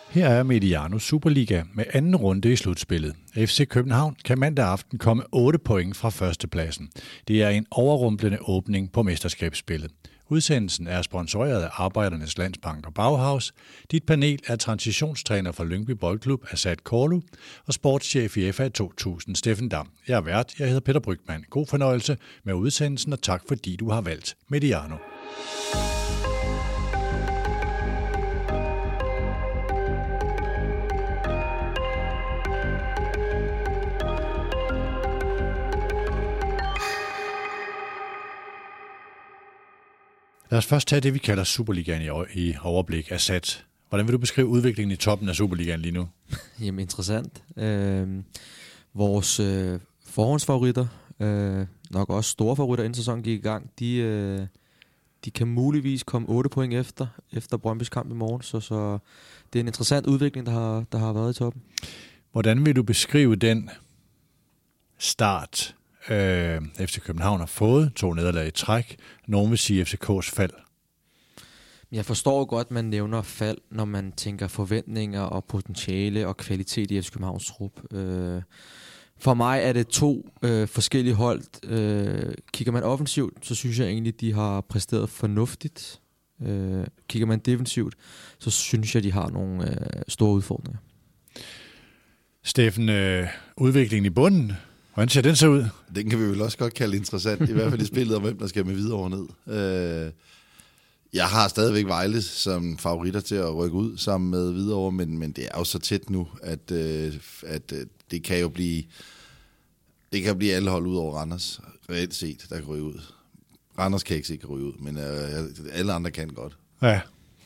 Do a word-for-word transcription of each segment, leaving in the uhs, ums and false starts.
Her er Mediano Superliga med anden runde i slutspillet. F C København kan mandag aften komme otte point fra førstepladsen. Det er en overrumplende åbning på mesterskabsspillet. Udsendelsen er sponsoreret af Arbejdernes Landsbank og Bauhaus. Dit panel er transitionstræner for Lyngby Boldklub Asad Korlu og sportschef i F A to tusind Steffen Dam. Jeg er vært, jeg hedder Peter Brygmann. God fornøjelse med udsendelsen, og tak fordi du har valgt Mediano. Lad os først tage det, vi kalder Superligaen i overblik. Asad, hvordan vil du beskrive udviklingen i toppen af Superligaen lige nu? Jamen interessant. Øh, vores øh, forhåndsfavoritter, øh, nok også store favoritter, inden sæsonen gik i gang, de, øh, de kan muligvis komme otte point efter, efter Brøndbys kamp i morgen. Så, så det er en interessant udvikling, der har, der har været i toppen. Hvordan vil du beskrive den start, Øh, F C København har fået to nederlag i træk? Nogen vil sige F C K's fald. Jeg forstår godt, at man nævner fald, når man tænker forventninger og potentiale og kvalitet i F C Københavns trup. Øh, for mig er det to øh, forskellige hold. Øh, kigger man offensivt, så synes jeg egentlig, de har præsteret fornuftigt. Øh, kigger man defensivt, så synes jeg, de har nogle øh, store udfordringer. Steffen, øh, udviklingen i bunden, hvordan ser den så ud? Den kan vi vel også godt kalde interessant, i hvert fald i spillet om, hvem der skal med videre over ned. Øh, jeg har stadigvæk Vejle som favoritter til at rykke ud sammen med videre, men, men det er jo så tæt nu, at, øh, at øh, det kan jo blive det kan blive alle hold ud over Randers, reelt set, der kan ryge ud. Randers kan ikke sikkert ryge ud, men øh, alle andre kan godt. Ja.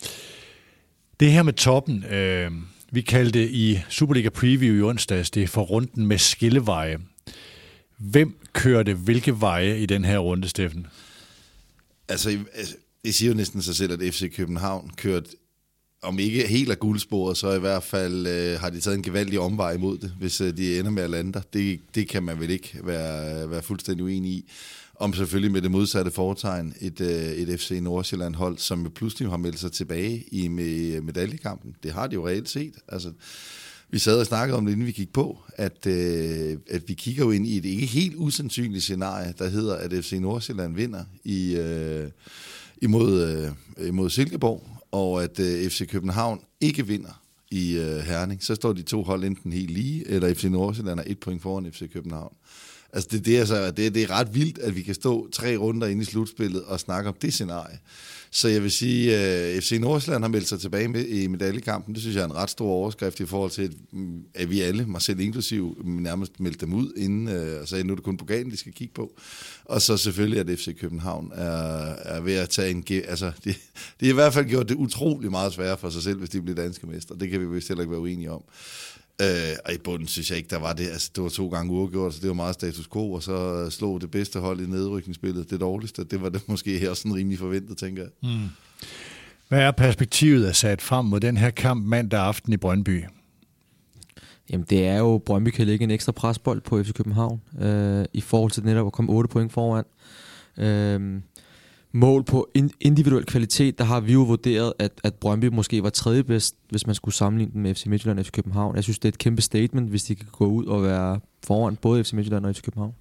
Det her med toppen, øh, vi kaldte i Superliga Preview i onsdags, det er for runden med skilleveje. Hvem kørte hvilke veje i den her runde, Steffen? Altså, det siger jo næsten sig selv, at F C København kørt, om ikke helt af guldsporet, så i hvert fald øh, har de taget en gevaldig omvej imod det, hvis øh, de ender med at lande der. Det, det kan man vel ikke være, være fuldstændig uenig i. Om selvfølgelig med det modsatte foretegn, et, øh, et F C Nordsjælland-hold, som pludselig har meldt sig tilbage i med, medaljekampen. Det har de jo reelt set. Altså, vi sad og snakkede om det, inden vi gik på, at, øh, at vi kigger jo ind i et ikke helt usandsynligt scenarie, der hedder, at F C Nordsjælland vinder i, øh, imod, øh, imod Silkeborg, og at øh, F C København ikke vinder i øh, Herning. Så står de to hold enten helt lige, eller F C Nordsjælland er et point foran F C København. Altså det, det, er altså, det, det er ret vildt, at vi kan stå tre runder inde i slutspillet og snakke om det scenarie. Så jeg vil sige, at F C Nordsjælland har meldt sig tilbage med, i medaljekampen. Det synes jeg er en ret stor overskrift i forhold til, at vi alle, mig selv inklusiv, nærmest meldte dem ud inden, og så nu er det kun pokalen, de skal kigge på. Og så selvfølgelig, at F C København er, er ved at tage en... Altså, det, det er i hvert fald gjort det utrolig meget sværere for sig selv, hvis de bliver danske mester. Det kan vi vist heller ikke være uenige om. Øh, og i bunden synes jeg ikke, der var det. Altså, det var to gange uafgjort, så det var meget status quo, og så slog det bedste hold i nedrykningsspillet det dårligste. Det var det måske også sådan rimelig forventet, tænker jeg. Mm. Hvad er perspektivet af sat frem mod den her kamp mandag aften i Brøndby? Jamen det er jo, Brøndby kan lægge en ekstra presbold på F C København, øh, i forhold til netop at komme otte point foran. Øh, Mål på individuel kvalitet, der har vi jo vurderet, at, at Brøndby måske var tredje bedst, hvis man skulle sammenligne den med F C Midtjylland og F C København. Jeg synes, det er et kæmpe statement, hvis de kan gå ud og være foran både F C Midtjylland og F C København.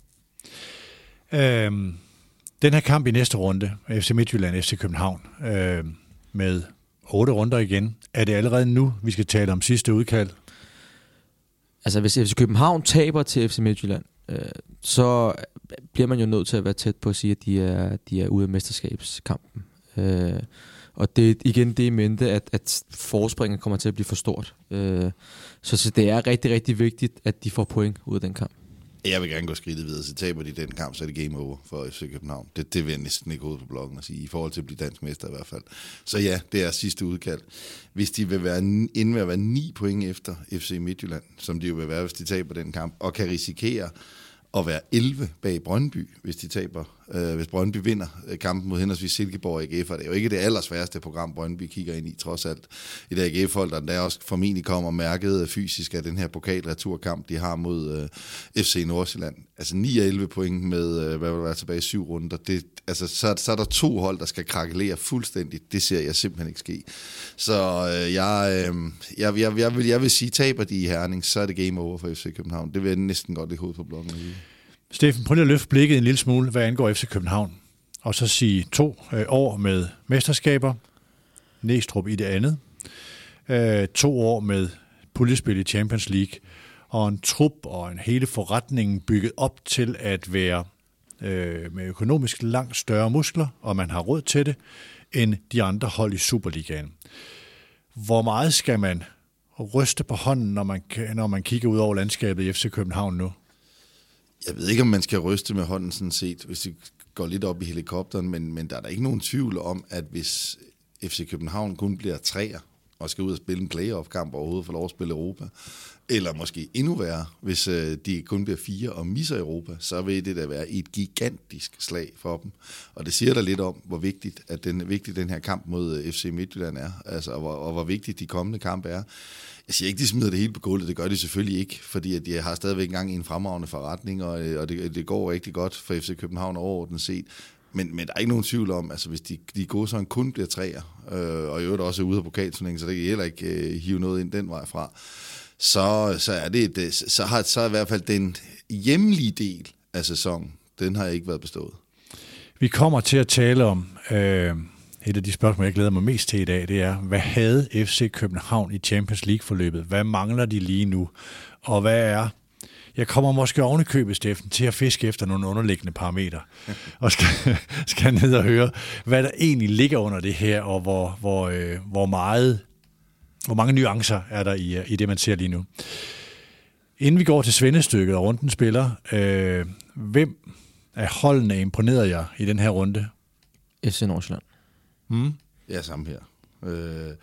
Øhm, den her kamp i næste runde, F C Midtjylland og F C København, øh, med otte runder igen, er det allerede nu, vi skal tale om sidste udkald? Altså, hvis F C København taber til F C Midtjylland, øh, så bliver man jo nødt til at være tæt på at sige, at de er, de er ude af mesterskabskampen. Øh, og det igen det i mente, at, at forspringet kommer til at blive for stort. Øh, så, så det er rigtig, rigtig vigtigt, at de får point ud af den kamp. Jeg vil gerne gå skridtet videre, så taber de den kamp, så er det game over for F C København. Det, det vil jeg næsten ikke ud på bloggen at sige, i forhold til at blive dansk mester i hvert fald. Så ja, det er sidste udkald. Hvis de vil være inde med at være ni point efter F C Midtjylland, som de jo vil være, hvis de taber den kamp, og kan risikere at være elleve bag Brøndby, hvis de taber. Øh, hvis Brøndby vinder kampen mod henholdsvis Silkeborg og A G F, og det er jo ikke det allersværeste program, Brøndby kigger ind i, trods alt. Et A G F-hold, der, der også formentlig kommer mærket fysisk af den her pokalreturkamp, de har mod øh, F C Nordsjælland. Altså ni og elleve point med, øh, hvad vil der være tilbage, syv runder. Det, altså, så, så er der to hold, der skal krakelere fuldstændigt. Det ser jeg simpelthen ikke ske. Så øh, jeg, øh, jeg, jeg, jeg, vil, jeg vil sige, taber de i Herning, så er det game over for F C København. Det vil jeg næsten godt lægge hovedet på blokken. Steffen, prøv lige at løfte blikket en lille smule, hvad angår F C København, og så sige to øh, år med mesterskaber, Næstrup i det andet, øh, to år med puljespil i Champions League, og en trup og en hele forretning bygget op til at være øh, med økonomisk langt større muskler, og man har råd til det, end de andre hold i Superligaen. Hvor meget skal man ryste på hånden, når man, når man kigger ud over landskabet i F C København nu? Jeg ved ikke, om man skal ryste med hånden sådan set, hvis det går lidt op i helikopteren, men, men der er der ikke nogen tvivl om, at hvis F C København kun bliver treer og skal ud og spille en playoff-kamp overhovedet for lov at spille Europa, eller måske endnu værre, hvis øh, de kun bliver fire og misser Europa, så vil det da være et gigantisk slag for dem. Og det siger der lidt om, hvor vigtigt, at den, vigtigt den her kamp mod F C Midtjylland er, altså, og, hvor, og hvor vigtigt de kommende kampe er. Jeg siger ikke, de smider det hele på gulvet, det gør de selvfølgelig ikke, fordi at de har stadigvæk engang en fremragende forretning, og, og det, det går rigtig godt for F C København overordnet set. Men, men der er ikke nogen tvivl om, altså hvis de, de gode sådan kun bliver træer, øh, og i øvrigt også er ude af pokalturneringen, så det kan heller ikke øh, hive noget ind den vej fra, så, så er det et, så har så i hvert fald den hjemlige del af sæsonen, den har ikke været bestået. Vi kommer til at tale om øh, et af de spørgsmål, jeg glæder mig mest til i dag, det er, hvad havde F C København i Champions League-forløbet? Hvad mangler de lige nu? Og hvad er... Jeg kommer måske oven i købet, Steffen, til at fiske efter nogle underliggende parametre, og skal, skal ned og høre, hvad der egentlig ligger under det her, og hvor, hvor, øh, hvor, meget, hvor mange nuancer er der i, i det, man ser lige nu. Inden vi går til svendestykket og runden spiller, øh, hvem af holdene imponerede jeg i den her runde? F C Nordsjælland. Mm. Ja, samme her. Øh,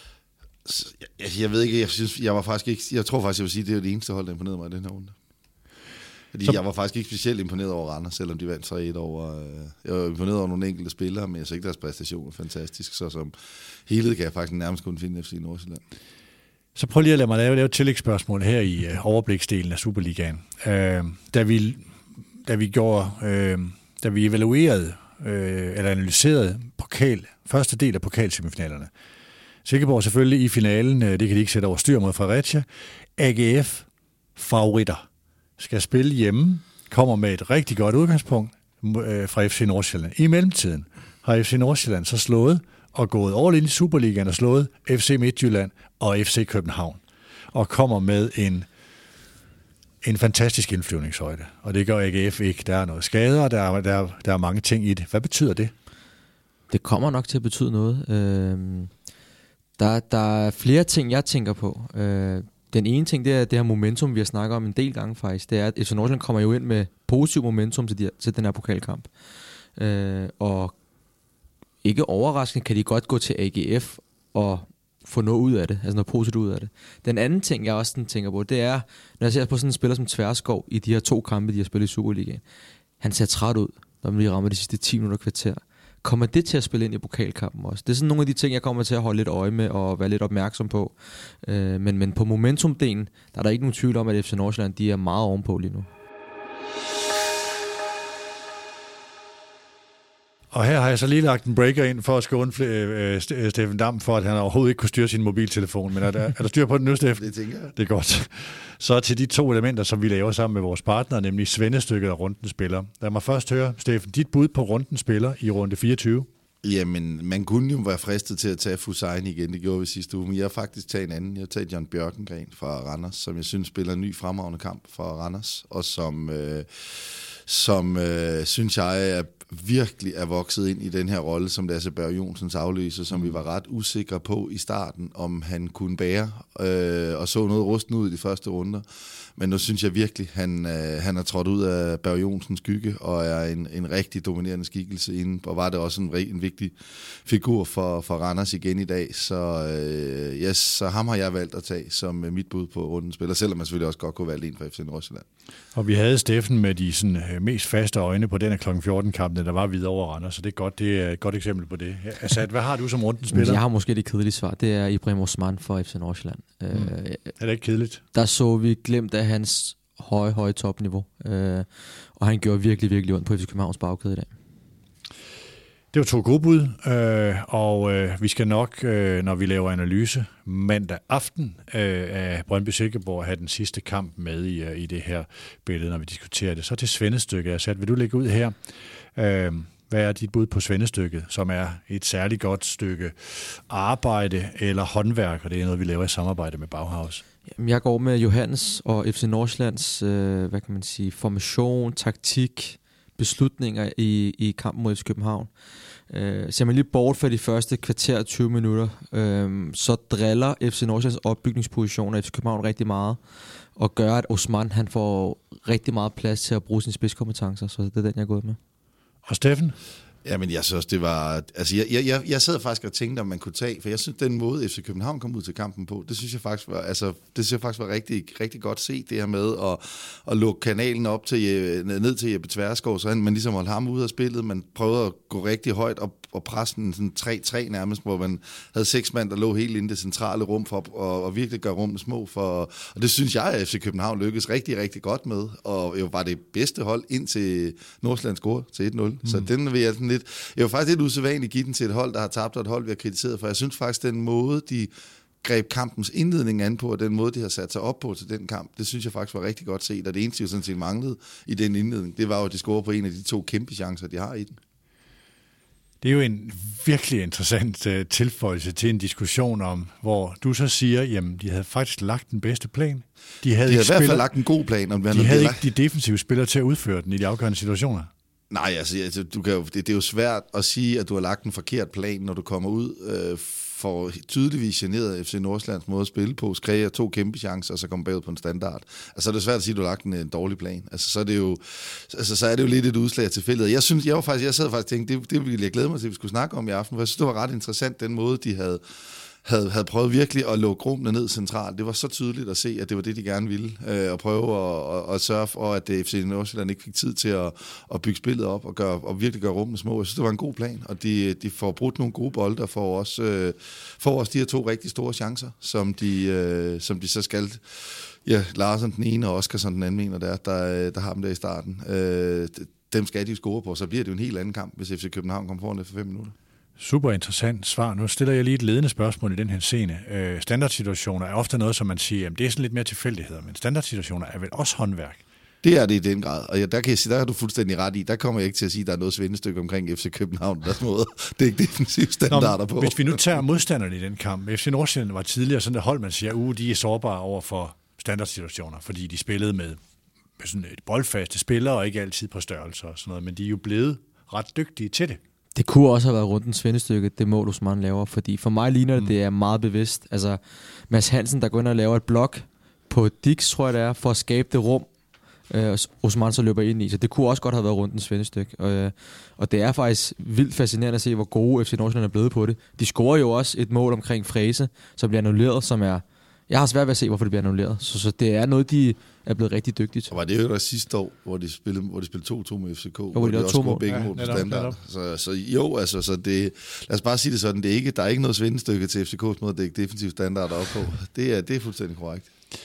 jeg, jeg ved ikke, jeg synes, jeg var faktisk ikke, jeg tror faktisk, jeg vil sige, det er det eneste hold, der imponerede mig i den her runde. Fordi så... jeg var faktisk ikke specielt imponeret over Randers, selvom de vandt tre et over. Øh, jeg var imponeret over nogle enkelte spillere, men jeg synes ikke, deres præstation er fantastisk. Så som helhed kan jeg faktisk nærmest kun finde F C Nordsjælland. Så prøv lige at lade mig lave, lave et tillægsspørgsmål her i øh, overbliksdelen af Superligaen. Øh, da, vi, da vi gjorde, øh, da vi evaluerede øh, eller analyserede pokal, første del af pokalsemifinalerne. Silkeborg selvfølgelig i finalen, det kan de ikke sætte over styr mod Fredericia. A G F favoritter skal spille hjemme, kommer med et rigtig godt udgangspunkt øh, fra F C Nordsjælland. I mellemtiden har F C Nordsjælland så slået og gået all in i Superligaen og slået F C Midtjylland og F C København. Og kommer med en, en fantastisk indflyvningshøjde. Og det gør A G F ikke. Der er noget skader, og der er, der, der er mange ting i det. Hvad betyder det? Det kommer nok til at betyde noget. Øh, der, der er flere ting, jeg tænker på. Øh, Den ene ting, det er det her momentum, vi har snakket om en del gange faktisk. Det er, at F C Nordsjælland kommer jo ind med positiv momentum til, de, til den her pokalkamp. Øh, og ikke overraskende kan de godt gå til A G F og få noget ud af det, altså noget positivt ud af det. Den anden ting, jeg også tænker på, det er, når jeg ser på sådan en spiller som Tverskov i de her to kampe, de har spillet i Superligaen. Han ser træt ud, når man lige rammer de sidste ti minutter kvarter. Kommer det til at spille ind i pokalkampen også? Det er sådan nogle af de ting, jeg kommer til at holde lidt øje med og være lidt opmærksom på. Øh, men, men på momentumdelen, der er der ikke nogen tvivl om, at F C Nordsjælland, de er meget ovenpå lige nu. Og her har jeg så lige lagt en breaker ind for at skåne øh, Steffen Dam for, at han overhovedet ikke kunne styre sin mobiltelefon. Men er der, er der styr på den nu, Steffen? Det tænker jeg. Det er godt. Så til de to elementer, som vi laver sammen med vores partner, nemlig svendestykket og runden spiller. Lad mig først høre, Steffen, dit bud på runden spiller i runde fireogtyve. Jamen, man kunne jo være fristet til at tage Fusain igen, det gjorde vi sidste uge, men jeg har faktisk taget en anden. Jeg har taget John Bjørkengren fra Randers, som jeg synes spiller en ny fremragende kamp for Randers, og som... Øh, som øh, synes jeg er virkelig er vokset ind i den her rolle som Lasse Berg Jonsens afløser, som vi var ret usikre på i starten, om han kunne bære, øh, og så noget rusten ud i de første runder. Men nu synes jeg virkelig, han øh, han er trådt ud af Berg Jonsens skygge, og er en, en rigtig dominerende skikkelse inden, og var det også en, en vigtig figur for, for Randers igen i dag. Så, øh, yes, så ham har jeg valgt at tage som mit bud på rundens spiller, selvom man selvfølgelig også godt kunne vælge en fra F C Nordsjælland. Og vi havde Steffen med de sådan, mest faste øjne på den af klokken fjorten-kampen, der var videre over Randers, så det er, godt, det er et godt eksempel på det. Asad, hvad har du som rundens spiller? Jeg har måske det kedelige svar. Det er Ibrahim Osman for F C Nordsjælland. Mm. Øh, er det ikke kedeligt? Der så vi glemt af hans høje, høje topniveau, øh, og han gjorde virkelig, virkelig ondt på F C Københavns bagkæde i dag. Det var to gode bud, øh, og øh, vi skal nok, øh, når vi laver analyse mandag aften øh, af Brøndby-Silkeborg, have den sidste kamp med i, uh, i det her billede, når vi diskuterer det. Så til Svendestykket. Asad, vil du lægge ud her? Øh, hvad er dit bud på Svendestykket, som er et særligt godt stykke arbejde eller håndværk, og det er noget, vi laver i samarbejde med Bauhaus? Jeg går med Johannes og F C Nordsjællands, øh, hvad kan man sige, formation, taktik, beslutninger i, i kampen mod F C København. Øh, ser man lige bort fra de første kvarter tyve minutter, øh, så driller F C Nordsjællands opbygningsposition af F C København rigtig meget, og gør, at Osman han får rigtig meget plads til at bruge sine spidskompetencer, så det er den, jeg er gået med. Og Steffen? Jamen, jeg synes, det var... Altså, jeg, jeg, jeg sad faktisk og tænkte, om man kunne tage... For jeg synes, den måde, F C København kom ud til kampen på, det synes jeg faktisk var, altså, det synes jeg faktisk var rigtig, rigtig godt set, det her med at, at lukke kanalen op til, ned til Jeppe Tverskov, så han, man ligesom holdt ham ude af spillet. Man prøvede at gå rigtig højt op og presse den sådan tre tre nærmest, hvor man havde seks mand, der lå helt inde i det centrale rum for at og, og virkelig gøre rummene små. For, og det synes jeg, at F C København lykkedes rigtig, rigtig godt med. Og jo var det bedste hold ind til Nordsjælland score til et nul. Mm. Så den vil jeg sådan lidt... Jeg var faktisk lidt usædvanligt give den til et hold, der har tabt, og et hold, vi har kritiseret, for jeg synes faktisk, den måde, de greb kampens indledning an på, og den måde, de har sat sig op på til den kamp, det synes jeg faktisk var rigtig godt set, og det eneste, jo sådan set manglede i den indledning, det var jo, at de scorede på en af de to kæmpe chancer, de har i den. Det er jo en virkelig interessant uh, tilføjelse til en diskussion om, hvor du så siger, jamen, de havde faktisk lagt den bedste plan. De havde, de havde i hvert fald spiller, lagt en god plan. Om de havde ikke lagt... de defensive spillere til at udføre den i de afgørende situationer. Nej, altså, altså du kan jo, det, det er jo svært at sige, at du har lagt en forkert plan, når du kommer ud øh, for tydeligvis generet F C Nordsjællands måde at spille på, skrev to kæmpe chancer, og så kom bagud på en standard. Altså, det er svært at sige, at du har lagt en, en dårlig plan. Altså, så er det jo, altså, så er det jo lidt et udslag af tilfældighed. Jeg synes, jeg var faktisk, jeg sad faktisk og tænkte, det, det ville jeg glæde mig til, at vi skulle snakke om i aften, for jeg synes, det var ret interessant, den måde, de havde Havde, havde prøvet virkelig at lukke rummene ned centralt. Det var så tydeligt at se, at det var det, de gerne ville. Øh, at prøve at, at, at sørge for, at F C Nordsjælland ikke fik tid til at, at bygge spillet op og, gøre, og virkelig gøre rummene små. Jeg synes, det var en god plan, og de, de får brudt nogle gode bolde og får også, øh, får også de her to rigtig store chancer, som de, øh, som de så skal... Ja, Larsen den ene, og Oscarsson den anden mener, der, der, der har dem der i starten. Øh, dem skal de score på, så bliver det jo en helt anden kamp, hvis F C København kommer foran efter fem minutter. Super interessant svar. Nu stiller jeg lige et ledende spørgsmål i den her scene. Øh, standardsituationer er ofte noget, som man siger, jamen, det er sådan lidt mere tilfældigheder, men standardsituationer er vel også håndværk? Det er det i den grad, og ja, der, kan jeg sige, der har du fuldstændig ret i. Der kommer jeg ikke til at sige, at der er noget Svendestykke omkring F C København. Der er måde. Det er ikke defensive standarder Nå, på. Hvis vi nu tager modstanderne i den kamp. F C Nordsjælland var tidligere sådan et hold, man siger, uh, de er sårbare over for standardsituationer, fordi de spillede med, med sådan et boldfaste spillere, og ikke altid på størrelser og sådan noget, men de er jo blevet ret dygtige til det. Det kunne også have været rundt en Svendestykke, det mål, Osman laver, fordi for mig ligner det, mm. det er meget bevidst. Altså, Mads Hansen, der går ind og laver et blok på Dix, tror jeg det er, for at skabe det rum, øh, Osman så løber ind i. Så det kunne også godt have været rundt en Svendestykke. Øh, og det er faktisk vildt fascinerende at se, hvor gode F C Nordsjælland er blevet på det. De scorer jo også et mål omkring Frese, som bliver annulleret, som er... Jeg har svært ved at se, hvorfor det bliver annulleret. Så, så det er noget, de er blevet rigtig dygtige til. Og var det jo der sidste år, hvor de spillede, hvor de spillede to to med F C K, hvor, hvor de, de også scorede begge mål på ja, standard. Så, så jo, altså, så det, lad os bare sige det sådan, det er ikke, der er ikke noget Svendestykke til F C K's måde at dække defensiv standard op på. Det er, det er fuldstændig korrekt.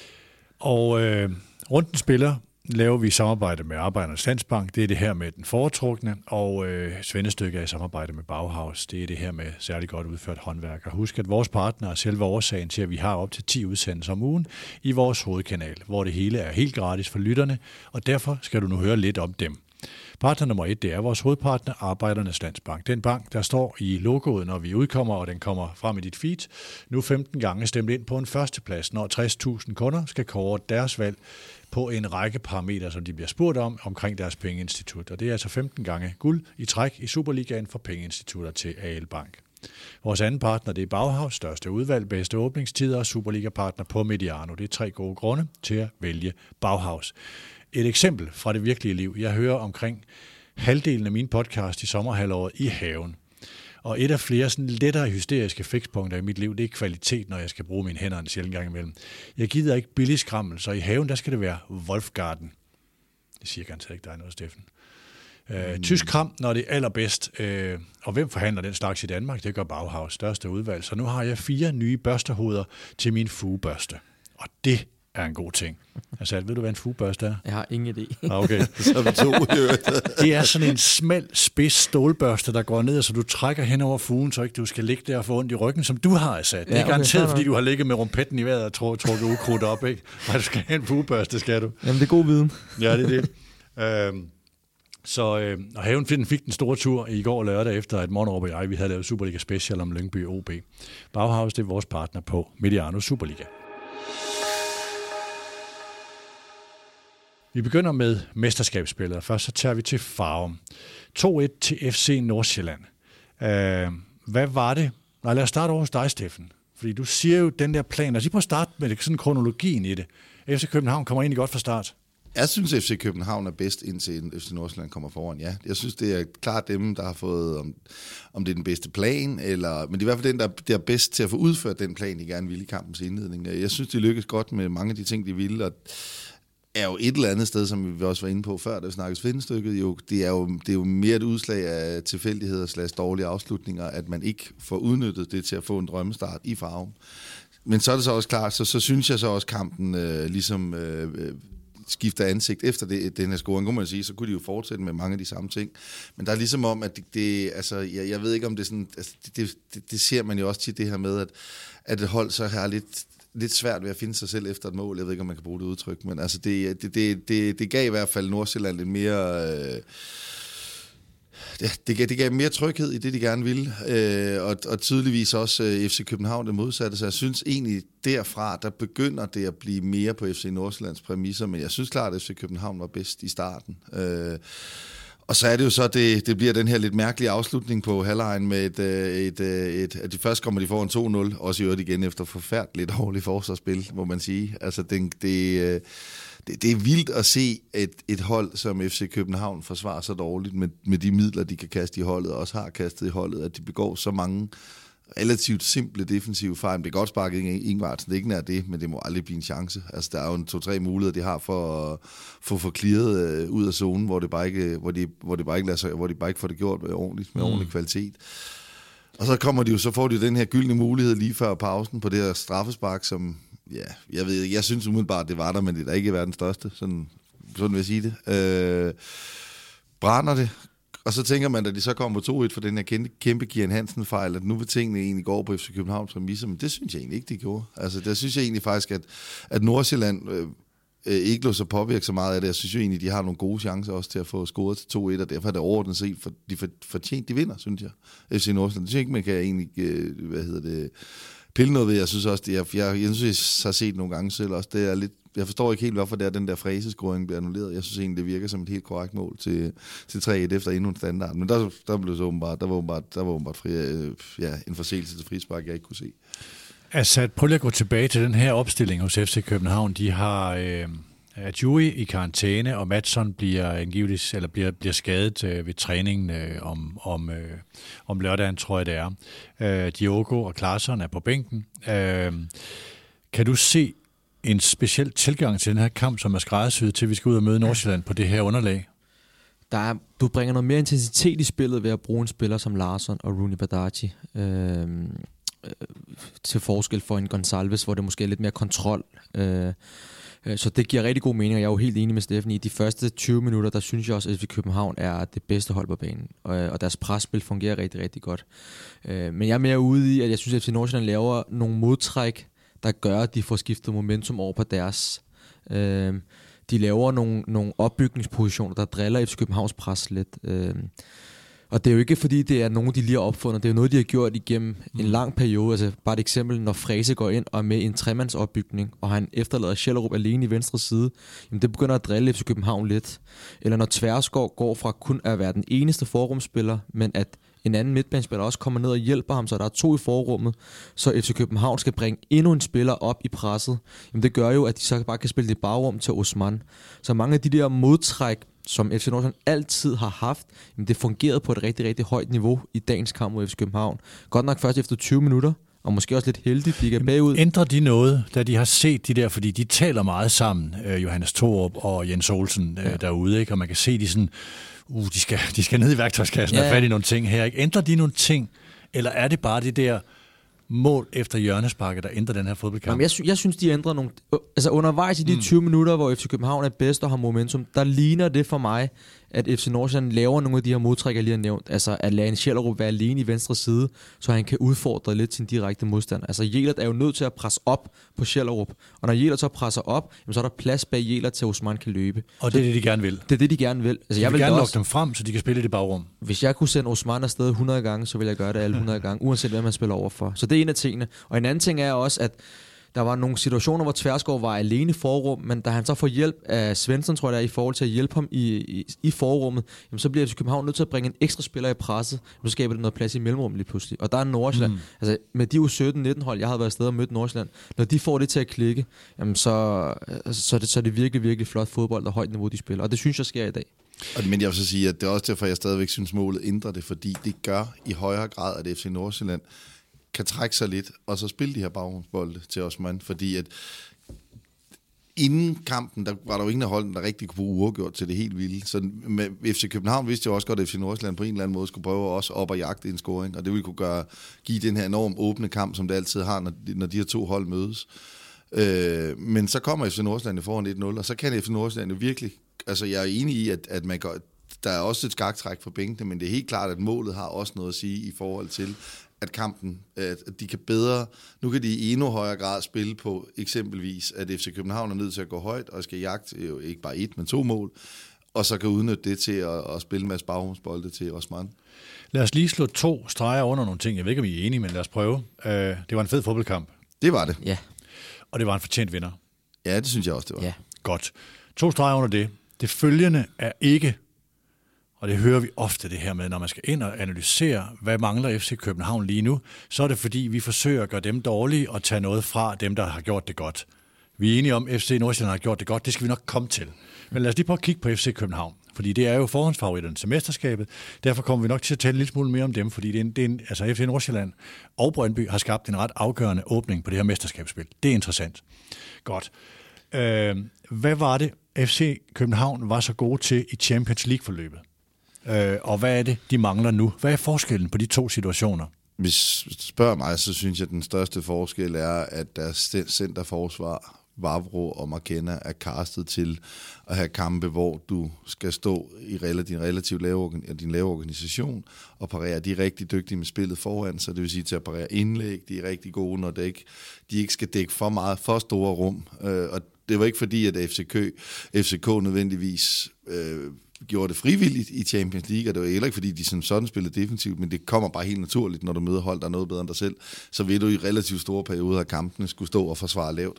Og øh, runden spiller laver vi i samarbejde med Arbejdernes Landsbank. Det er det her med den foretrukne, og øh, Svendestykke er i samarbejde med Bauhaus. Det er det her med særlig godt udført håndværk. Og husk, at vores partner er selve årsagen til, at vi har op til ti udsendelser om ugen i vores hovedkanal, hvor det hele er helt gratis for lytterne, og derfor skal du nu høre lidt om dem. Partner nummer et, det er vores hovedpartner, Arbejdernes Landsbank. Den bank, der står i logoet, når vi udkommer, og den kommer frem i dit feed. Nu femten gange stemt ind på en førsteplads, når tres tusind kunder skal kåre deres valg på en række parametre, som de bliver spurgt om, omkring deres pengeinstitut. Og det er altså femten gange guld i træk i Superligaen for pengeinstitutter til A L Bank. Vores anden partner, det er Bauhaus, største udvalg, bedste åbningstider og Superliga-partner på Mediano. Det er tre gode grunde til at vælge Bauhaus. Et eksempel fra det virkelige liv. Jeg hører omkring halvdelen af min podcast i sommerhalvåret i haven. Og et af flere sådan lettere hysteriske fikspunkter i mit liv, det er kvalitet, når jeg skal bruge mine hænder en sjældent gang imellem. Jeg gider ikke billig skrammel, så i haven, der skal det være Wolfgarten. Det siger garanteret ikke dig noget, Steffen. Øh, tysk kram, når det er allerbedst. Øh, og hvem forhandler den slags i Danmark? Det gør Bauhaus, største udvalg. Så nu har jeg fire nye børstehoveder til min fugebørste. Og det er en god ting. Altså, ved du, hvad en fugebørste er? Jeg har ingen idé. Ah, okay. Så er vi to. Det er sådan en smal, spids stålbørste, der går ned, så du trækker hen over fugen, så ikke du skal ligge der og få ondt i ryggen, som du har sat. Det er ja, okay, garanteret, fordi du har ligget med rumpetten i vejret og trukket ukrudt op, ikke? Nej, du skal have en fugebørste, skal du. Jamen, det er god viden. Ja, det er det. øhm, så øh, og haven fik den store tur i går lørdag, efter at Monderup og jeg, vi havde lavet Superliga Special om Lyngby O B. Bauhaus, det er vores partner på Mediano Superliga. Vi begynder med mesterskabsspillet. Først så tager vi til Farum. to et til F C Nordsjælland. Uh, hvad var det? Nej, lad os starte over hos dig, Steffen. Fordi du siger jo den der plan. Lad os lige prøve at starte med sådan kronologien i det. F C København kommer egentlig godt fra start. Jeg synes, F C København er bedst, indtil F C Nordsjælland kommer foran, ja. Jeg synes, det er klart dem, der har fået, om, om det er den bedste plan, eller, men det er i hvert fald den, der, der er bedst til at få udført den plan, de gerne ville i kampens indledning. Jeg synes, de lykkedes godt med mange af de ting, de ville, og er jo et eller andet sted, som vi også var inde på før, da vi snakkede svindestykket, jo, det er jo, det er jo mere et udslag af tilfældigheder slags dårlige afslutninger, at man ikke får udnyttet det til at få en drømmestart i Farum. Men så er det så også klart, så, så synes jeg så også kampen øh, ligesom øh, skifter ansigt efter det, den her scoring, kunne man sige, så kunne de jo fortsætte med mange af de samme ting. Men der er ligesom om, at det, det altså, jeg, jeg ved ikke om det er sådan, altså, det, det, det ser man jo også til det her med, at, at et hold så har lidt lidt svært ved at finde sig selv efter et mål. Jeg ved ikke, om man kan bruge det udtryk, men altså det, det, det, det, det gav i hvert fald Nordsjælland en mere... Øh, det, det gav mere tryghed i det, de gerne ville, øh, og, og tydeligvis også øh, F C København det modsatte, så jeg synes egentlig derfra, der begynder det at blive mere på F C Nordsjællands præmisser, men jeg synes klart, at F C København var bedst i starten. Øh, Og så er det jo så, det, det bliver den her lidt mærkelige afslutning på halvlejen med et, et, et, et, at de først kommer de foran to nul, også i øvrigt igen efter forfærdeligt dårligt forsvarsspil, må man sige. Altså det, det, det, det er vildt at se et, et hold som F C København forsvarer så dårligt med, med de midler, de kan kaste i holdet, og også har kastet i holdet, at de begår så mange relativt simple defensive fejl. Det er godt sparket Ingvartsen, det er ikke nær det, men det må aldrig blive en chance. Altså, der er jo en to-tre muligheder, de har for at få for clearet ud af zonen, hvor det bare ikke, hvor de, hvor det bare ikke, lader sig, hvor de bare ikke får det gjort ordentligt, med mm. ordentlig kvalitet. Og så kommer de jo, så får de den her gyldne mulighed lige før pausen på det her straffespark, som, ja, jeg ved jeg synes umiddelbart, det var der, men det er da ikke verdens største, sådan, sådan vil jeg sige det. Øh, brænder det. Og så tænker man, at de så kommer på to et for den her kæmpe, kæmpe Kian Hansen-fejl, at nu vil tingene egentlig gå på F C Københavns præmisser, men det synes jeg egentlig ikke, de gjorde. Altså, der synes jeg egentlig faktisk, at, at Nordsjælland øh, øh, ikke lå så påvirke så meget af det. Jeg synes jo egentlig, de har nogle gode chancer også til at få scoret til to et, og derfor er det overordnet set, for de for, fortjent, de vinder, synes jeg. F C Nordsjælland. Det synes jeg ikke, man kan egentlig, øh, hvad hedder det, pille noget ved. Jeg synes også, det er, jeg, jeg synes, jeg har set nogle gange selv også, det er lidt, jeg forstår ikke helt, hvorfor det er, den der fræsescoring bliver annulleret. Jeg synes egentlig, det virker som et helt korrekt mål til, til tre et efter endnu en standard. Men der, der blev så åbenbart, der var åbenbart, der var åbenbart fri, ja, en forseelse til frispark, jeg ikke kunne se. Altså, prøv lige at gå tilbage til den her opstilling hos F C København. De har øh, Adjui i karantæne, og Madsson bliver angiveligt, eller bliver, bliver skadet øh, ved træningen øh, om, om, øh, om lørdagen, tror jeg det er. Øh, Diogo og Klaasson er på bænken. Øh, kan du se en speciel tilgang til den her kamp, som er skræddersyet til, at vi skal ud og møde Nordsjælland på det her underlag? Der er, du bringer noget mere intensitet i spillet ved at bruge en spiller som Larsson og Rooney Badaji øh, øh, til forskel for en Gonçalves, hvor det måske er lidt mere kontrol. Øh, øh, så det giver rigtig god mening, og jeg er jo helt enig med Steffen i. De første tyve minutter, der synes jeg også, at F C København er det bedste hold på banen, og, og deres presspil fungerer rigtig, rigtig godt. Øh, men jeg er mere ude i, at jeg synes, at F C Nordsjælland laver nogle modtræk, der gør, at de får skiftet momentum over på deres. Øh, de laver nogle, nogle opbygningspositioner, der driller F C Københavns pres lidt. Øh, Og det er jo ikke fordi, det er nogen, de lige har opfundet. Det er jo noget, de har gjort igennem mm. en lang periode. Altså bare et eksempel, når Frese går ind og er med i en tremandsopbygning, og han efterlader Schellerup alene i venstre side, jamen det begynder at drille F C København lidt. Eller når Tværsgaard går fra kun at være den eneste forrumsspiller, men at en anden midtbanespiller også kommer ned og hjælper ham, så der er to i forrummet, så F C København skal bringe endnu en spiller op i presset. Jamen det gør jo, at de så bare kan spille det bagrum til Osman. Så mange af de der modtræk, som F C Nordsjælland altid har haft, jamen det fungerede på et rigtig, rigtig højt niveau i dagens kamp mod F C København. Godt nok først efter tyve minutter, og måske også lidt heldigt, de kan bagud. Ændrer de noget, da de har set de der, fordi de taler meget sammen, øh, Johannes Thorup og Jens Olsen øh, ja. derude, ikke? Og man kan se, de sådan, uh, de skal, de skal ned i værktøjskassen ja. og fat i nogle ting her, ikke? Ændrer de nogle ting, eller er det bare det der mål efter hjørnesparker, der ændrer den her fodboldkamp? Jamen, jeg, sy- jeg synes, de ændrer nogle... Altså undervejs i de mm. tyve minutter, hvor F C København er bedst og har momentum, der ligner det for mig, at F C Nordsjælland laver nogle af de her modtræk, jeg lige har nævnt. Altså at lade en Schellerup være alene i venstre side, så han kan udfordre lidt sin direkte modstand. Altså Jelert er jo nødt til at presse op på Schellerup. Og når Jelert så presser op, jamen, så er der plads bag Jelert til, at Osman kan løbe. Og det er det, de gerne vil? Det er det, de gerne vil. Altså, de jeg vil, vil gerne også, lukke dem frem, så de kan spille i det bagrum. Hvis jeg kunne sende Osman afsted hundrede gange, så ville jeg gøre det alle hundrede gange, uanset hvad man spiller over for. Så det er en af tingene. Og en anden ting er også, at der var nogle situationer, hvor Tværsgaard var alene i forrum, men da han så får hjælp af Svensson, tror jeg, der er, i forhold til at hjælpe ham i, i, i forrummet, jamen, så bliver F C København nødt til at bringe en ekstra spiller i presset, så skaber det noget plads i mellemrummet lige pludselig. Og der er Nordsjælland, mm. altså med de U sytten nitten hold, jeg havde været afsted og mødt Nordsjælland, når de får det til at klikke, jamen, så, så, er det, så er det virkelig, virkelig flot fodbold og højt niveau, de spiller. Og det synes jeg sker i dag. Men jeg vil så sige, at det er også derfor, jeg stadigvæk synes, målet ændrer det, fordi det gør i højere grad, at F C Nordsjælland kan trække sig lidt, og så spille de her baggrundsbolde til Osman, fordi at inden kampen, der var der jo ingen af holdene, der rigtig kunne bruge uafgjort til det helt vilde. Så med F C København vidste jo også godt, at F C Nordsjælland på en eller anden måde skulle prøve også op og jagte en scoring, og det ville kunne gøre, give den her enormt åbne kamp, som det altid har, når de, når de her to hold mødes. Øh, men så kommer F C Nordsjælland foran et nul, og så kan F C Nordsjælland jo virkelig, altså jeg er enig i, at, at man går, der er også et skaktræk for bænkene, men det er helt klart, at målet har også noget at sige i forhold til, at kampen, at de kan bedre, nu kan de i endnu højere grad spille på eksempelvis, at F C København er nødt til at gå højt, og skal jagte jo ikke bare et, men to mål, og så kan udnytte det til at, at spille en masse bagrumsbolde til Osman. Lad os lige slå to streger under nogle ting. Jeg ved ikke, om I er enige, men lad os prøve. Uh, det var en fed fodboldkamp. Det var det. Ja. Og det var en fortjent vinder. Ja, det synes jeg også, det var. Ja. Godt. To streger under det. Det følgende er ikke, og det hører vi ofte det her med, når man skal ind og analysere, hvad mangler F C København lige nu, så er det fordi, vi forsøger at gøre dem dårlige og tage noget fra dem, der har gjort det godt. Vi er enige om, at F C Nordsjælland har gjort det godt, det skal vi nok komme til. Men lad os lige prøve at kigge på F C København, fordi det er jo forhåndsfavoritterne til mesterskabet. Derfor kommer vi nok til at tale en lille smule mere om dem, fordi det er en, det er en, altså F C Nordsjælland og Brøndby har skabt en ret afgørende åbning på det her mesterskabsspil. Det er interessant. Godt. Øh, hvad var det, F C København var så gode til i Champions League-forløbet? Øh, og hvad er det, de mangler nu? Hvad er forskellen på de to situationer? Hvis du spørger mig, så synes jeg, at den største forskel er, at deres centerforsvar, Vavro og Markena, er castet til at have kampe, hvor du skal stå i din relativt lave, din lave organisation og parere. De er rigtig dygtige med spillet foran, så det vil sige til at parere indlæg. De er rigtig gode, når det ikke, de ikke skal dække for meget, for store rum. Og det var ikke fordi, at F C K, F C K nødvendigvis øh, gjorde det frivilligt i Champions League, og det var heller ikke fordi, de sådan, sådan spillede defensivt, men det kommer bare helt naturligt, når du møder hold, der er noget bedre end dig selv, så vil du i relativt store perioder af kampene skulle stå og forsvare lavt.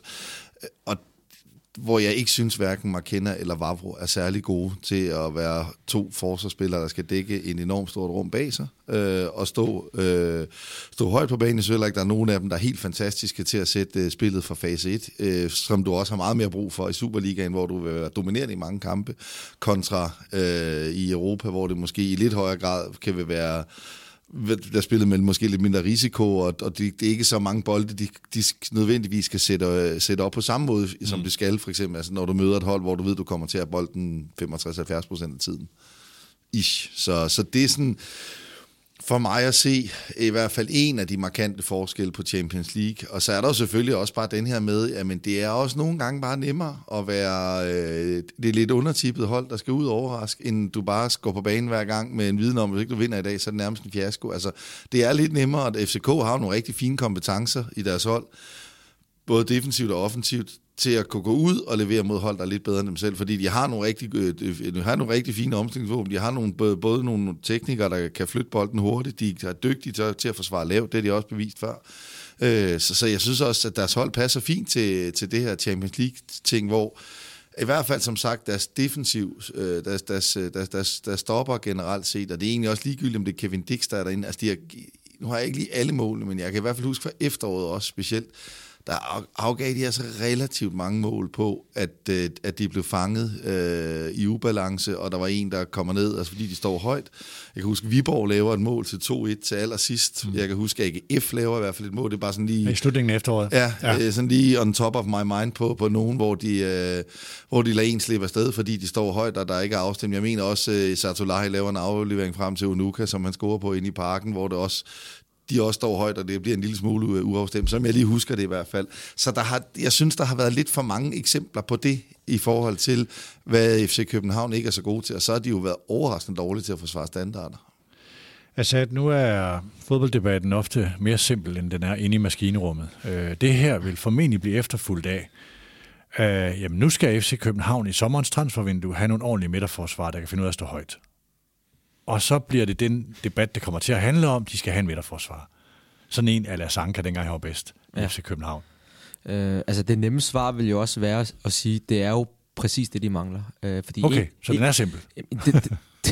Og hvor jeg ikke synes, hverken Markena eller Vavro er særlig gode til at være to forsvarsspillere, der skal dække en enormt stort rum bag sig, øh, og stå, øh, stå højt på banen. Jeg synes ikke, der er nogen af dem, der er helt fantastiske til at sætte øh, spillet fra fase et, øh, som du også har meget mere brug for i Superligaen, hvor du vil være dominerende i mange kampe, kontra øh, i Europa, hvor det måske i lidt højere grad kan være der spillet med måske lidt mindre risiko, og, og det, det er ikke så mange bolde, de, de nødvendigvis skal sætte, sætte op på samme måde, som mm. det skal, for eksempel, altså, når du møder et hold, hvor du ved, du kommer til at bolden femogtres til halvfjerds procent af tiden. Ish. Så, så det er sådan, for mig at se, i hvert fald en af de markante forskelle på Champions League. Og så er der jo selvfølgelig også bare den her med, at men det er også nogle gange bare nemmere at være øh, det er lidt undertippet hold, der skal ud og overraske, end du bare går på banen hver gang med en viden om, at hvis ikke du vinder i dag, så er det nærmest en fiasko. Altså, det er lidt nemmere, at F C K har nogle rigtig fine kompetencer i deres hold, både defensivt og offensivt. til at kunne gå ud og levere mod hold, der er lidt bedre end dem selv, fordi de har nogle rigtig, de har nogle rigtig fine omstillingsvåben. De har nogle, både nogle teknikere, der kan flytte bolden hurtigt. De er dygtige til, til at forsvare lavt. Det har de også bevist før. Øh, så, så jeg synes også, at deres hold passer fint til, til det her Champions League-ting, hvor i hvert fald, som sagt, deres defensiv, deres, deres, deres, deres, deres stopper generelt set, og det er egentlig også ligegyldigt, om det er Kevin Dix, der er derinde. Altså, de har, nu har jeg ikke lige alle målene, men jeg kan i hvert fald huske for efteråret også specielt, der afgav de altså relativt mange mål på, at, at de blev fanget øh, i ubalance, og der var en, der kommer ned, altså fordi de står højt. Jeg kan huske, Viborg laver et mål til to et til allersidst. Mm. Jeg kan huske, at A G F laver i hvert fald et mål. Det er bare sådan lige... I slutningen af efteråret. Ja, ja. sådan lige on top of my mind på, på nogen, hvor de, øh, hvor de lader en slippe afsted, fordi de står højt, og der ikke er afstemt. Jeg mener også, at øh, Sartolahi laver en aflevering frem til Unuka, som han scorer på inde i parken, hvor det også... de også står højt, og det bliver en lille smule uafstemt, som jeg lige husker det i hvert fald. Så der har, jeg synes, der har været lidt for mange eksempler på det, i forhold til, hvad F C København ikke er så gode til, og så har de jo været overraskende dårlige til at forsvare standarder. Altså, at nu er fodbolddebatten ofte mere simpel, end den er inde i maskinrummet. Det her vil formentlig blive efterfulgt af. Jamen, nu skal F C København i sommerens transfervindue have nogle ordentlige midterforsvar, der kan finde ud af at stå højt. Og så bliver det den debat, der kommer til at handle om, de skal have en midterforsvar. Sådan en ala Sanka, dengang han var bedst i ja. F C København. Øh, altså det nemme svar vil jo også være at sige, det er jo præcis det, de mangler. Øh, fordi okay, en, så den er simpel. Det, det,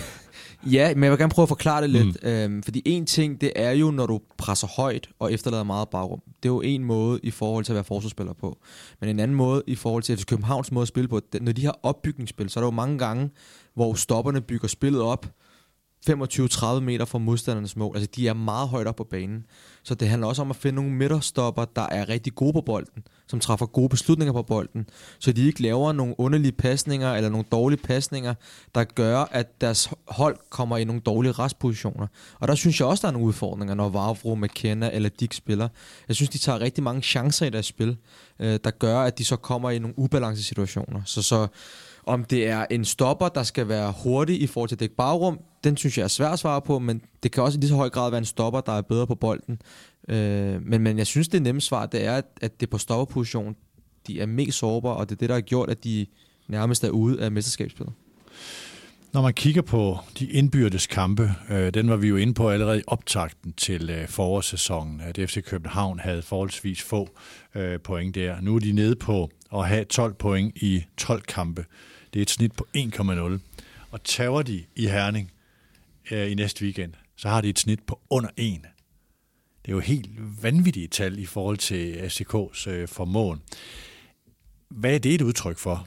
ja, men jeg vil gerne prøve at forklare det lidt. Mm. Øh, fordi en ting, det er jo, når du presser højt og efterlader meget bagrum. Det er jo en måde i forhold til at være forsvarsspiller på. Men en anden måde i forhold til F C Københavns måde at spille på, når de har opbygningsspil, så er der jo mange gange, hvor stopperne bygger spillet op, femogtyve til tredive meter fra modstandernes mål. Altså, de er meget højt op på banen. Så det handler også om at finde nogle midterstopper, der er rigtig gode på bolden, som træffer gode beslutninger på bolden, så de ikke laver nogle underlige pasninger eller nogle dårlige pasninger, der gør, at deres hold kommer i nogle dårlige restpositioner. Og der synes jeg også, der er nogle udfordringer, når Vavro, McKenna eller Dick spiller. Jeg synes, de tager rigtig mange chancer i deres spil, der gør, at de så kommer i nogle ubalancesituationer. Så så om det er en stopper, der skal være hurtig i forhold til at dække bagrum, den synes jeg er svært at svare på, men det kan også i lige så høj grad være en stopper, der er bedre på bolden. Øh, men, men jeg synes, det nemme svar, det er, at det på stopperposition, de er mest sårbare, og det er det, der har gjort, at de nærmest er ude af mesterskabsspillet. Når man kigger på de indbyrdes kampe, øh, den var vi jo inde på allerede i optakten til øh, forårssæsonen, at F C København havde forholdsvis få øh, point der. Nu er de nede på at have tolv point i tolv kampe. Det er et snit på en komma nul. Og tager de i Herning øh, i næste weekend, så har de et snit på under en. Det er jo helt vanvittige tal i forhold til F C K's øh, formåen. Hvad er det et udtryk for?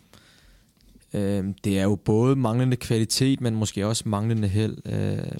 Øh, det er jo både manglende kvalitet, men måske også manglende held. Øh,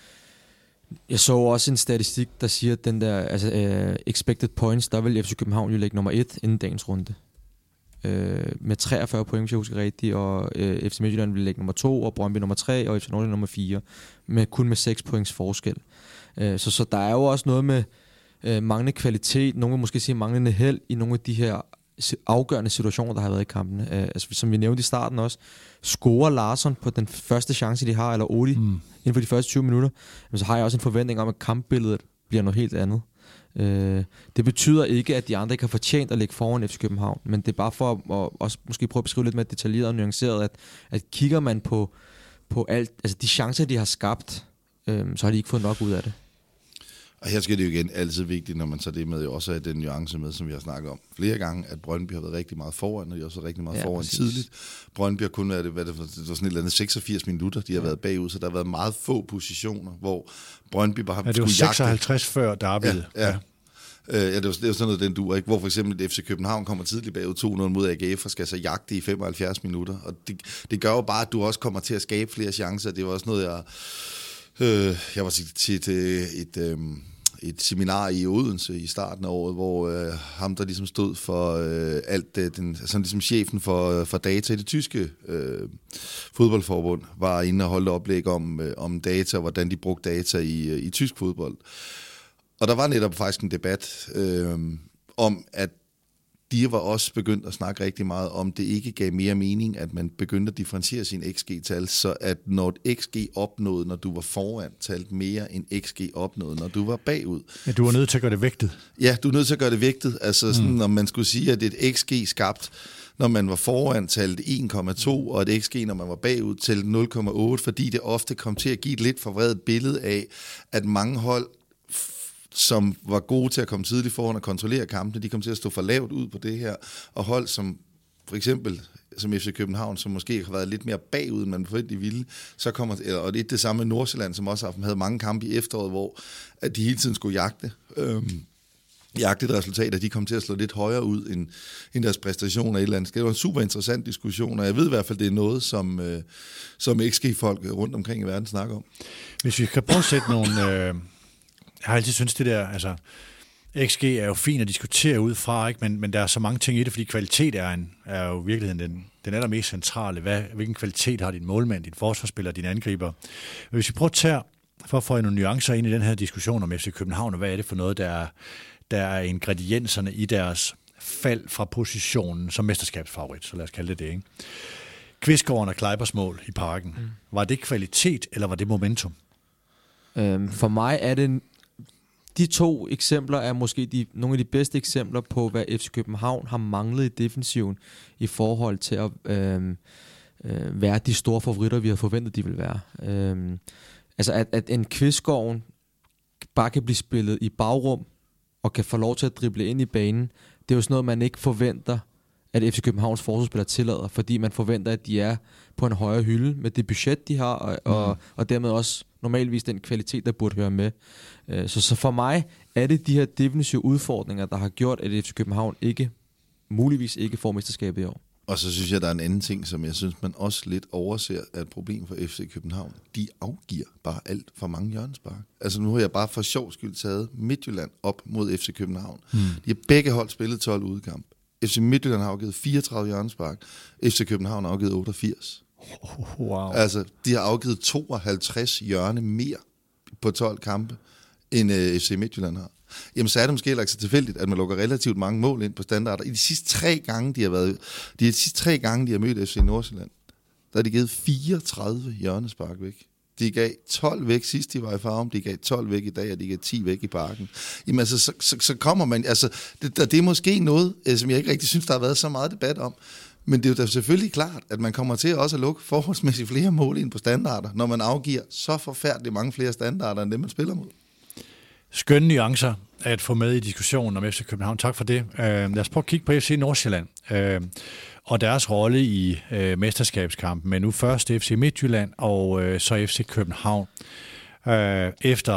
jeg så også en statistik, der siger, at den der altså, uh, expected points, der vil F C København jo ligge nummer et inden dagens runde. Øh, med treogfyrre point, hvis jeg husker rigtigt, og øh, F C Midtjylland vil ligge nummer to, og Brøndby nummer tre, og F C Nordsjælland nummer fire, med, kun med seks points forskel. Øh, så, så der er jo også noget med øh, manglende kvalitet, nogen vil måske sige manglende held i nogle af de her afgørende situationer, der har været i kampene. Øh, altså, som vi nævnte i starten også, scorer Larsson på den første chance, de har, eller Odi, mm. inden for de første tyve minutter, men så har jeg også en forventning om, at kampbilledet bliver noget helt andet. Øh, det betyder ikke, at de andre ikke har fortjent at ligge foran F C København, men det er bare for at, at også måske prøve at beskrive lidt mere detaljeret og nuanceret, at, at kigger man på, på alt, altså de chancer, de har skabt, øh, så har de ikke fået nok ud af det. Og her skal det jo igen altid vigtigt, når man tager det med, jo også er den nuance med, som vi har snakket om flere gange, at Brøndby har været rigtig meget foran, og de har også været rigtig meget ja, foran præcis. tidligt. Brøndby har kun været, hvad det var, det var sådan et eller andet seksogfirs minutter, de har ja. været bagud, så der har været meget få positioner, hvor Brøndby bare har ja, det var seksoghalvtreds før derved. Ja, ja. Ja, det er jo sådan noget, den duer, ikke? Hvor for eksempel F C København kommer tidligt bagud to nul mod A G F og skal så jagte i femoghalvfjerds minutter. Og det, det gør jo bare, at du også kommer til at skabe flere chancer. Det var også noget, jeg... Øh, jeg var til et, et, et, øh, et seminar i Odense i starten af året, hvor øh, ham, der ligesom stod for øh, alt det, den, altså ligesom chefen for, for data i det tyske øh, fodboldforbund, var inde og holdt oplæg om, øh, om data, og hvordan de brugte data i, i tysk fodbold. Og der var netop faktisk en debat øh, om, at de var også begyndt at snakke rigtig meget om, det ikke gav mere mening, at man begyndte at differentiere sin X G-tal, så at når et X G opnåede, når du var foran, talt mere end X G opnåede, når du var bagud. Ja, du var nødt til at gøre det vægtet. Ja, du er nødt til at gøre det vægtet. Altså sådan, mm. når man skulle sige, at et X G skabt, når man var foran, talte en komma to, og et X G, når man var bagud, talte nul komma otte, fordi det ofte kom til at give et lidt forvredet billede af, at mange hold, som var gode til at komme tidligt foran og kontrollere kampene, de kom til at stå for lavt ud på det her, og hold som for eksempel som F C København, som måske har været lidt mere bagud, end man forventelig ville, så kommer, og det er det samme med Nordsjælland, som også havde mange kampe i efteråret, hvor at de hele tiden skulle jagte, øhm, jagte et resultat, at de kom til at slå lidt højere ud, end, end deres præstationer et eller andet. Det var en super interessant diskussion, og jeg ved i hvert fald, det er noget, som, øh, som X G-folk rundt omkring i verden snakker om. Hvis vi kan prøve at sætte nogle... Øh Jeg har altid syntes, det der, altså, X G er jo fint at diskutere ud fra, ikke? Men, men der er så mange ting i det, fordi kvalitet er, en, er jo i virkeligheden den, den allermest centrale. Hvad, hvilken kvalitet har din målmand, din forsvarsspiller, din angriber? Hvis vi prøver at tage, for at få nogle nuancer ind i den her diskussion om F C København, og hvad er det for noget, der er, der er ingredienserne i deres fald fra positionen som mesterskabsfavorit, så lad os kalde det det, ikke? Kvistgården og Kleibers mål i Parken. Mm. Var det kvalitet, eller var det momentum? Øhm, for mig er det... De to eksempler er måske de, nogle af de bedste eksempler på, hvad F C København har manglet i defensiven i forhold til at øh, øh, være de store favoritter, vi har forventet, de vil være. Øh, altså, at, at en Kvistgården bare kan blive spillet i bagrum og kan få lov til at drible ind i banen, det er jo sådan noget, man ikke forventer, at F C Københavns forsvarsspillere tillader, fordi man forventer, at de er på en højere hylde med det budget, de har, og, mm. og, og dermed også normalvis den kvalitet, der burde høre med. Så, så for mig er det de her defensive udfordringer, der har gjort, at F C København ikke, muligvis ikke får mesterskabet i år. Og så synes jeg, der er en anden ting, som jeg synes, man også lidt overser er et problem for F C København. De afgiver bare alt for mange hjørnespark. Altså nu har jeg bare for sjov skyld taget Midtjylland op mod F C København. Mm. De har begge hold spillet tolv udekamp. F C Midtjylland har afgivet fireogtredive hjørnespark. F C København har afgivet otteogfirs. Wow. Altså, de har afgivet tooghalvtreds hjørne mere på tolv kampe, end uh, F C Midtjylland har. Jamen, så er det måske heller ikke så tilfældigt, at man lukker relativt mange mål ind på standarder. I de sidste tre gange, de har været, de, de sidste tre gange, de har mødt F C Nordsjælland, der har de givet fireogtredive hjørnespark væk. De gav tolv væk sidst, de var i Farum, de gav tolv væk i dag, og de gav ti væk i Parken. Jamen altså, så, så, så kommer man, altså, det, det er måske noget, som jeg ikke rigtig synes, der har været så meget debat om, men det er jo da selvfølgelig klart, at man kommer til også at lukke forholdsmæssigt flere mål ind på standarder, når man afgiver så forfærdeligt mange flere standarder, end det man spiller mod. Skønne nuancer at få med i diskussionen om F C København. Tak for det. Uh, lad os prøve at kigge på F C Nordsjælland uh, og deres rolle i uh, mesterskabskampen, men nu først F C Midtjylland og uh, så F C København. Uh, efter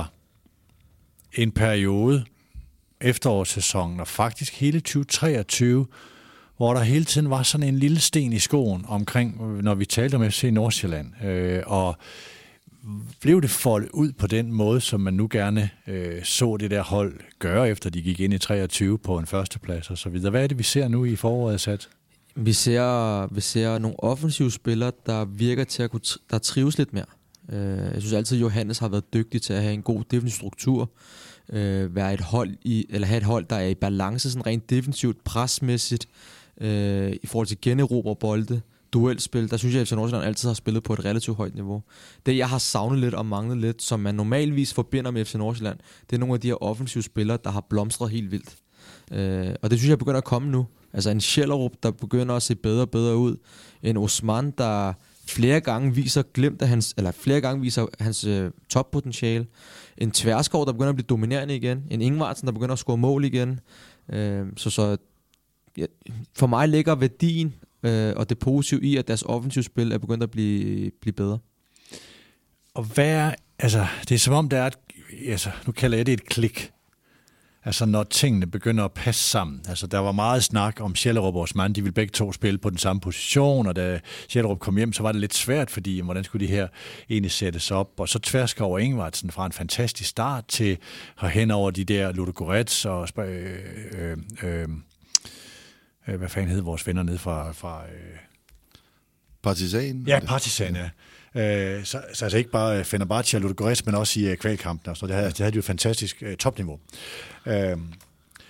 en periode, efterårssæsonen og faktisk hele tyve treogtyve, hvor der hele tiden var sådan en lille sten i skoen omkring, når vi talte om F C Nordsjælland, øh, og blev det foldet ud på den måde, som man nu gerne øh, så det der hold gøre, efter de gik ind i treogtyve på en førsteplads og så videre. Hvad er det, vi ser nu i foråret, Sat? Vi ser, vi ser nogle offensive spillere, der virker til at kunne t- der trives lidt mere. Uh, jeg synes altid, at Johannes har været dygtig til at have en god defensiv struktur, uh, være et hold i, eller have et hold, der er i balance, sådan rent defensivt, presmæssigt, uh, i forhold til generobre bolde, duelspil. Der synes jeg, at F C Nordsjælland altid har spillet på et relativt højt niveau. Det, jeg har savnet lidt og manglet lidt, som man normalvis forbinder med F C Nordsjælland, det er nogle af de her offensive spillere, der har blomstret helt vildt. Uh, og det synes jeg begynder at komme nu. Altså en Schellerup, der begynder at se bedre og bedre ud. En Osman, der flere gange viser glemt af hans, eller flere gange viser hans øh, toppotentiale. En Tverskov, der begynder at blive dominerende igen. En Ingvartsen, der begynder at score mål igen. Øh, så så ja, for mig ligger værdien øh, og det positive i, at deres offensive spil er begyndt at blive, blive bedre. Og hvad er, altså, det er som om, der er et, altså, nu kalder jeg det et klik. Altså når tingene begynder at passe sammen. Altså der var meget snak om Schellerup og Osman, de ville begge to spille på den samme position, og da Schellerup kom hjem, så var det lidt svært, fordi hvordan skulle de her egentlig sættes op? Og så Tverskov og Ingvartsen fra en fantastisk start til at hen over de der Ludogorets og øh, øh, øh, øh, hvad fanden hed vores venner nede fra... fra øh... Partisan? Ja, Partisan, ja. Øh, så, så altså ikke bare Fenerbahce og Ludogorets, men også i uh, kvalkampen. Så det havde, det havde jo et fantastisk uh, topniveau. Øh,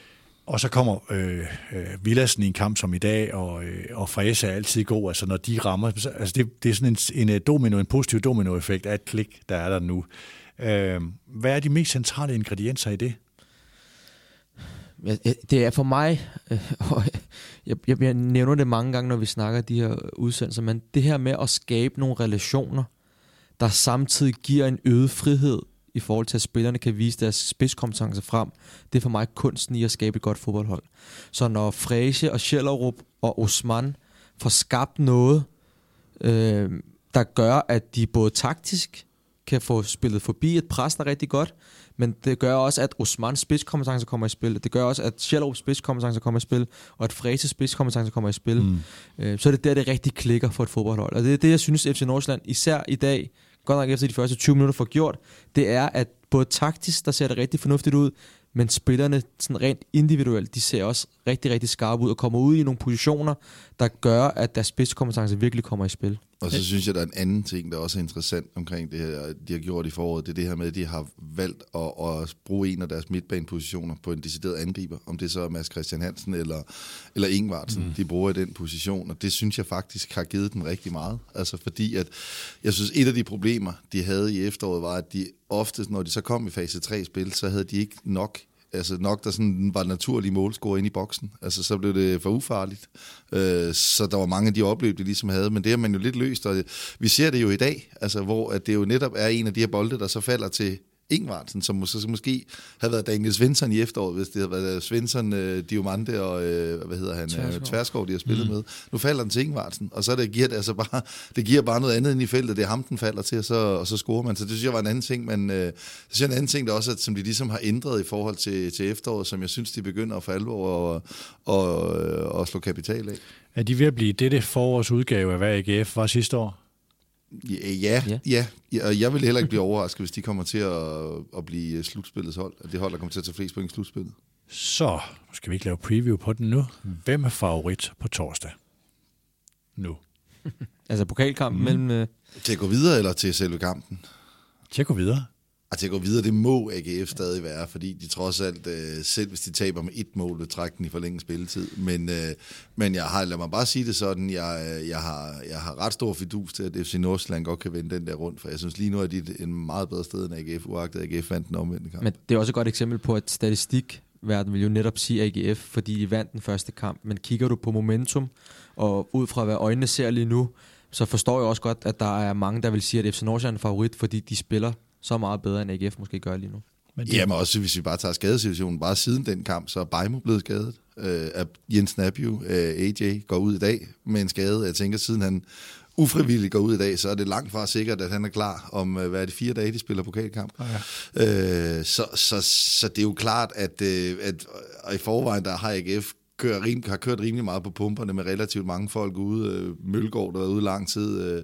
Og så kommer øh, øh, Villadsen i en kamp som i dag, og, øh, og Frese er altid god. Altså når de rammer, altså det, det er sådan en, en domino, en positiv dominoeffekt af et klik, der er der nu. Øh, hvad er de mest centrale ingredienser i det? Det er for mig, øh, jeg, jeg, jeg nævner det mange gange, når vi snakker de her udsendelser, men det her med at skabe nogle relationer, der samtidig giver en øget frihed i forhold til, at spillerne kan vise deres spidskompetencer frem, det er for mig kunsten i at skabe et godt fodboldhold. Så når Frese og Schellerup og Osman får skabt noget, øh, der gør, at de både taktisk kan få spillet forbi et pres, der er rigtig godt, men det gør også, at Osmans spidskompetencer kommer i spil. Det gør også, at Schellerups spidskompetencer kommer i spil, og at Freses spidskompetencer kommer i spil. Mm. Øh, så er det der, det rigtig klikker for et fodboldhold. Og det er det, jeg synes, F C Nordsjælland, især i dag, godt nok efter de første tyve minutter får gjort, det er, at både taktisk, der ser det rigtig fornuftigt ud, men spillerne sådan rent individuelt, de ser også rigtig, rigtig skarpe ud og kommer ud i nogle positioner, der gør, at deres spidskompetence virkelig kommer i spil. Og så synes jeg, der er en anden ting, der også er interessant omkring det her, de har gjort i foråret. Det er det her med, at de har valgt at, at bruge en af deres midtbanepositioner på en decideret angriber. Om det så er Mads Christian Hansen eller, eller Ingvartsen, mm. de bruger i den position. Og det synes jeg faktisk har givet dem rigtig meget. Altså fordi, at jeg synes, et af de problemer, de havde i efteråret, var, at de oftest, når de så kom i fase tre-spil, så havde de ikke nok Altså nok, der sådan var naturlige målscore inde i boksen. Altså så blev det for ufarligt. Øh, så der var mange af de oplevelser, de ligesom havde, men det har man jo lidt løst, og vi ser det jo i dag, altså hvor at det jo netop er en af de her bolde, der så falder til Ingvartsen, som måske, som måske havde været Daniel Svensson i efteråret, hvis det havde været Svensson, øh, Diomande og, øh, hvad hedder han, Tverskov, Tverskov de har spillet mm. med. Nu falder den til Ingvartsen, og så det giver det altså bare, det giver bare noget andet ind i feltet, det er ham, den falder til, og så, og så scorer man. Så det synes jeg var en anden ting, men øh, det synes jeg en anden ting, der også, at, som de ligesom har ændret i forhold til, til efteråret, som jeg synes, de begynder at for alvor og, og, og, og slå kapital af. Er de ved at blive dette forårs udgave af, hvad A G F var sidste år? Ja, ja, ja, ja, og jeg vil heller ikke blive overrasket, hvis de kommer til at, at blive slutspillets hold, at det hold, der kommer til at tage flest point i slutspillet. Så skal vi ikke lave preview på den nu. Hvem er favorit på torsdag? Nu. Altså pokalkampen mm. mellem... Uh... Til at gå videre, eller til selve kampen? Til at gå videre. Og til at gå videre, det må A G F stadig være, fordi de trods alt, øh, selv hvis de taber med et mål, vil trække den i forlænget spilletid. Men, øh, men jeg har, lad mig bare sige det sådan, jeg, jeg, har, jeg har ret stor fidus til, at F C Nordsjælland godt kan vinde den der rundt, for jeg synes lige nu, at de er en meget bedre sted end A G F, uagtet A G F vandt den omvendte kamp. Men det er også et godt eksempel på, at statistikverden vil jo netop sige A G F, fordi de vandt den første kamp. Men kigger du på momentum, og ud fra hvad øjnene ser lige nu, så forstår jeg også godt, at der er mange, der vil sige, at F C Nordsjælland er favorit, fordi de spiller så meget bedre, end A G F måske gør lige nu. Men det... Jamen også, hvis vi bare tager skadesituationen, bare siden den kamp, så er Bajmo blevet skadet. Øh, Jens Nabiu, øh, A J, går ud i dag med en skade. Jeg tænker, siden han ufrivilligt går ud i dag, så er det langt fra sikkert, at han er klar om, hvad er det, fire dage, de spiller pokalkamp. Oh, ja. øh, så, så, så det er jo klart, at, at i forvejen, der har A G F kører, rim, har kørt rimelig meget på pumperne med relativt mange folk ude. Mølgaard, der har været ude lang tid.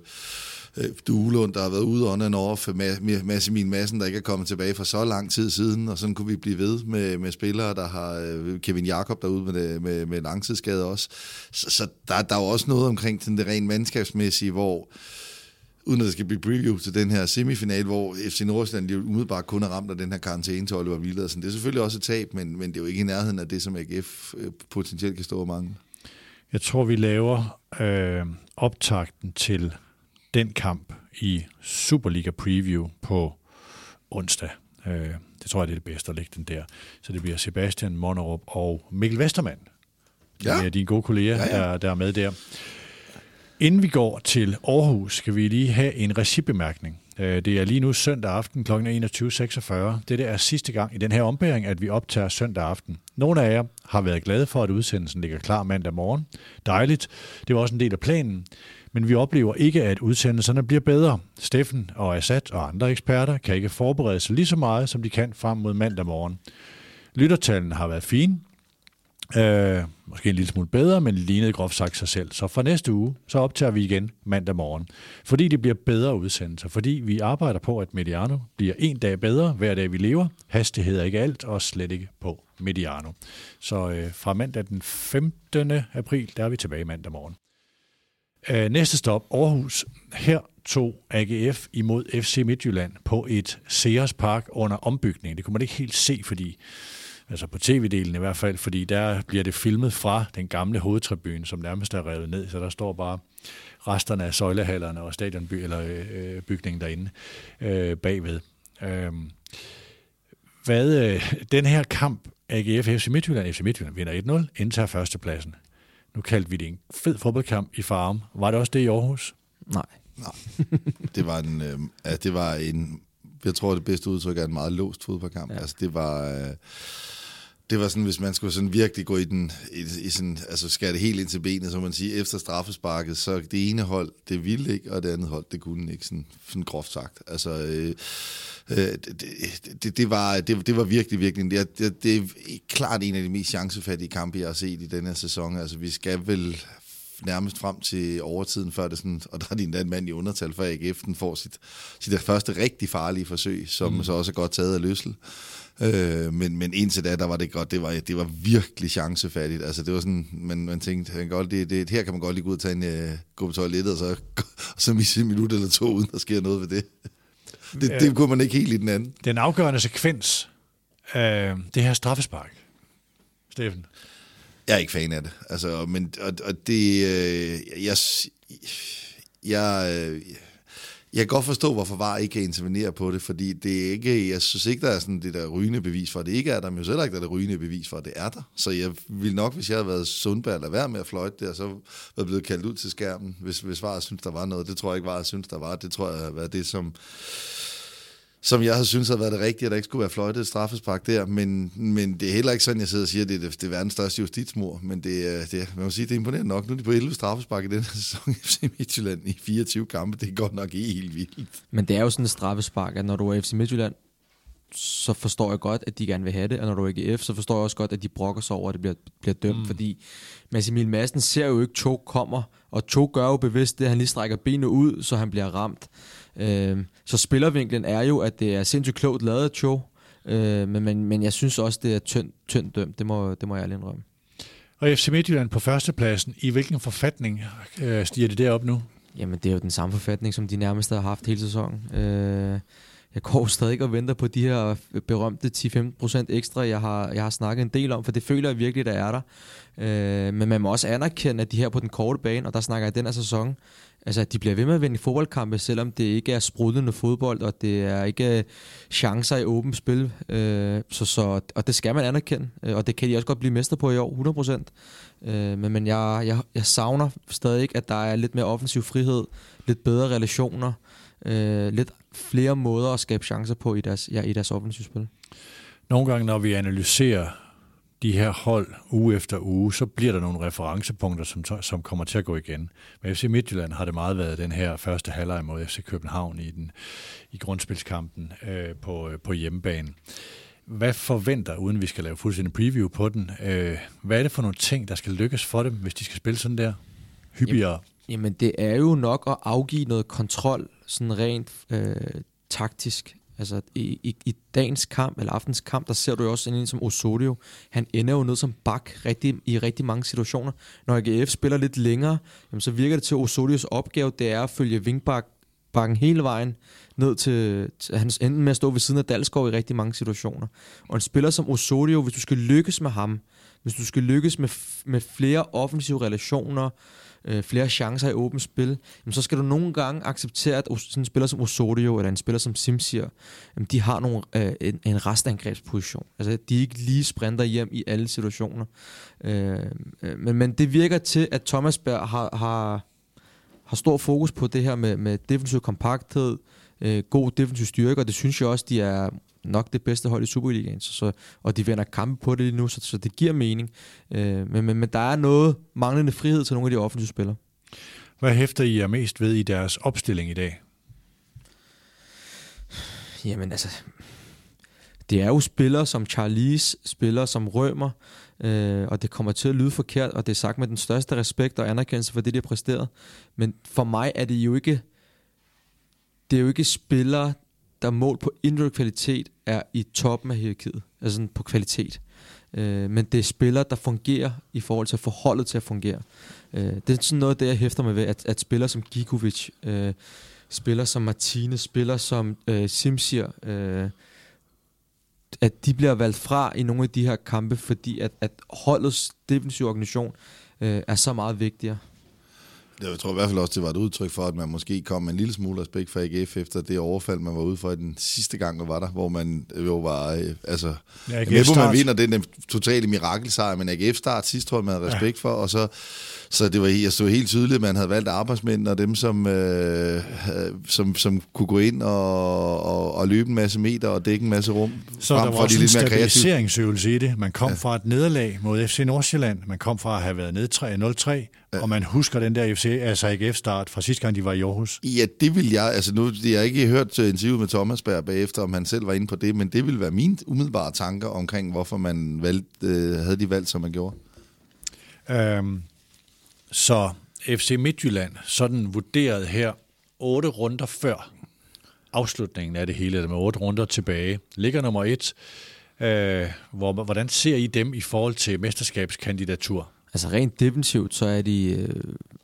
Duelund, der har været ude on and off, Massimil Madsen, der ikke er kommet tilbage for så lang tid siden, og sådan kunne vi blive ved med, med spillere, der har Kevin Jakob derude med, med, med langtidsskade også. Så, så der, der er jo også noget omkring den det rent mandskabsmæssige, hvor uden at det skal blive preview til den her semifinal, hvor F C Nordsjælland jo umiddelbart kun har ramt af den her karantæne til Oliver Villadsen. Det er selvfølgelig også et tab, men, men det er jo ikke i nærheden af det, som A G F potentielt kan stå og mangle. Jeg tror, vi laver øh, optakten til den kamp i Superliga Preview på onsdag. Øh, det tror jeg, det er det bedste at lægge den der. Så det bliver Sebastian Monnerup og Mikkel Vestermann. Ja. Det er dine gode kolleger, ja, ja. Der, der er med der. Inden vi går til Aarhus, skal vi lige have en regibemærkning. Det er lige nu søndag aften kl. enogtyve seksogfyrre. Det er sidste gang i den her ombæring, at vi optager søndag aften. Nogle af jer har været glade for, at udsendelsen ligger klar mandag morgen. Dejligt. Det var også en del af planen. Men vi oplever ikke, at udsendelserne bliver bedre. Steffen og Assad og andre eksperter kan ikke forberede sig lige så meget, som de kan frem mod mandag morgen. Lyttertallene har været fine. Øh, måske en lille smule bedre, men lignede groft sagt sig selv. Så fra næste uge, så optager vi igen mandag morgen. Fordi det bliver bedre udsendelser. Fordi vi arbejder på, at Mediano bliver en dag bedre, hver dag vi lever. Hastighed er ikke alt, og slet ikke på Mediano. Så øh, fra mandag den femtende april, der er vi tilbage mandag morgen. Øh, næste stop, Aarhus. Her tog A G F imod F C Midtjylland på et Ceres Park under ombygning. Det kunne man ikke helt se, fordi Altså på tv-delen i hvert fald, fordi der bliver det filmet fra den gamle hovedtribune, som nærmest er revet ned, så der står bare resterne af søjlehallerne og stadionby eller øh, bygningen derinde øh, bagved. Øh, hvad øh, den her kamp, A G F F C Midtjylland, F C Midtjylland vinder et nul, indtager førstepladsen. Nu kaldte vi det en fed fodboldkamp i Farum. Var det også det i Aarhus? Nej. Nej. Det var en, øh, ja, det var en, jeg tror det bedste udtryk er en meget låst fodboldkamp. Ja. Altså det var, øh, det var sådan, hvis man skulle sådan virkelig gå i den, i, i sådan, altså skære det helt ind til benet, så man siger, efter straffesparket, så det ene hold, det ville ikke, og det andet hold, det kunne ikke, sådan, sådan groft sagt. Altså, øh, øh, det, det, det, var, det, det var virkelig, virkelig, det, det, det er klart en af de mest chancefattige kampe, jeg har set i den her sæson. Altså, vi skal vel nærmest frem til overtiden, før det sådan, og der er din en mand i undertal, for A G F den får sit, sit første rigtig farlige forsøg, som mm. så også er godt taget af Løssel. Øh, men, men indtil da, der var det godt, det var, det var virkelig chancefattigt. Altså det var sådan, man, man tænkte, godt, det, det, her kan man godt lige gå ud og tage en, uh, gå på toilettet, og så, og så misse en minut eller to, uden der sker noget ved det. Det, øh, det kunne man ikke helt i den anden. Den afgørende sekvens af det her straffespark, Steffen? Jeg er ikke fan af det. Altså, men, og, og det, øh, jeg, jeg, øh, jeg kan godt forstå, hvorfor V A R ikke kan intervenere på det, fordi det er ikke, jeg synes ikke, der er sådan det der rygende bevis for, at det ikke er der, men jeg synes heller ikke, der er det rygende bevis for, at det er der. Så jeg ville nok, hvis jeg havde været Sundberg, lade være med at fløjte der, så var blevet kaldt ud til skærmen, hvis, hvis V A R synes, der var noget. Det tror jeg ikke, V A R synes, der var. Det tror jeg har været det, som... som jeg har synes havde været det rigtige, at der ikke skulle være fløjtet et straffespark der, men, men det er heller ikke sådan, jeg sidder og siger, at det er, det er verdens største justitsmord, men det, det, man må sige, det er imponerende nok. Nu er de på elleve straffespark i den her sæson i F C Midtjylland i fireogtyve kampe, det er godt nok ikke helt vildt. Men det er jo sådan et straffespark, at når du er F C Midtjylland, så forstår jeg godt, at de gerne vil have det, og når du er A G F, så forstår jeg også godt, at de brokker sig over, at det bliver, bliver dømt, mm. fordi Mads Emil Madsen ser jo ikke, Cho kommer, og Cho gør jo bevidst det, at han lige strækker benet ud, så han bliver ramt. Øh, så spillervinklen er jo, at det er sindssygt klogt lavet af Cho, øh, men, men, men jeg synes også, det er tyndt tynd dømt, det må, det må jeg alene indrømme. Og F C Midtjylland på førstepladsen, i hvilken forfatning øh, stiger det derop nu? Jamen, det er jo den samme forfatning, som de nærmeste har haft hele sæsonen. Øh, jeg går stadig og venter på de her berømte ti til femten procent ekstra, jeg har, jeg har snakket en del om, for det føler jeg virkelig, der er der. Øh, men man må også anerkende, at de her på den korte bane, og der snakker jeg den her sæson, altså at de bliver ved med at vinde i fodboldkampe, selvom det ikke er sprudlende fodbold, og det er ikke chancer i åbent spil. Øh, så, så, og det skal man anerkende, og det kan de også godt blive mester på i år, hundrede procent. Øh, men men jeg, jeg, jeg savner stadig ikke, at der er lidt mere offensiv frihed, lidt bedre relationer, øh, lidt flere måder at skabe chancer på i deres, ja, i deres offensive spil. Nogle gange, når vi analyserer de her hold uge efter uge, så bliver der nogle referencepunkter, som, som kommer til at gå igen. Med F C Midtjylland har det meget været den her første halvleg mod F C København i, den, i grundspilskampen øh, på, øh, på hjemmebane. Hvad forventer, uden vi skal lave fuldstændig preview på den, øh, hvad er det for nogle ting, der skal lykkes for dem, hvis de skal spille sådan der hyppigere? Jamen, jamen det er jo nok at afgive noget kontrol, sådan rent øh, taktisk. Altså i, i, i dagens kamp, eller aftens kamp, der ser du jo også en som Osorio. Han ender jo ned som bak rigtig, i rigtig mange situationer. Når A G F spiller lidt længere, jamen, så virker det til, at Osorios opgave, det er at følge wingbacken hele vejen ned til, til han enten med at stå ved siden af Dalsgaard i rigtig mange situationer. Og en spiller som Osorio, hvis du skal lykkes med ham, hvis du skal lykkes med, med flere offensive relationer, øh, flere chancer i åbent spil, jamen, så skal du nogle gange acceptere, at sådan en spiller som Osorio eller en spiller som Simsier, jamen, de har nogle, øh, en, en restangrebsposition. Altså, de ikke lige sprinter hjem i alle situationer. Øh, øh, men, men det virker til, at Thomas Berg har, har, har stor fokus på det her med, med defensiv kompakthed, øh, god defensiv styrke, og det synes jeg også, de er nok det bedste hold i Superligaen, så, så, og de vinder kampe på det lige nu, så, så det giver mening. Øh, men, men, men der er noget manglende frihed til nogle af de offensive spillere. Hvad hæfter I er mest ved i deres opstilling i dag? Jamen altså, det er jo spillere som Charlize, spillere som Rømer, øh, og det kommer til at lyde forkert, og det er sagt med den største respekt og anerkendelse for det, de har præsteret. Men for mig er det jo ikke, det er jo ikke spillere, der mål på individuel kvalitet er i toppen af hierarkiet, altså sådan på kvalitet. Øh, men det er spillere, der fungerer i forhold til at få holdet til at fungere. Øh, det er sådan noget, det jeg hæfter mig ved, at, at spillere som Gikovic, øh, spillere som Martine, spillere som øh, Simsier, øh, at de bliver valgt fra i nogle af de her kampe, fordi at, at holdets defensive organisation øh, er så meget vigtigere. Jeg tror i hvert fald også, det var et udtryk for, at man måske kom med en lille smule respekt for A G F efter det overfald, man var ude for den sidste gang, man var der, hvor man jo var, øh, altså, ja, jeg ved, man vinder den, den totale mirakelsejr, men A G F start sidst, tror jeg, man havde respekt ja. for, og så, så det var, jeg så helt tydeligt, at man havde valgt arbejdsmænd, og dem, som, øh, som, som kunne gå ind og, og, og løbe en masse meter og dække en masse rum. Så der var også de en stabiliseringsøvelse i det. Man kom ja. fra et nederlag mod F C Nordsjælland, man kom fra at have været ned nul tre, ja. og man husker den der F C, altså A G F-start fra sidste gang, de var i Aarhus. Ja, det vil jeg, altså nu, jeg har ikke hørt interviewet med Thomas Berg bagefter, om han selv var inde på det, men det vil være mine umiddelbare tanker omkring, hvorfor man valgte, øh, havde de valgt, som man gjorde. Øhm, så F C Midtjylland, sådan vurderet her, otte runder før afslutningen af det hele, med otte runder tilbage, ligger nummer et. Øh, hvor, hvordan ser I dem i forhold til mesterskabskandidatur? Altså rent defensivt, så er de, øh,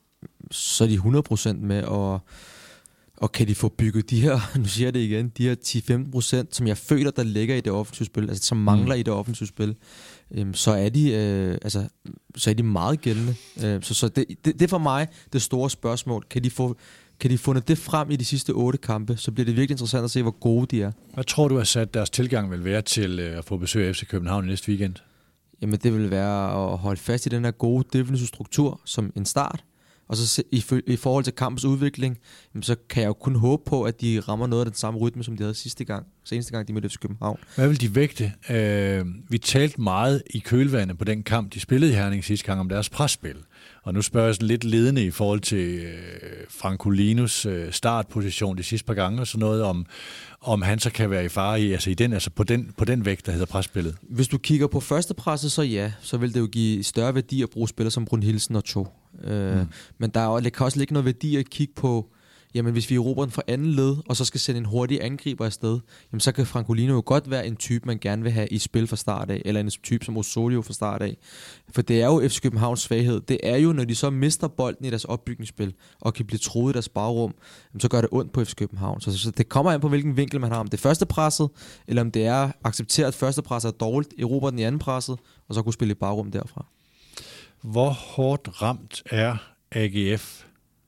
så er de hundrede procent med, og, og kan de få bygget de her, nu siger jeg det igen, de her ti til femten procent, som jeg føler, der ligger i det offensive spil, altså som mangler mm. i det offensive spil, øh, så, er de, øh, altså, så er de meget gældende. Øh, så så det, det, det er for mig det store spørgsmål. Kan de få... Kan de fundet det frem i de sidste otte kampe, så bliver det virkelig interessant at se, hvor gode de er. Hvad tror du, at sat deres tilgang vil være til at få besøg af F C København næste weekend? Jamen, det vil være at holde fast i den her gode defensive struktur som en start. Og så se, i, i forhold til kampens udvikling, jamen, så kan jeg jo kun håbe på, at de rammer noget af den samme rytme, som de havde sidste gang. Seneste gang, de mødte F C København. Hvad vil de vægte? Øh, vi talte meget i kølvandet på den kamp, de spillede i Herning sidste gang, om deres presspil. Og nu spørger jeg sådan lidt ledende i forhold til øh, Francolinos øh, startposition de sidste par gange, og sådan noget om, om han så kan være i fare i, altså, i den, altså på, den, på den vægt, der hedder presspillet. Hvis du kigger på førstepresset, så ja, så vil det jo give større værdi at bruge spillere som Brunhildsen og To. Øh, mm. Men der, er, der kan også ligge noget værdi at kigge på, jamen hvis vi erobrer den fra anden led, og så skal sende en hurtig angriber afsted, jamen så kan Francolino jo godt være en type, man gerne vil have i spil fra start af, eller en type som Osorio fra start af. For det er jo F C Københavns svaghed. Det er jo, når de så mister bolden i deres opbygningsspil, og kan blive truet i deres bagrum, jamen så gør det ondt på F C København. Så, så det kommer an på, hvilken vinkel man har. Om det er første presset, eller om det er accepteret, at første presset er dårligt, erobrer den i anden presset, og så kunne spille i bagrum derfra. Hvor hårdt ramt er A G F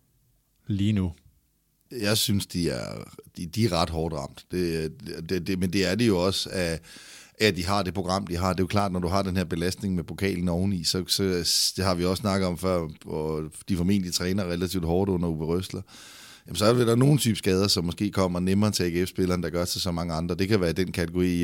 lige nu? Jeg synes, de er, de, de er ret hårdt ramt. Det, det, det, men det er det jo også, at, at de har det program, de har. Det er jo klart, når du har den her belastning med pokalen oveni, så, så det har vi også snakket om før, og de formentlig træner relativt hårdt under Uwe Rösler. Jamen, så er der nogle type skader, som måske kommer nemmere til A G F-spilleren, der gør til så mange andre. Det kan være den kategori,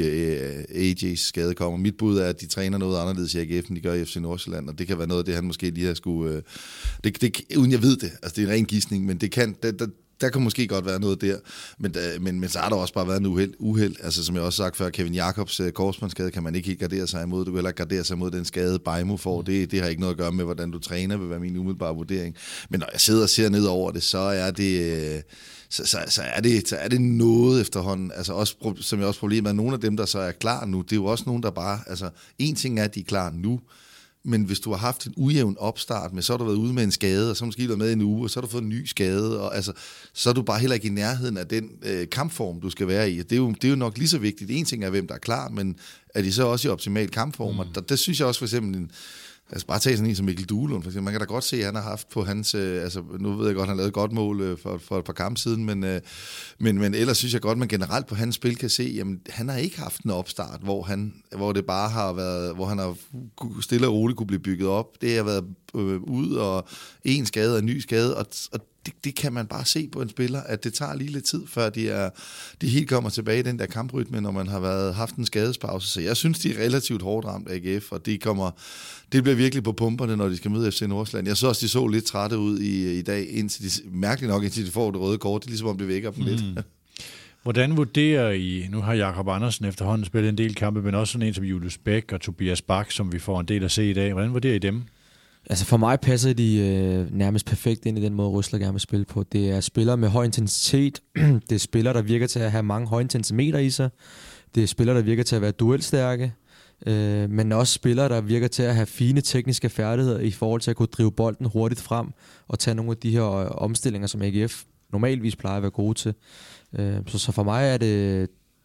A J's skade kommer. Mit bud er, at de træner noget anderledes i A G F, end de gør i F C Nordsjælland, og det kan være noget af det, han måske lige har skulle... Det, det, uden jeg ved det, altså det er en ren gidsning, men det kan... Det, der, Der kan måske godt være noget der, men, men, men så har der også bare været en uheld. uheld. Altså som jeg også sagt før, Kevin Jacobs uh, korsbåndsskade kan man ikke helt gardere sig imod. Du kan heller ikke gardere sig imod den skade, Bajmo får. Det, det har ikke noget at gøre med, hvordan du træner, vil være min umiddelbare vurdering. Men når jeg sidder og ser ned over det, så er det... Så, så, så, er det, så er det noget efterhånden, altså også, som jeg også problemet er, nogle af dem, der så er klar nu, det er jo også nogen, der bare, altså en ting er, at de er klar nu, men hvis du har haft en ujævn opstart, med, så har du været ude med en skade, og så måske været med en uge, og så har du fået en ny skade, og altså, så er du bare heller ikke i nærheden af den øh, kampform, du skal være i. Det er, jo, det er jo nok lige så vigtigt. En ting er, hvem der er klar, men er de så også i optimal kampform? Mm. Og der, der synes jeg også for eksempel, en, altså bare tage sådan en som Mikkel Duelund, for eksempel. Man kan da godt se, at han har haft på hans, øh, altså nu ved jeg godt, at han lavede et godt mål øh, for, for et par kampe siden, men, øh, men, men ellers synes jeg godt, at man generelt på hans spil kan se, jamen han har ikke haft en opstart, hvor, han, hvor det bare har været, hvor han har stille og roligt kunne blive bygget op. Det har været øh, ud, og en skade og en ny skade, og, og det, det kan man bare se på en spiller, at det tager lige lidt tid, før de, er, de helt kommer tilbage i den der kamprytme, når man har været, haft en skadespause. Så jeg synes, de er relativt hårdt ramt af A G F, og de kommer, det bliver virkelig på pumperne, når de skal møde F C Nordsjælland. Jeg synes også, de så lidt trætte ud i, i dag, indtil de, mærkeligt nok, indtil de får det røde kort. Det er ligesom om det vækker dem lidt. Mm. Hvordan vurderer I, nu har Jakob Andersen efterhånden spillet en del kampe, men også sådan en som Julius Bæk og Tobias Bak, som vi får en del at se i dag. Hvordan vurderer I dem? Altså for mig passer de øh, nærmest perfekt ind i den måde, Rösler gerne vil spille på. Det er spillere med høj intensitet. Det er spillere, der virker til at have mange høje intensimeter i sig. Det er spillere, der virker til at være duelstærke. Øh, men også spillere, der virker til at have fine tekniske færdigheder i forhold til at kunne drive bolden hurtigt frem og tage nogle af de her omstillinger, som A G F normalvis plejer at være gode til. Øh, så, så for mig er det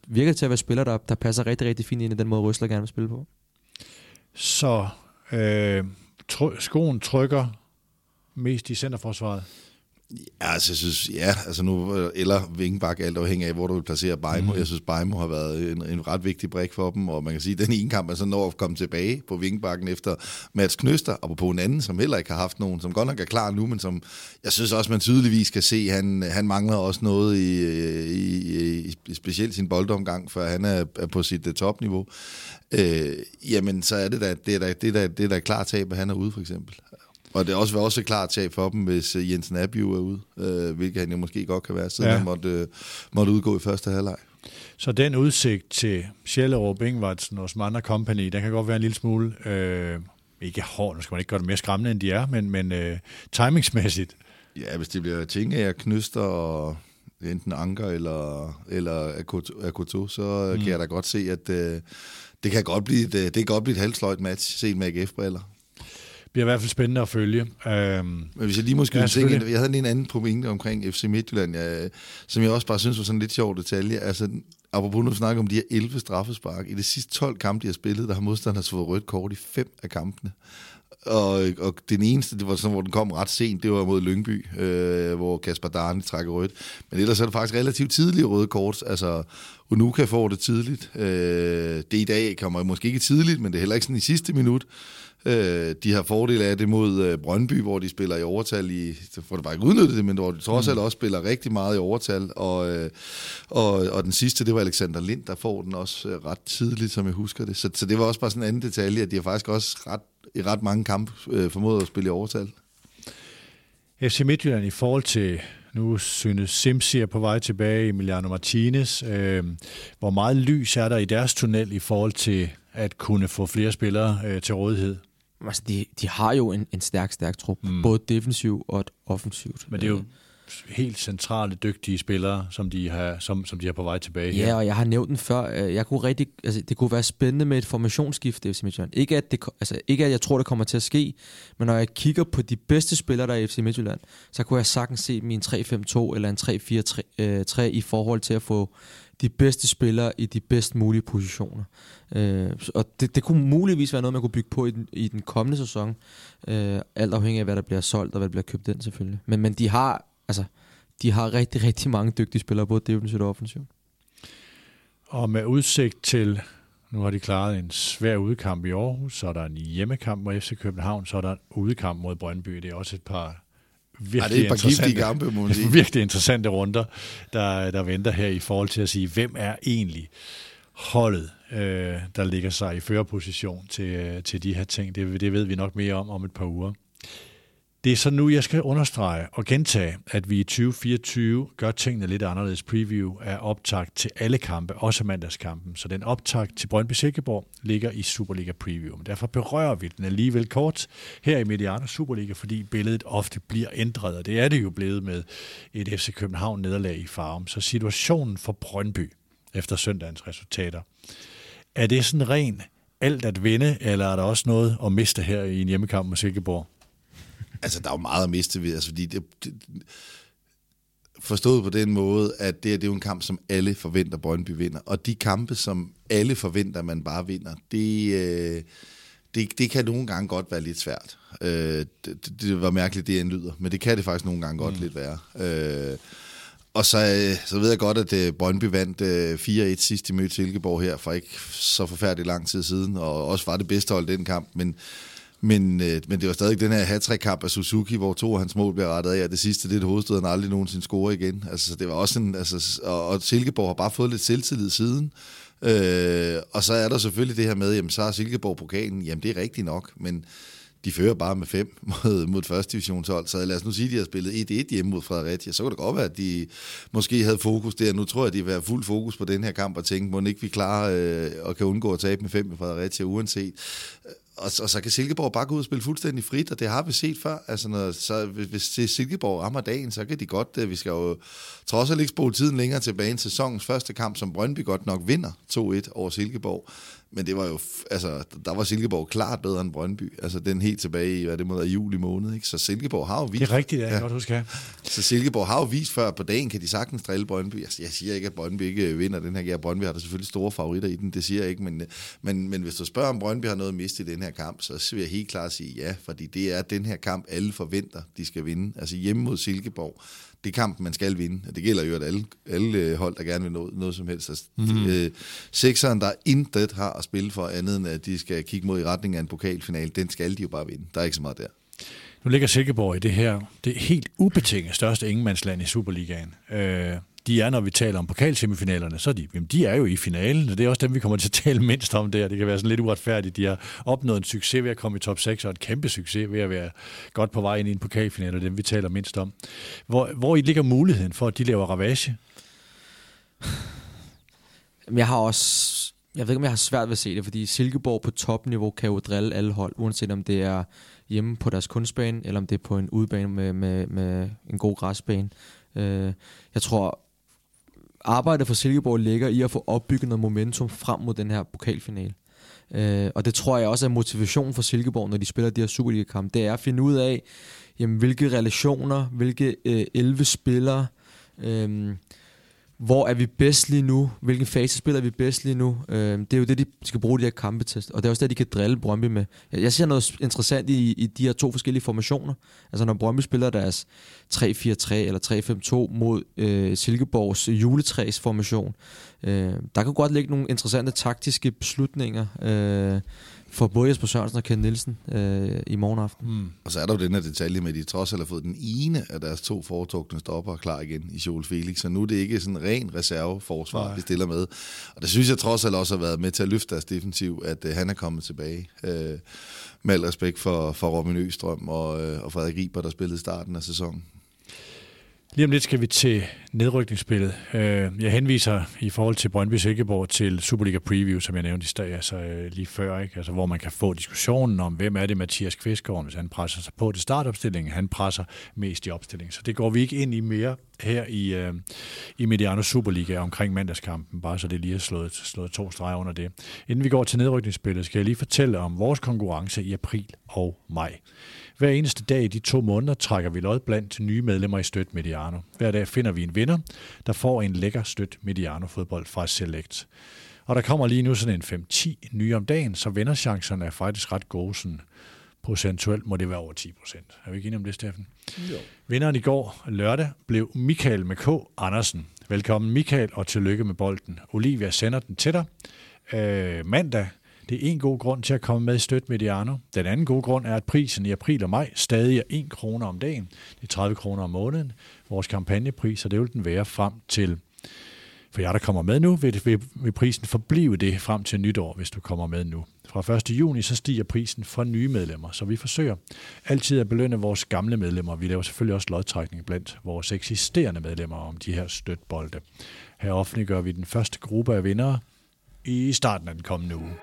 virker til at være spiller, der, der passer rigtig, rigtig fint ind i den måde, Røsler gerne vil spille på. Så øh, tr- skoen trykker mest i centerforsvaret? Ja, altså, jeg synes, ja, altså nu, eller vingebak, alt afhængig af, hvor du vil placere Bajmo. Mm. Jeg synes, Bajmo har været en, en ret vigtig brik for dem, og man kan sige, at den ene kamp er så når at komme tilbage på vingebakken efter Mats Knøster, og på en anden, som heller ikke har haft nogen, som godt nok er klar nu, men som jeg synes også, man tydeligvis kan se, han, han mangler også noget i, i, i specielt sin boldomgang, for han er, er på sit uh, topniveau. Øh, jamen, så er det da, det er da, det er da, det er da klar tab, at han er ude, for eksempel. Og det er også, også klart tab for dem, hvis Jensen Abiu er ude, øh, hvilket han jo måske godt kan være, siden ja. han måtte, øh, måtte udgå i første halvleg. Så den udsigt til Sjællerup, Ingvartsen og Osman Company, den kan godt være en lille smule, øh, ikke hård, nu skal man ikke gøre det mere skræmmende, end de er, men, men øh, timingsmæssigt. Ja, hvis det bliver ting af Knyster og enten Anker eller, eller Akoto, så mm. kan jeg da godt se, at øh, det kan godt blive et, det kan godt blive et halvsløjt match, set med A G F-briller. Det bliver i hvert fald spændende at følge. Øhm, Men hvis jeg lige måske ja, tænke, jeg havde en anden pointe omkring F C Midtjylland, jeg, som jeg også bare synes var sådan en lidt sjov detalje. Altså, apropos nu snakke om de her elleve straffespark. I de sidste tolv kampe, de har spillet, der har modstanderne fået rødt kort i fem af kampene. Og, og den eneste, det var sådan, hvor den kom ret sent, det var mod Lyngby, øh, hvor Kasper Darni trækker rødt. Men ellers er det faktisk relativt tidlige røde kort. Altså, Unuka får det tidligt. Øh, det i dag kommer måske ikke tidligt, men det er heller ikke sådan i sidste minut. Øh, de har fordel af det mod øh, Brøndby, hvor de spiller i overtal i, så får det bare ikke udnyttet det, men hvor de trods alt også spiller rigtig meget i overtal. Og, øh, og, og den sidste, det var Alexander Lind, der får den også øh, ret tidligt, som jeg husker det. Så, så det var også bare sådan en anden detalje, at de har faktisk også ret, i ret mange kampe øh, formået at spille i overtal. F C Midtjylland i forhold til, nu synes Simsi er på vej tilbage, Emiliano Martinez. Øh, hvor meget lys er der i deres tunnel i forhold til at kunne få flere spillere øh, til rådighed? Altså, de, de har jo en, en stærk, stærk trup, mm. både defensivt og offensivt. Men det er jo helt centrale, dygtige spillere, som de har, som, som de har på vej tilbage ja, her. Og jeg har nævnt den før. Jeg kunne rigtig, altså, det kunne være spændende med et formationsskift i F C Midtjylland. Ikke at, det, altså, ikke at jeg tror, det kommer til at ske, men når jeg kigger på de bedste spillere, der er i F C Midtjylland, så kunne jeg sagtens se min tre fem to eller en tre fire tre i forhold til at få de bedste spillere i de bedst mulige positioner. Øh, og det, det kunne muligvis være noget, man kunne bygge på i den, i den kommende sæson. Øh, alt afhængig af, hvad der bliver solgt og hvad der bliver købt ind selvfølgelig. Men, men de har altså, de har rigtig, rigtig mange dygtige spillere, både defensivt og offensivt. Og med udsigt til, nu har de klaret en svær udekamp i Aarhus, så er der en hjemmekamp mod F C København, så er der en udekamp mod Brøndby. Det er også et par virkelig, ja, interessante, kampe, må sige. virkelig interessante runder, der, der venter her i forhold til at sige, hvem er egentlig holdet, øh, der ligger sig i førerposition til, til de her ting. Det, det ved vi nok mere om om et par uger. Det er så nu, jeg skal understrege og gentage, at vi i tyve fireogtyve gør tingene lidt anderledes. Preview er optakt til alle kampe, også mandagskampen. Så den optakt til Brøndby-Silkeborg ligger i Superliga Preview. Men derfor berører vi den alligevel kort her i Mediano Superliga, fordi billedet ofte bliver ændret. Og det er det jo blevet med et F C København nederlag i Farum. Så situationen for Brøndby efter søndagens resultater, er det sådan ren alt at vinde, eller er der også noget at miste her i en hjemmekamp med Silkeborg? Altså, der er jo meget at miste ved, altså, fordi det, det, forstået på den måde, at det, det er jo en kamp, som alle forventer, Brøndby vinder. Og de kampe, som alle forventer, man bare vinder, det, øh, det, det kan nogle gange godt være lidt svært. Øh, det, det var mærkeligt, det lyder, men det kan det faktisk nogle gange godt mm. lidt være. Øh, og så, så ved jeg godt, at Brøndby vandt fire et sidst i møde Silkeborg her, for ikke så forfærdeligt lang tid siden, og også var det bedste hold den kamp, men Men, øh, men det var stadig den her hat-trick-kamp af Suzuki, hvor to af hans mål bliver rettet af, og det sidste, det er det hovedstød, han aldrig nogensinde scorer igen. Altså, det var også en, altså, og, og Silkeborg har bare fået lidt selvtillid siden. Øh, og så er der selvfølgelig det her med, jamen så har Silkeborg pokalen, jamen det er rigtigt nok, men de fører bare med fem mod, mod første divisionshold. Så lad os nu sige, at de har spillet et et hjemme mod Fredericia. Så kunne det godt være, at de måske havde fokus der. Nu tror jeg, at de vil have fuld fokus på den her kamp og tænke, må ikke vi klarer øh, og kan undgå at tabe med fem med Fredericia uanset. Og, og så kan Silkeborg bare gå ud og spille fuldstændig frit, og det har vi set før. Altså, når, så, hvis Silkeborg rammer dagen, så kan de godt, vi skal jo trods alt ikke spole tiden længere tilbage end sæsonens første kamp, som Brøndby godt nok vinder to et over Silkeborg. Men det var jo, altså, der var Silkeborg klart bedre end Brøndby. Altså, den helt tilbage i, hvad det må være, juli måned, ikke? Så Silkeborg har jo vist... Det er rigtigt, ja, jeg ja. godt huske. Så Silkeborg har jo vist før på dagen, kan de sagtens drille Brøndby. Altså, jeg siger ikke, at Brøndby ikke vinder den her. Ja, Brøndby har der selvfølgelig store favoritter i den, det siger jeg ikke. Men, men, men hvis du spørger, om Brøndby har noget at miste i den her kamp, så vil jeg helt klart sige ja, fordi det er den her kamp, alle forventer, de skal vinde. Altså hjemme mod Silkeborg. Det er kampen, man skal vinde. Det gælder jo, at alle, alle hold, der gerne vil noget, noget som helst. Altså, mm. øh, sekseren, der intet har at spille for andet, end at de skal kigge mod i retning af en pokalfinale, den skal de jo bare vinde. Der er ikke så meget der. Nu ligger Silkeborg i det her, det helt ubetinget største ingenmandsland i Superligaen. Øh, de er, når vi taler om pokalsemifinalerne, så er de, jamen, de er jo i finalen, og det er også dem, vi kommer til at tale mindst om der. Det kan være sådan lidt uretfærdigt. De har opnået en succes ved at komme i top seks, og et kæmpe succes ved at være godt på vej ind i en pokalfinale, og dem, vi taler mindst om. Hvor, hvor i ligger muligheden for, at de laver ravage? Jeg har også... Jeg ved ikke, om jeg har svært ved at se det, fordi Silkeborg på topniveau kan jo drille alle hold, uanset om det er hjemme på deres kunstbane, eller om det er på en udebane med, med, med en god græsbane. Jeg tror, arbejdet for Silkeborg ligger i at få opbygget noget momentum frem mod den her pokalfinale. Og det tror jeg også er motivation for Silkeborg, når de spiller de her Superliga-kampe. Det er at finde ud af, jamen, hvilke relationer, hvilke øh, elleve spillere... Øh, Hvor er vi bedst lige nu? Hvilken fase spiller vi bedst lige nu? Øh, det er jo det, de skal bruge de her kampe til. Og det er også det, de kan drille Brøndby med. Jeg ser noget interessant i, i de her to forskellige formationer. Altså når Brøndby spiller deres tre fire tre eller tre fem to mod øh, Silkeborgs juletræsformation. Øh, der kan godt ligge nogle interessante taktiske beslutninger øh, for både Jesper Sørensen og Ken Nielsen øh, i morgen aften. Mm. Og så er der jo den her detalje med, at de trods alt har fået den ene af deres to foretrukne stopper klar igen i Joel Felix, så nu er det ikke sådan en ren reserveforsvar, Nej. vi stiller med. Og det synes jeg trods alt også har været med til at løfte deres defensiv, at øh, han er kommet tilbage. Øh, med al respekt for, for Robin Østrøm og, øh, og Frederik Riber, der spillede i starten af sæsonen. Lige om lidt skal vi til nedrykningsspillet. Jeg henviser i forhold til Brøndby Silkeborg til Superliga Preview, som jeg nævnte i dag, altså lige før, ikke? Altså, hvor man kan få diskussionen om, hvem er det Mathias Kvistgaard, hvis han presser sig på til startopstillingen. Han presser mest i opstillingen. Så det går vi ikke ind i mere her i, uh, i Mediano Superliga omkring mandagskampen, bare så det lige er slået, slået to streger under det. Inden vi går til nedrykningsspillet, skal jeg lige fortælle om vores konkurrence i april og maj. Hver eneste dag i de to måneder trækker vi lod blandt nye medlemmer i Støt Mediano. Hver dag finder vi en vinder, der får en lækker Støt Mediano fodbold fra Select. Og der kommer lige nu sådan en fem til ti nye om dagen, så vinderchancerne er faktisk ret gode. Sådan procentuelt må det være over ti procent. Er vi ikke enige om det, Steffen? Jo. Vinderen i går lørdag blev Michael med K. Andersen. Velkommen Michael, og tillykke med bolden. Olivia sender den til dig. Øh, mandag. Det er en god grund til at komme med i Støt Mediano. Den anden gode grund er, at prisen i april og maj stadig er en krone om dagen. Det er tredive kroner om måneden. Vores kampagnepris, og det vil den være frem til, for jer, der kommer med nu, vil, vil, vil prisen forblive det frem til nytår, hvis du kommer med nu. Fra første juni så stiger prisen for nye medlemmer, så vi forsøger altid at belønne vores gamle medlemmer. Vi laver selvfølgelig også lodtrækning blandt vores eksisterende medlemmer om de her støtbolde. Her offentliggør vi den første gruppe af vindere i starten af den kommende uge.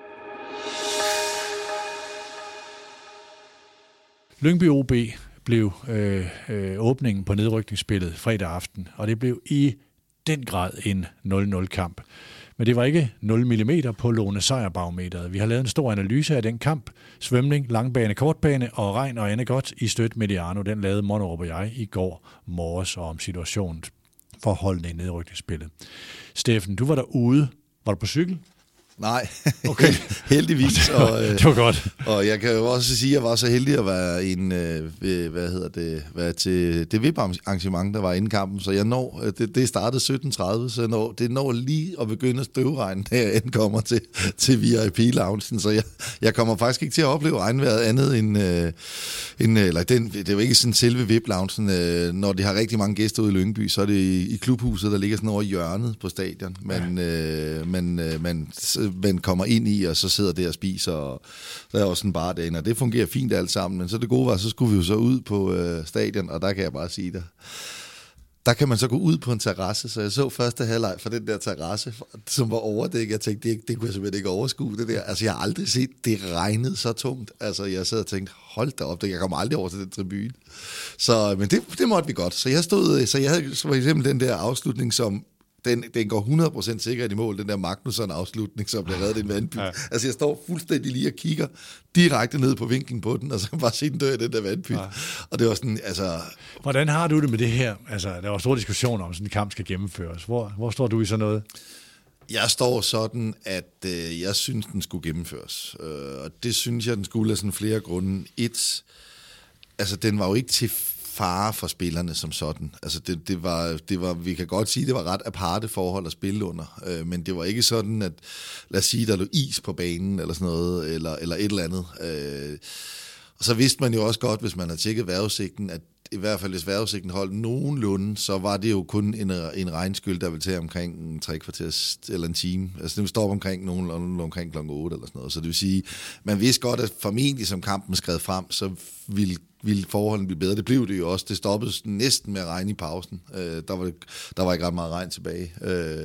Lyngby O B blev øh, øh, åbningen på nedrykningsspillet fredag aften, og det blev i den grad en nul nul kamp. Men det var ikke nul millimeter på Lone Sejr-barometeret. Vi har lavet en stor analyse af den kamp. Svømning, langbane, kortbane og regn og andet godt i Støt Mediano. Den lavede Monnerup og jeg i går morges om situationen for holdene i nedrykningsspillet. Steffen, du var derude. Var du på cykel? Nej, okay. heldigvis. Og, det var godt. Og jeg kan jo også sige, at jeg var så heldig at være, en, hvad hedder det, være til det V I P-arrangement, der var inden kampen, så jeg når, det, det startede sytten tredive, så jeg når, det når lige at begynde at støvregne, da jeg kommer til, til V I P-loungen, så jeg, jeg kommer faktisk ikke til at opleve regnvejret andet end, end eller den, det er jo ikke sådan selve V I P-loungen, når de har rigtig mange gæster ude i Lyngby, så er det i, i klubhuset, der ligger sådan over hjørnet på stadion, men, ja. men, men man kommer ind i, og så sidder der og spiser, og der er også en bar derinde, og det fungerer fint alt sammen, men så det gode var, så skulle vi jo så ud på øh, stadion, og der kan jeg bare sige det. Der kan man så gå ud på en terrasse, så jeg så første halvleg fra den der terrasse, som var overdækket. Jeg tænkte, det, det kunne jeg simpelthen ikke overskue, det der. Altså, jeg har aldrig set, det regnede så tungt. Altså, jeg sad og tænkte, hold da op, jeg kommer aldrig over til den tribune. Så, men det, det måtte vi godt. Så jeg stod, så jeg havde for eksempel den der afslutning, som Den, den går hundrede procent sikkert i mål, den der Magnusson-afslutning, som bliver reddet i en vandpyt. Ja. Altså, jeg står fuldstændig lige og kigger direkte ned på vinklen på den, og så bare se den dør i den der vandpyt. Ja. Og det var sådan, altså... Hvordan har du det med det her? Altså, der var store diskussioner om, sådan en kamp skal gennemføres. Hvor, hvor står du i sådan noget? Jeg står sådan, at øh, jeg synes, den skulle gennemføres. Øh, og det synes jeg, den skulle af sådan flere grunde. Et, altså, den var jo ikke til fare for spillerne som sådan. Altså det, det, var, det var, vi kan godt sige, det var ret aparte forhold at spille under, øh, men det var ikke sådan, at lad os sige, der lå is på banen, eller sådan noget, eller, eller et eller andet. Øh, og så vidste man jo også godt, hvis man havde tjekket vejrudsigten, at i hvert fald hvis vejrudsigten holdt nogenlunde, så var det jo kun en, en regnskyld, der ville tage omkring en tre kvarter eller en time. Altså det stod omkring nogenlunde omkring klokken otte eller sådan noget. Så det vil sige, man vidste godt, at formentlig som kampen skred frem, så ville ville forholdene blive bedre. Det blev det jo også. Det stoppede næsten med at regne i pausen. Øh, der, var, der var ikke ret meget regn tilbage. Øh,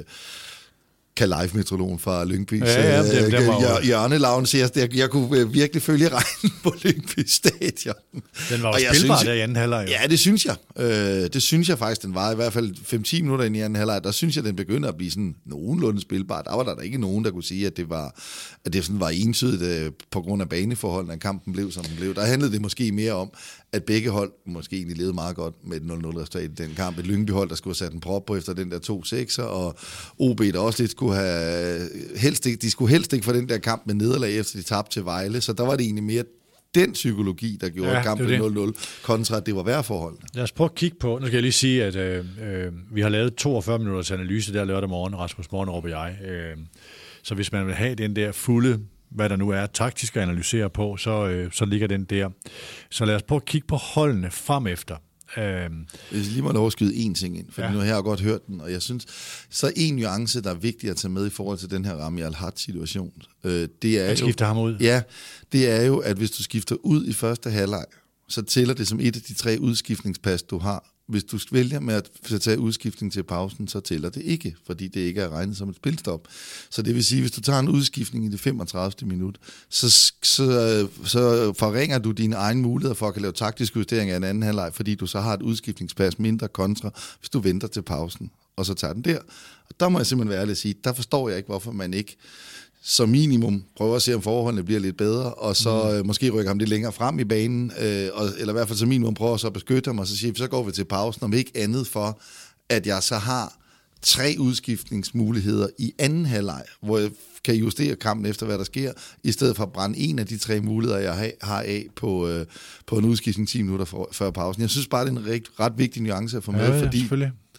kan live-meteorologen fra Lyngby. Ja, ja, dem, dem var øh, Jørne Lavn siger, at jeg, jeg kunne virkelig følge regnen på Lyngby Stadion. Den var jo spilbar der i anden halvleg. Ja, det synes jeg. Øh, det synes jeg faktisk, den var. I hvert fald fem til ti minutter ind i anden halvleg, der synes jeg, den begynder at blive sådan nogenlunde spilbar. Der var der, der ikke nogen, der kunne sige, at det var, at det sådan var entydigt øh, på grund af baneforholdene, at kampen blev, som den blev. Der handlede det måske mere om, at begge hold måske egentlig levede meget godt med et nul nul resultat i den kamp. Et Lyngby-hold, der skulle have sat en prop på efter den der to sekser, og O B, der også lidt skulle have... Helst ikke, de skulle helst ikke få den der kamp med nederlag, efter de tabte til Vejle, så der var det egentlig mere den psykologi, der gjorde ja, kampen nul nul, kontra at det var vejrforholdene. Lad os prøve at kigge på... Nu skal jeg lige sige, at øh, øh, vi har lavet toogfyrre minutters analyse der lørdag morgen, Rasmus Morgenrup og jeg. Øh, så hvis man vil have den der fulde, hvad der nu er taktisk at analysere på, så, øh, så ligger den der. Så lad os prøve at kigge på holdene frem efter. Øh, Hvis jeg lige må lov at skyde én ting ind, for ja. Nu har jeg godt hørt den, og jeg synes, så en nuance, der er vigtig at tage med i forhold til den her Rami Al-Had-situation, øh, det er at skifte ham ud. Ja, det er jo, at hvis du skifter ud i første halvleg, så tæller det som et af de tre udskiftningspas, du har. Hvis du vælger med at tage udskiftning til pausen, så tæller det ikke, fordi det ikke er regnet som et spilstop. Så det vil sige, hvis du tager en udskiftning i det femogtredivte minut, så, så, så forringer du dine egne muligheder for at kan lave taktisk justering af en anden halvleg, fordi du så har et udskiftningspas mindre kontra, hvis du venter til pausen, og så tager den der. Og der må jeg simpelthen være ærlig at sige, der forstår jeg ikke, hvorfor man ikke som minimum prøver at se, om forholdene bliver lidt bedre, og så mm. øh, måske rykker ham lidt længere frem i banen, øh, og, eller i hvert fald som minimum prøver så at beskytte ham, og så siger vi, så går vi til pausen, om ikke andet for, at jeg så har tre udskiftningsmuligheder i anden halvleg, hvor jeg kan justere kampen efter, hvad der sker, i stedet for at brænde en af de tre muligheder, jeg har af på, øh, på en udskiftning ti minutter for, før pausen. Jeg synes bare, det er en ret, ret vigtig nuance at få med, ja, ja, fordi...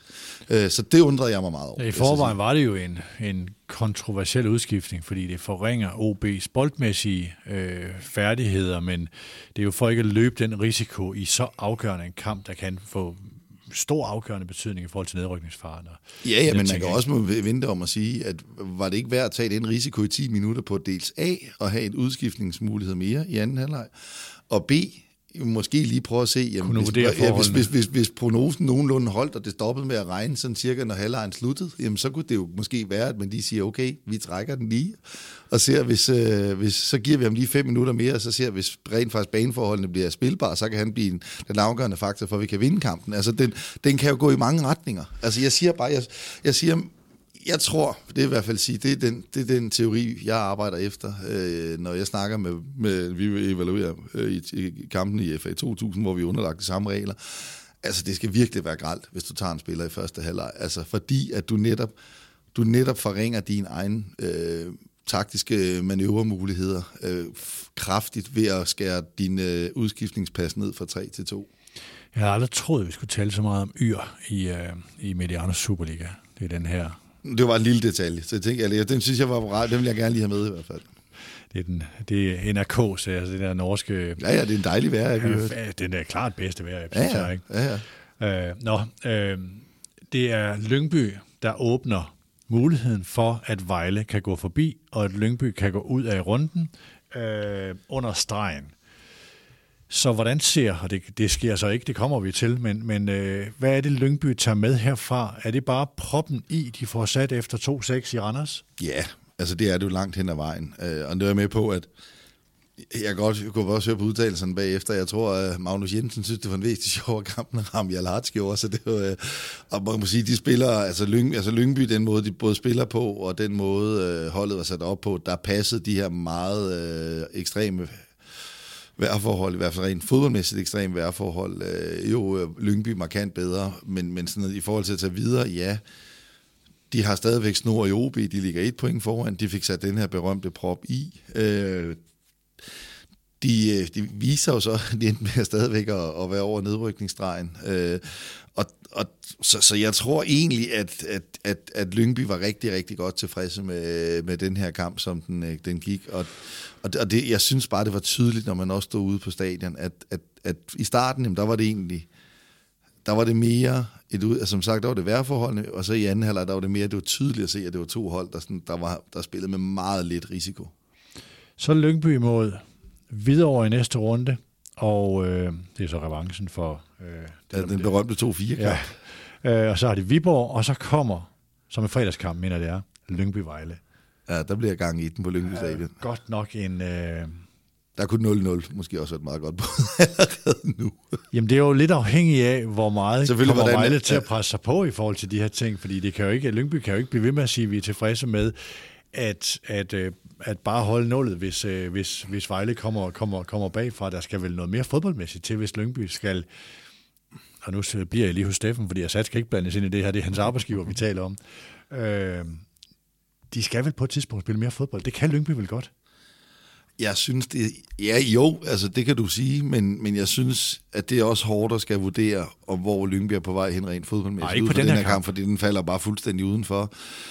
Så det undrede jeg mig meget over. Ja, i forvejen var det jo en, en kontroversiel udskiftning, fordi det forringer O B's boldmæssige øh, færdigheder, men det er jo for ikke at løbe den risiko i så afgørende en kamp, der kan få stor afgørende betydning i forhold til nedrykningsfaren. Ja, ja, men man kan også vente om at sige, at var det ikke værd at tage den risiko i ti minutter på dels A, og have en udskiftningsmulighed mere i anden halvleg, og B, måske lige prøve at se, jamen, hvis, ja, hvis, hvis, hvis, hvis prognosen nogenlunde holdt, og det stoppede med at regne sådan cirka, når halvlejen sluttede, jamen så kunne det jo måske være, at man lige siger, okay, vi trækker den lige, og ser, hvis, øh, hvis, så giver vi ham lige fem minutter mere, og så ser hvis rent faktisk baneforholdene bliver spilbare, så kan han blive en, den afgørende faktor for, at vi kan vinde kampen. Altså, den, den kan jo gå i mange retninger. Altså, jeg siger bare, jeg, jeg siger, jeg tror, det er i hvert fald sige, det er den, det er den teori, jeg arbejder efter, øh, når jeg snakker med, med vi evaluerer øh, i, i kampen i F A to tusind, hvor vi underlagt de samme regler. Altså, det skal virkelig være grelt, hvis du tager en spiller i første halvleg. Altså, fordi at du netop, du netop forringer dine egne øh, taktiske manøvremuligheder øh, kraftigt ved at skære din øh, udskiftningspas ned fra tre til to. Jeg har aldrig troet, at vi skulle tale så meget om yr i, øh, i Medianos Superliga. Det er den her. Det var en lille detalje, så jeg tænkte, jeg, den synes jeg var bra. Den vil jeg gerne lige have med i hvert fald. Det er, den, det er N R K, så altså det der norske... Ja, ja, det er en dejlig vejr, jeg øh, Den er klart bedste vejr, synes ja, ja. jeg, ikke? Ja, ja. Øh, nå, øh, det er Lyngby, der åbner muligheden for, at Vejle kan gå forbi, og at Lyngby kan gå ud af runden øh, under stregen. Så hvordan ser, og det, det sker så ikke, det kommer vi til, men, men øh, hvad er det, Lyngby tager med herfra? Er det bare proppen i, de får sat efter to seks i Randers? Ja, altså det er det jo langt hen ad vejen. Øh, og det er jeg med på, at Jeg kan godt jeg kunne også høre på udtalelserne bagefter. Jeg tror, at Magnus Jensen synes, det var en væsentlig sjovere kamp, end Rami Al-Haj gjorde. Så det var, og man må sige, de spiller, altså, Lyng, altså Lyngby, den måde, de både spiller på, og den måde, holdet var sat op på, der passede de her meget øh, ekstreme vejrforhold, i hvert fald rent fodboldmæssigt ekstreme vejrforhold, øh, jo Lyngby markant bedre, men, men sådan noget, i forhold til at tage videre, ja, de har stadigvæk snor i O B, de ligger et point foran, de fik sat den her berømte prop i. Øh, de, de viser jo så, at de endte med stadigvæk at, at være over nedrykningsstregen. Øh, og, og, så, så jeg tror egentlig, at, at, at, at Lyngby var rigtig, rigtig godt tilfredse med, med den her kamp, som den, den gik. Og, og det, jeg synes bare, det var tydeligt, når man også stod ude på stadion, at, at, at i starten, jamen, der var det egentlig, der var det mere, et, altså, som sagt, der var det vejrforholdene, og så i anden halvleg, der var det mere, det var tydeligt at se, at det var to hold, der, sådan, der, var, der spillede med meget lidt risiko. Så Lyngby mod Hvidovre i næste runde, og øh, det er så revancen for... Øh, ja, den berømte to fire kamp. Ja. Øh, og så har de Viborg, og så kommer, som en fredagskamp, mener det er, Lyngby-Vejle. Ja, der bliver gang i den på Lyngby Stadion. Øh, godt nok en... Øh, der kunne nul nul måske også være et meget godt bud allerede nu. Jamen det er jo lidt afhængigt af, hvor meget kommer hvordan, Vejle til at presse sig på i forhold til de her ting, fordi det kan jo ikke, Lyngby kan jo ikke blive ved med at sige, at vi er tilfredse med, at, at, at bare holde nullet, hvis, hvis, hvis Vejle kommer, kommer, kommer bagfra. Der skal vel noget mere fodboldmæssigt til, hvis Lyngby skal... Og nu bliver jeg lige hos Steffen, fordi Assad skal ikke blandes ind i det her, det er hans arbejdsgiver, vi taler om. Øh, de skal vel på et tidspunkt spille mere fodbold. Det kan Lyngby vel godt? Jeg synes, det... Ja, jo, altså det kan du sige, men, men jeg synes, at det er også hårdt at skal vurdere, om hvor Lyngby er på vej hen rent fodboldmæssigt. Nej, ikke på den, den her kamp, kamp, fordi den falder bare fuldstændig udenfor.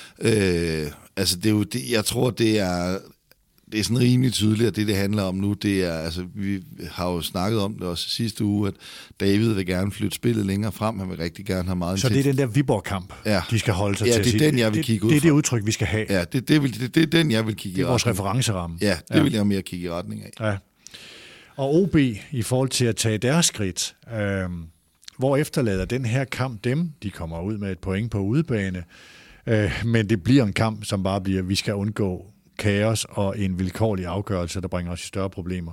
Øh, altså det er jo det, jeg tror, det er... Det er sådan rimelig tydeligt, at det, det handler om nu, det er, altså, vi har jo snakket om det også sidste uge, at David vil gerne flytte spillet længere frem, han vil rigtig gerne have meget... Så det er den der Viborg-kamp, ja. de skal holde sig ja, til at sige. Ja, det er den, jeg vil det, kigge ud Det er fra. det udtryk, vi skal have. Ja, det, det, vil, det, det er den, jeg vil kigge i retning. Det er vores referenceramme. Ja, det ja. vil jeg mere kigge i retning af. Ja. Og O B, i forhold til at tage deres skridt, øh, hvor efterlader den her kamp dem? De kommer ud med et point på udebane, øh, men det bliver en kamp, som bare bliver, vi skal undgå kaos og en vilkårlig afgørelse, der bringer os i større problemer?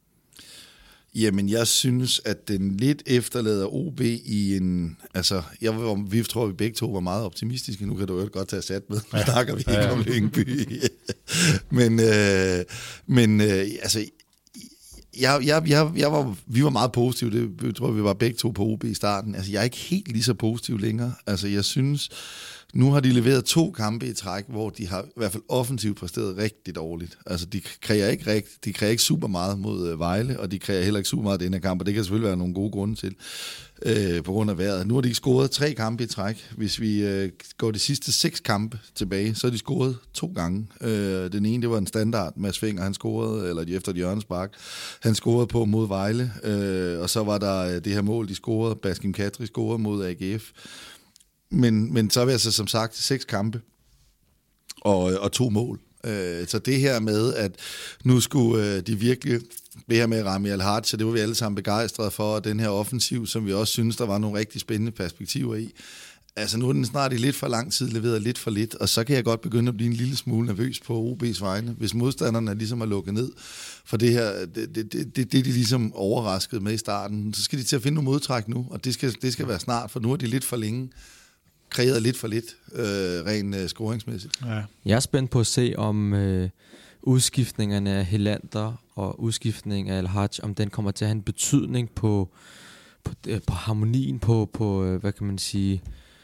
Jamen, jeg synes, at den lidt efterlader O B i en... Altså, jeg, vi tror, vi begge to var meget optimistiske. Nu kan du jo godt tage sat med. Nu snakker vi ikke ja. om Lyngby. men, øh, men øh, altså... Jeg, jeg, jeg, jeg var, vi var meget positive, det jeg tror vi var begge to på O B i starten. Altså, jeg er ikke helt lige så positiv længere. Altså, jeg synes, nu har de leveret to kampe i træk, hvor de har i hvert fald offensivt præsteret rigtig dårligt. Altså, de kræver ikke, rigt, de kræver ikke super meget mod øh, Vejle, og de kræver heller ikke super meget den her kamp, og det kan selvfølgelig være nogle gode grunde til, øh, på grund af vejret. Nu har de ikke scoret tre kampe i træk. Hvis vi øh, går de sidste seks kampe tilbage, så har de scoret to gange. Øh, den ene, det var en standard, Mads Fenger, han scorede, eller efter et hjørnespark, han scorede på mod Vejle, øh, og så var der øh, det her mål, de scorede, Baskim Kadri scorede mod A G F. Men, men så er vi altså som sagt seks kampe og, og to mål. Øh, så det her med, at nu skulle øh, de virkelig, det her med Rami Al-Haj, så det var vi alle sammen begejstrede for, og den her offensiv, som vi også synes, der var nogle rigtig spændende perspektiver i. Altså nu er den snart i lidt for lang tid leveret lidt for lidt, og så kan jeg godt begynde at blive en lille smule nervøs på O B's vegne, hvis modstanderne ligesom er lukket ned for det her, det, det, det, det, det de ligesom overraskede med i starten, så skal de til at finde nogle modtræk nu, og det skal, det skal være snart, for nu er de lidt for længe kreeret lidt for lidt, øh, rent øh, scoringsmæssigt. Ja. Jeg er spændt på at se, om øh, udskiftningerne af Helander og udskiftningen af Al-Haj, om den kommer til at have en betydning på, på, øh, på harmonien, på, på øh, hvad kan man sige,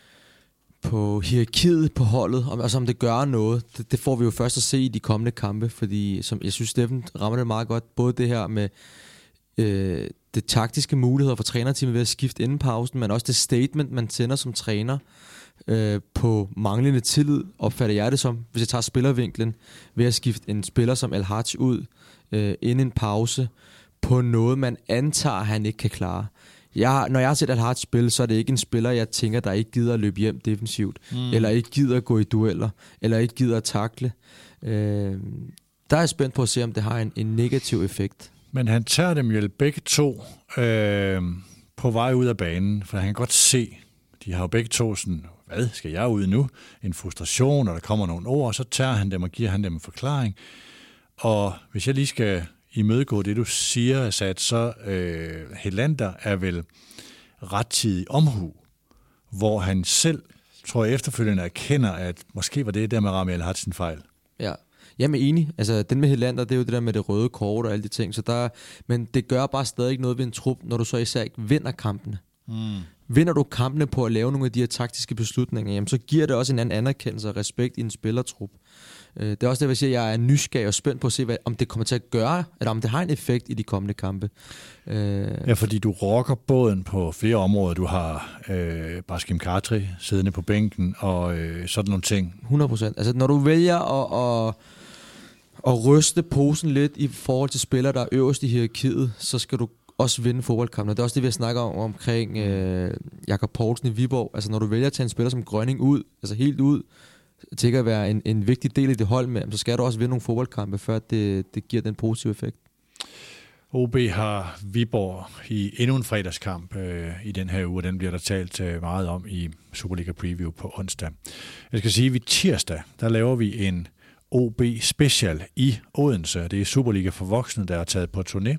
på hierarkiet på holdet, om, altså om det gør noget. Det, det får vi jo først at se i de kommende kampe, fordi som jeg synes, Steffen rammer det meget godt, både det her med øh, det taktiske muligheder for trænerteamet ved at skifte inden pausen, men også det statement, man sender som træner øh, på manglende tillid, opfatter jeg det som, hvis jeg tager spillervinklen, ved at skifte en spiller som Al-Haj ud øh, inden en pause, på noget, man antager, han ikke kan klare. Jeg, når jeg har set Al-Haj spille, så er det ikke en spiller, jeg tænker, der ikke gider at løbe hjem defensivt, mm. eller ikke gider at gå i dueller, eller ikke gider at takle. Øh, der er jeg spændt på at se, om det har en, en negativ effekt. Men han tager dem jo begge to øh, på vej ud af banen, for han kan godt se, de har jo begge to sådan, hvad skal jeg ud nu? En frustration, og der kommer nogle ord, og så tager han dem og giver han dem en forklaring. Og hvis jeg lige skal imødegå det, du siger, Asad, så øh, Helander er vel rettidig omhu, hvor han selv, tror jeg, efterfølgende erkender, at måske var det der med Rami Al Hadj en fejl. Ja. Jamen enig. Altså, den med Helander, det er jo det der med det røde kort og alle de ting. Så der, men det gør bare stadig ikke noget ved en trup, når du så især ikke vinder kampene. Mm. Vinder du kampene på at lave nogle af de her taktiske beslutninger, jamen, så giver det også en anden anerkendelse og respekt i en spillertrup. Det er også det, jeg siger, at jeg er nysgerrig og spændt på at se, hvad, om det kommer til at gøre, eller om det har en effekt i de kommende kampe. Ja, fordi du rokker båden på flere områder. Du har øh, Baskim Kadri siddende på bænken og øh, sådan nogle ting. hundrede procent. Altså, når du vælger at, at, at ryste posen lidt i forhold til spillere, der er øverst i hierarkiet, så skal du også vinde fodboldkampen. Det er også det, vi har snakket om omkring øh, Jakob Poulsen i Viborg. Altså, når du vælger at tage en spiller som Grønning ud, altså helt ud, til at være en, en vigtig del af det hold med, så skal du også vinde nogle fodboldkampe, før det, det giver den positive effekt. O B har Viborg i endnu en fredagskamp øh, i den her uge, den bliver der talt øh, meget om i Superliga Preview på onsdag. Jeg skal sige, at vi tirsdag, der laver vi en O B Special i Odense. Det er Superliga for voksne, der er taget på turné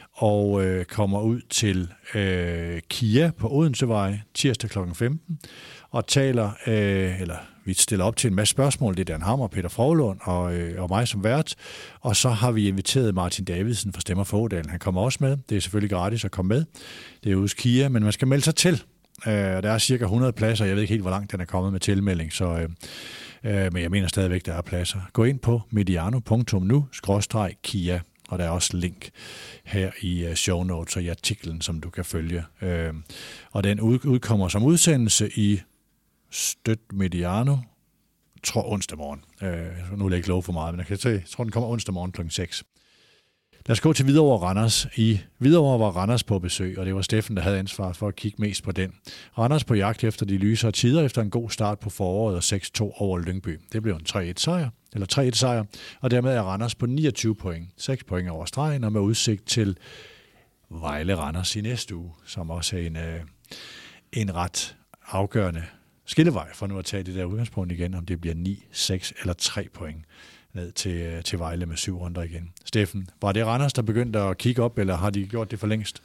og øh, kommer ud til øh, Kia på Odensevej tirsdag klokken femten og taler, øh, eller vi stiller op til en masse spørgsmål. Det er Dan Hammer, Peter Frohlund og, øh, og mig som vært. Og så har vi inviteret Martin Davidsen fra Stemmer for Ådalen. Han kommer også med. Det er selvfølgelig gratis at komme med. Det er hos Kia, men man skal melde sig til. Øh, der er cirka hundrede pladser. Jeg ved ikke helt, hvor langt den er kommet med tilmelding, så, øh, øh, men jeg mener stadigvæk, der er pladser. Gå ind på mediano punktum nu skråstreg Kia, og der er også link her i show notes og i artiklen, som du kan følge. Øh, og den udkommer som udsendelse i Støt Mediano, tror onsdag morgen. Øh, nu vil jeg ikke love for meget, men jeg kan se, jeg tror, den kommer onsdag morgen klokken seks. Lad os gå til Hvidovre Randers. I Hvidovre var Randers på besøg, og det var Steffen, der havde ansvar for at kigge mest på den. Randers på jagt efter de lysere tider efter en god start på foråret og seks to over Lyngby. Det blev en tre et sejr, eller tre et sejr, og dermed er Randers på niogtyve point. seks point over stregen, og med udsigt til Vejle Randers i næste uge, som også er en, øh, en ret afgørende skillevej, for nu at tage det der udgangspunkt igen, om det bliver ni, seks eller tre point ned til, til Vejle med syv runder igen. Steffen, var det Randers, der begyndte at kigge op, eller har de gjort det for længst?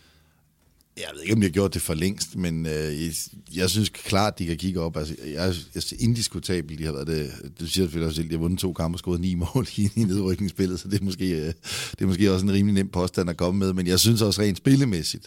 Jeg ved ikke, om de har gjort det for længst, men øh, jeg, jeg synes klart, de kan kigge op. Altså, jeg, jeg er indiskutabelt, de har været det. Det siger selvfølgelig også, at de har vundet to kampe og scoret ni mål i, i nedrykningsspillet, så det er, måske, øh, det er måske også en rimelig nem påstand at komme med, men jeg synes også rent spillemæssigt,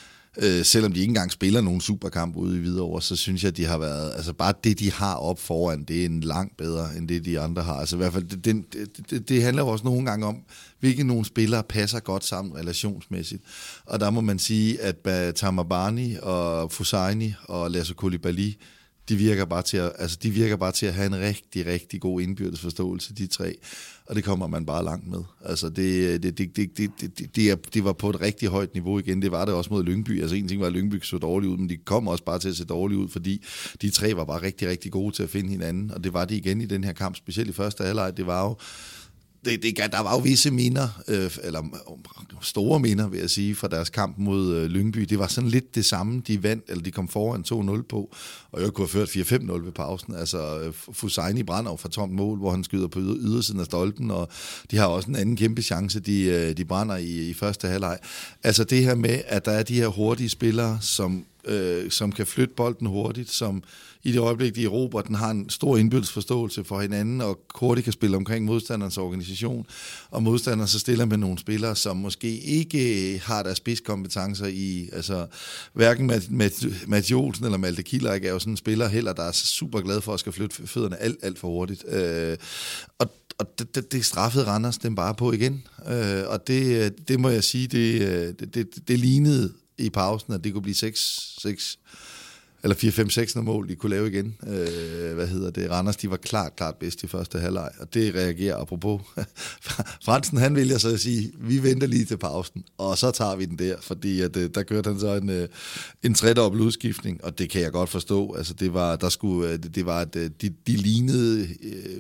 Øh, selvom de ikke engang spiller nogen superkamp ude i Hvidovre, så synes jeg, at de har været, altså bare det, de har op foran, det er en langt bedre, end det, de andre har. Altså i hvert fald, det, det, det, det handler jo også nogle gange om, hvilke nogle spillere passer godt sammen relationsmæssigt. Og der må man sige, at Tamabani og Fusaini og Lasso Koulibaly, de virker bare til at, altså de virker bare til at have en rigtig, rigtig god indbyrdes forståelse, de tre. Og det kommer man bare langt med. Altså det, det, det, det, det, det, det, er, det var på et rigtig højt niveau igen. Det var det også mod Lyngby. Altså en ting var, at Lyngby så dårligt ud, men de kom også bare til at se dårligt ud, fordi de tre var bare rigtig, rigtig gode til at finde hinanden. Og det var de igen i den her kamp, specielt i første halvleg. Det var jo Det, det, der var jo visse minder, øh, eller store minder, vil jeg sige, fra deres kamp mod øh, Lyngby. Det var sådan lidt det samme, de vandt, eller de kom foran to nul på, og jeg kunne have ført fire fem nul ved pausen. Altså, øh, Fusaini brænder fra tomt mål, hvor han skyder på ydersiden af stolpen, og de har også en anden kæmpe chance, de, øh, de brænder i, i første halvleg. Altså det her med, at der er de her hurtige spillere, som Øh, som kan flytte bolden hurtigt, som i det øjeblik, de erobrer, den har en stor indbyrdes forståelse for hinanden, og hurtigt kan spille omkring modstanderens organisation, og modstanderen så stiller med nogle spillere, som måske ikke har deres spidskompetencer i, altså hverken Mats Olsen eller Malte Kielæk er jo sådan en spiller heller, der er super glad for at skal flytte fødderne alt, alt for hurtigt. Øh, og Og det, det, det straffede Randers dem bare på igen. Øh, og det, det må jeg sige, det, det, det, det lignede i pausen, at det kunne blive seks, seks eller fire fem seks mål, de kunne lave igen. Øh, hvad hedder det? Randers, de var klart, klart bedst i første halvleg, og det reagerer apropos. Fransen, han vil jeg så sige, vi venter lige til pausen, og så tager vi den der, fordi at, der kørte han så en, en tredobbelt udskiftning, og det kan jeg godt forstå. Altså, det var, der skulle, det var, at de, de lignede øh,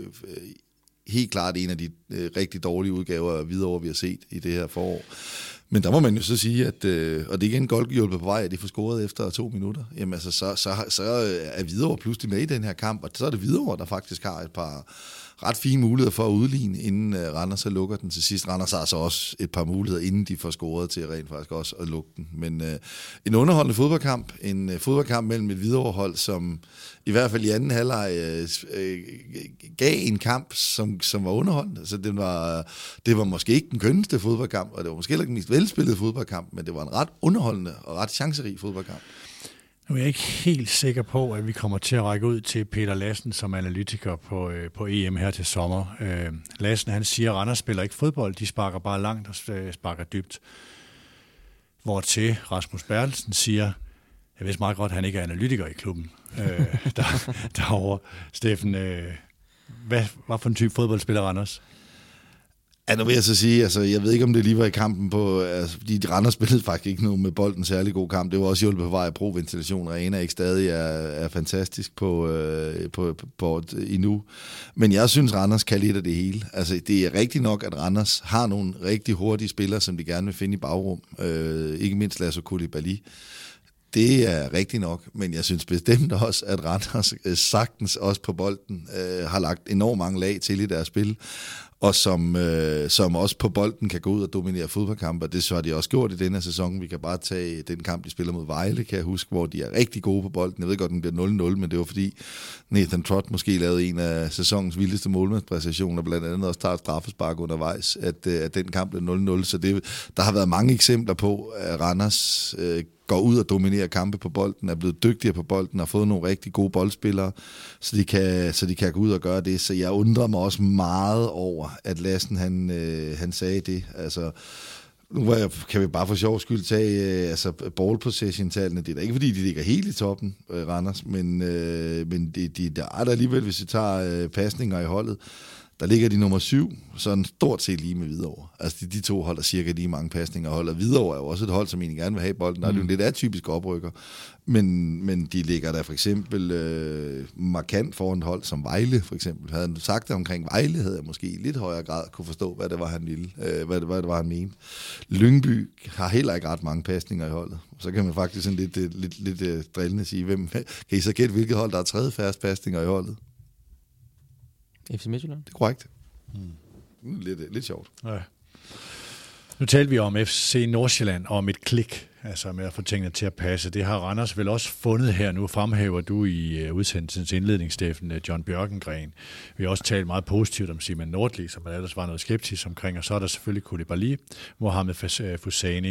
helt klart en af de øh, rigtig dårlige udgaver af Hvidovre, vi har set i det her forår. Men der må man jo så sige, at, øh, og det er igen goldhjulpet på vej, at de får scoret efter to minutter, jamen altså, så, så, så er Hvidovre pludselig med i den her kamp, og så er det Hvidovre, der faktisk har et par, ret fine muligheder for at udligne, inden uh, Randers så lukker den til sidst. Randers har så også et par muligheder, inden de får scoret til rent faktisk også at lukke den. Men uh, en underholdende fodboldkamp, en uh, fodboldkamp mellem et Hvidovre-hold, som i hvert fald i anden halvleg uh, uh, gav en kamp, som, som var underholdende. Så det var, det var måske ikke den kønneste fodboldkamp, og det var måske ikke den mest velspillede fodboldkamp, men det var en ret underholdende og ret chancerig fodboldkamp. Nu er jeg ikke helt sikker på, at vi kommer til at række ud til Peter Lassen som analytiker på, øh, på E M her til sommer. Øh, Lassen, han siger, at Randers spiller ikke fodbold, de sparker bare langt og øh, sparker dybt. Hvortil Rasmus Bertelsen siger, jeg vidste meget godt, at han ikke er analytiker i klubben øh, der, derovre. Steffen, øh, hvad, hvad for en type fodbold spiller Randers? Ja, nu vil jeg så sige, altså, jeg ved ikke, om det lige var i kampen på, altså, fordi de Randers spillede faktisk ikke noget med bolden særlig god kamp. Det var også hjulpet på vej af Pro-ventilation. Arena ikke stadig er, er fantastisk på, øh, på, på, på endnu. Men jeg synes, Randers kan lidt af det hele. Altså, det er rigtigt nok, at Randers har nogle rigtig hurtige spillere, som de gerne vil finde i bagrum. Øh, ikke mindst Lasso Koulibaly. Det er rigtigt nok, men jeg synes bestemt også, at Randers sagtens også på bolden øh, har lagt enormt mange lag til i deres spil, og som, øh, som også på bolden kan gå ud og dominere fodboldkampe. Det så har de også gjort i denne sæson. Vi kan bare tage den kamp, de spiller mod Vejle, kan jeg huske, hvor de er rigtig gode på bolden. Jeg ved godt, den bliver nul nul, men det var fordi Nathan Trott måske lavede en af sæsonens vildeste målmandspræstationer, blandt andet også tager et straffespark undervejs, at, at den kamp blev nul nul. Så det, der har været mange eksempler på, at Randers øh, går ud og dominerer kampe på bolden, er blevet dygtigere på bolden, har fået nogle rigtig gode boldspillere, så de kan, så de kan gå ud og gøre det. Så jeg undrer mig også meget over, at Lassen han, øh, han sagde det. Altså, nu kan vi bare for sjov skyld tage øh, altså ball possession-tallene. Det er da ikke, fordi de ligger helt i toppen, øh, Randers, men, øh, men de, de, der er der alligevel, hvis vi tager øh, pasninger i holdet, der ligger de nummer syv, sådan stort set lige med Hvidovre. Altså de, de to holder cirka lige mange pasninger, og holder Hvidovre er jo også et hold, som egentlig gerne vil have bolden. Der er mm. jo en lidt atypisk oprykker, men, men de ligger der for eksempel øh, markant foran et hold som Vejle, for eksempel. Havde han sagt det omkring Vejle, havde jeg måske i lidt højere grad kunne forstå, hvad det var, han ville, øh, hvad, det, hvad det var, han mente. Lyngby har heller ikke ret mange pasninger i holdet. Så kan man faktisk sådan lidt, lidt, lidt, lidt, lidt drillende sige, hvem, kan I så gætte, hvilket hold, der er tredje færrest pasninger i holdet? F C Midtjylland. Det er korrekt. Mm. Lidt, lidt sjovt. Ja. Nu talte vi om F C Nordsjælland og om et klik, altså med at få tingene til at passe. Det har Randers vel også fundet her. Nu fremhæver du i udsendelsens indledning, Steffen, John Bjørkengren. Vi har også talt meget positivt om Simon Nordli, som man ellers var noget skeptisk omkring, og så er der selvfølgelig Koulibaly, Mohamed Fussani.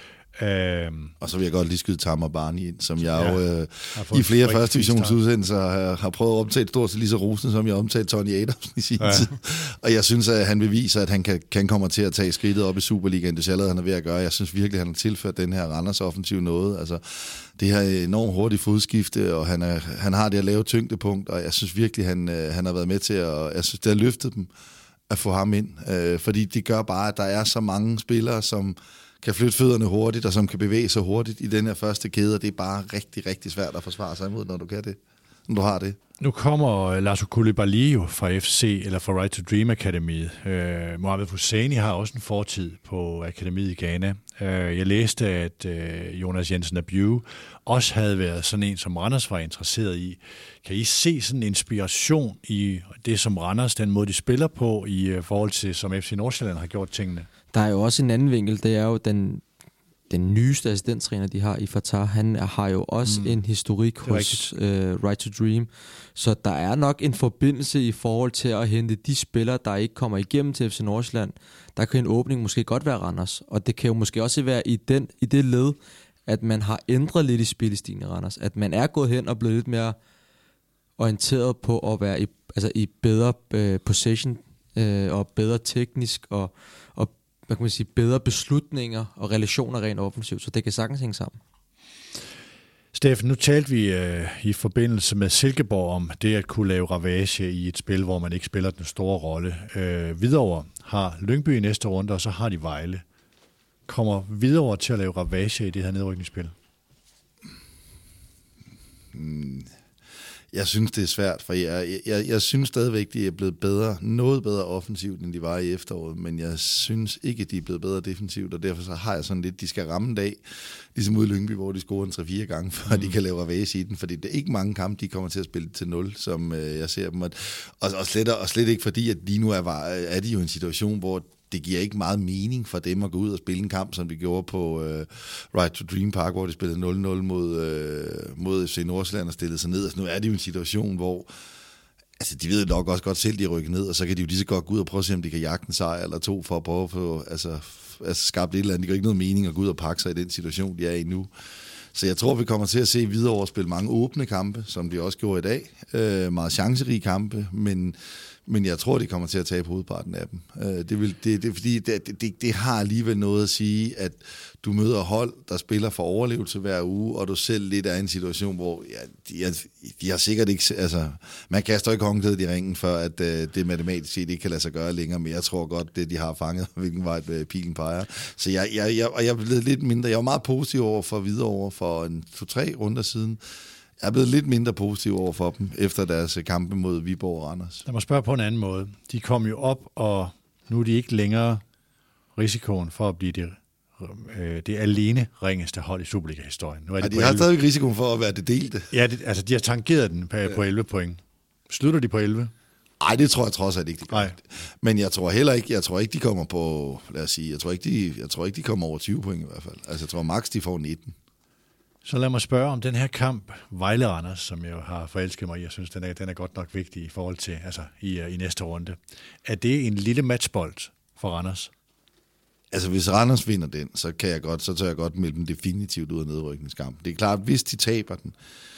Øhm, og så vil jeg godt lige skyde Tamar Barni ind, som jeg ja, jo øh, i flere første divisionsudsendelser har, har prøvet at omtale stort set lige så rosende, som jeg omtalte Tony Adams i sin ja. tid. Og jeg synes, at han beviser, at han kan, kan komme til at tage skridtet op i Superligaen. Det er allerede, han er ved at gøre. Jeg synes virkelig, at han har tilført den her Randers offensiv noget. Altså, det her enormt hurtigt fodskifte, og han, er, han har det at lave tyngdepunkt, og jeg synes virkelig, han, han har været med til at... Jeg synes, det har løftet dem at få ham ind, øh, fordi det gør bare, at der er så mange spillere, som kan flytte fødderne hurtigt, og som kan bevæge sig hurtigt i den her første kæde, og det er bare rigtig, rigtig svært at forsvare sig imod, når du kan det, når du har det. Nu kommer Lasso Koulibaly jo fra F C, eller fra Right to Dream Akademiet. Uh, Mohamed Fussani har også en fortid på akademiet i Ghana. Uh, jeg læste, at uh, Jonas Jensen Abiu også havde været sådan en, som Randers var interesseret i. Kan I se sådan en inspiration i det, som Randers, den måde de spiller på, i uh, forhold til, som F C Nordsjælland har gjort tingene? Der er jo også en anden vinkel, det er jo den, den nyeste assistenttræner, de har i Fatah. Han har jo også mm. en historik hos uh, Right to Dream, så der er nok en forbindelse i forhold til at hente de spillere, der ikke kommer igennem til F C Nordsjælland. Der kan en åbning måske godt være Randers, og det kan jo måske også være i, den, i det led, at man har ændret lidt i spillestilen i Randers, at man er gået hen og blevet lidt mere orienteret på at være i, altså i bedre uh, possession uh, og bedre teknisk og og hvad kan man sige, bedre beslutninger og relationer rent offensivt, så det kan sagtens hænge sammen. Steffen, nu talte vi øh, i forbindelse med Silkeborg om det at kunne lave ravage i et spil, hvor man ikke spiller den store rolle. Øh, Hvidovre har Lyngby i næste runde, og så har de Vejle. Kommer Hvidovre til at lave ravage i det her nedrykningsspil? Mm. Jeg synes, det er svært, for jeg, jeg, jeg synes stadigvæk, de er blevet bedre, noget bedre offensivt, end de var i efteråret, men jeg synes ikke, de er blevet bedre defensivt, og derfor så har jeg sådan lidt, de skal ramme en dag, ligesom ude i Lyngby, hvor de scorer en tre fire gange, før mm. de kan lave ravage i den, fordi det er ikke mange kampe, de kommer til at spille til nul, som øh, jeg ser dem, og, og, slet, og slet ikke fordi, at lige nu er, er de jo i en situation, hvor det giver ikke meget mening for dem at gå ud og spille en kamp, som de gjorde på uh, Right to Dream Park, hvor de spillede nul nul mod, uh, mod F C Nordsjælland og stillede sig ned. Altså, nu er det jo en situation, hvor altså, de ved nok også godt selv, de er rykket ned, og så kan de jo lige så godt gå ud og prøve at se, om de kan jagte en sejr eller to for at prøve at få altså, altså, skabt et eller andet. Det gør ikke noget mening at gå ud og pakke sig i den situation, de er i nu. Så jeg tror, vi kommer til at se videre over at spille mange åbne kampe, som de også gjorde i dag. Uh, meget chancerige kampe, men Men jeg tror, de kommer til at tabe hovedparten af dem. Det, vil, det, det, fordi det, det, det har alligevel noget at sige, at du møder hold, der spiller for overlevelse hver uge, og du selv lidt er i en situation, hvor ja, de, de har sikkert ikke... Altså, man kaster ikke håndklædet i ringen, før at det matematisk set ikke kan lade sig gøre længere, men jeg tror godt, det de har fanget, hvilken vej pilen peger. Så jeg, jeg, jeg, og jeg er blevet lidt mindre... Jeg var meget positiv over for Hvidovre for en to-tre runder siden. Jeg er blevet lidt mindre positiv over for dem, efter deres kampe mod Viborg og Randers. Lad mig spørge på en anden måde. De kom jo op, og nu er de ikke længere risikoen for at blive det, øh, det alene ringeste hold i Superliga-historien. Nu er de, ja, de har stadig risikoen for at være det delte. Ja, det, altså de har tangeret den på, ja. på elleve point. Slutter de på elleve? Nej, det tror jeg trods alt ikke, de gør. Men jeg tror heller ikke, jeg tror ikke, de kommer på, lad os sige, jeg tror ikke, de, jeg tror ikke, de kommer over tyve point i hvert fald. Altså jeg tror max, de får nitten. Så lad mig spørge om den her kamp, Vejle-Randers, som jeg har forelsket mig i. Jeg synes, den er, den er godt nok vigtig i forhold til, altså i, i næste runde. Er det en lille matchbold for Randers? Altså, hvis Randers vinder den, så kan jeg godt, så tør jeg godt melde dem definitivt ud af nedrykningskampen. Det er klart, hvis de taber den,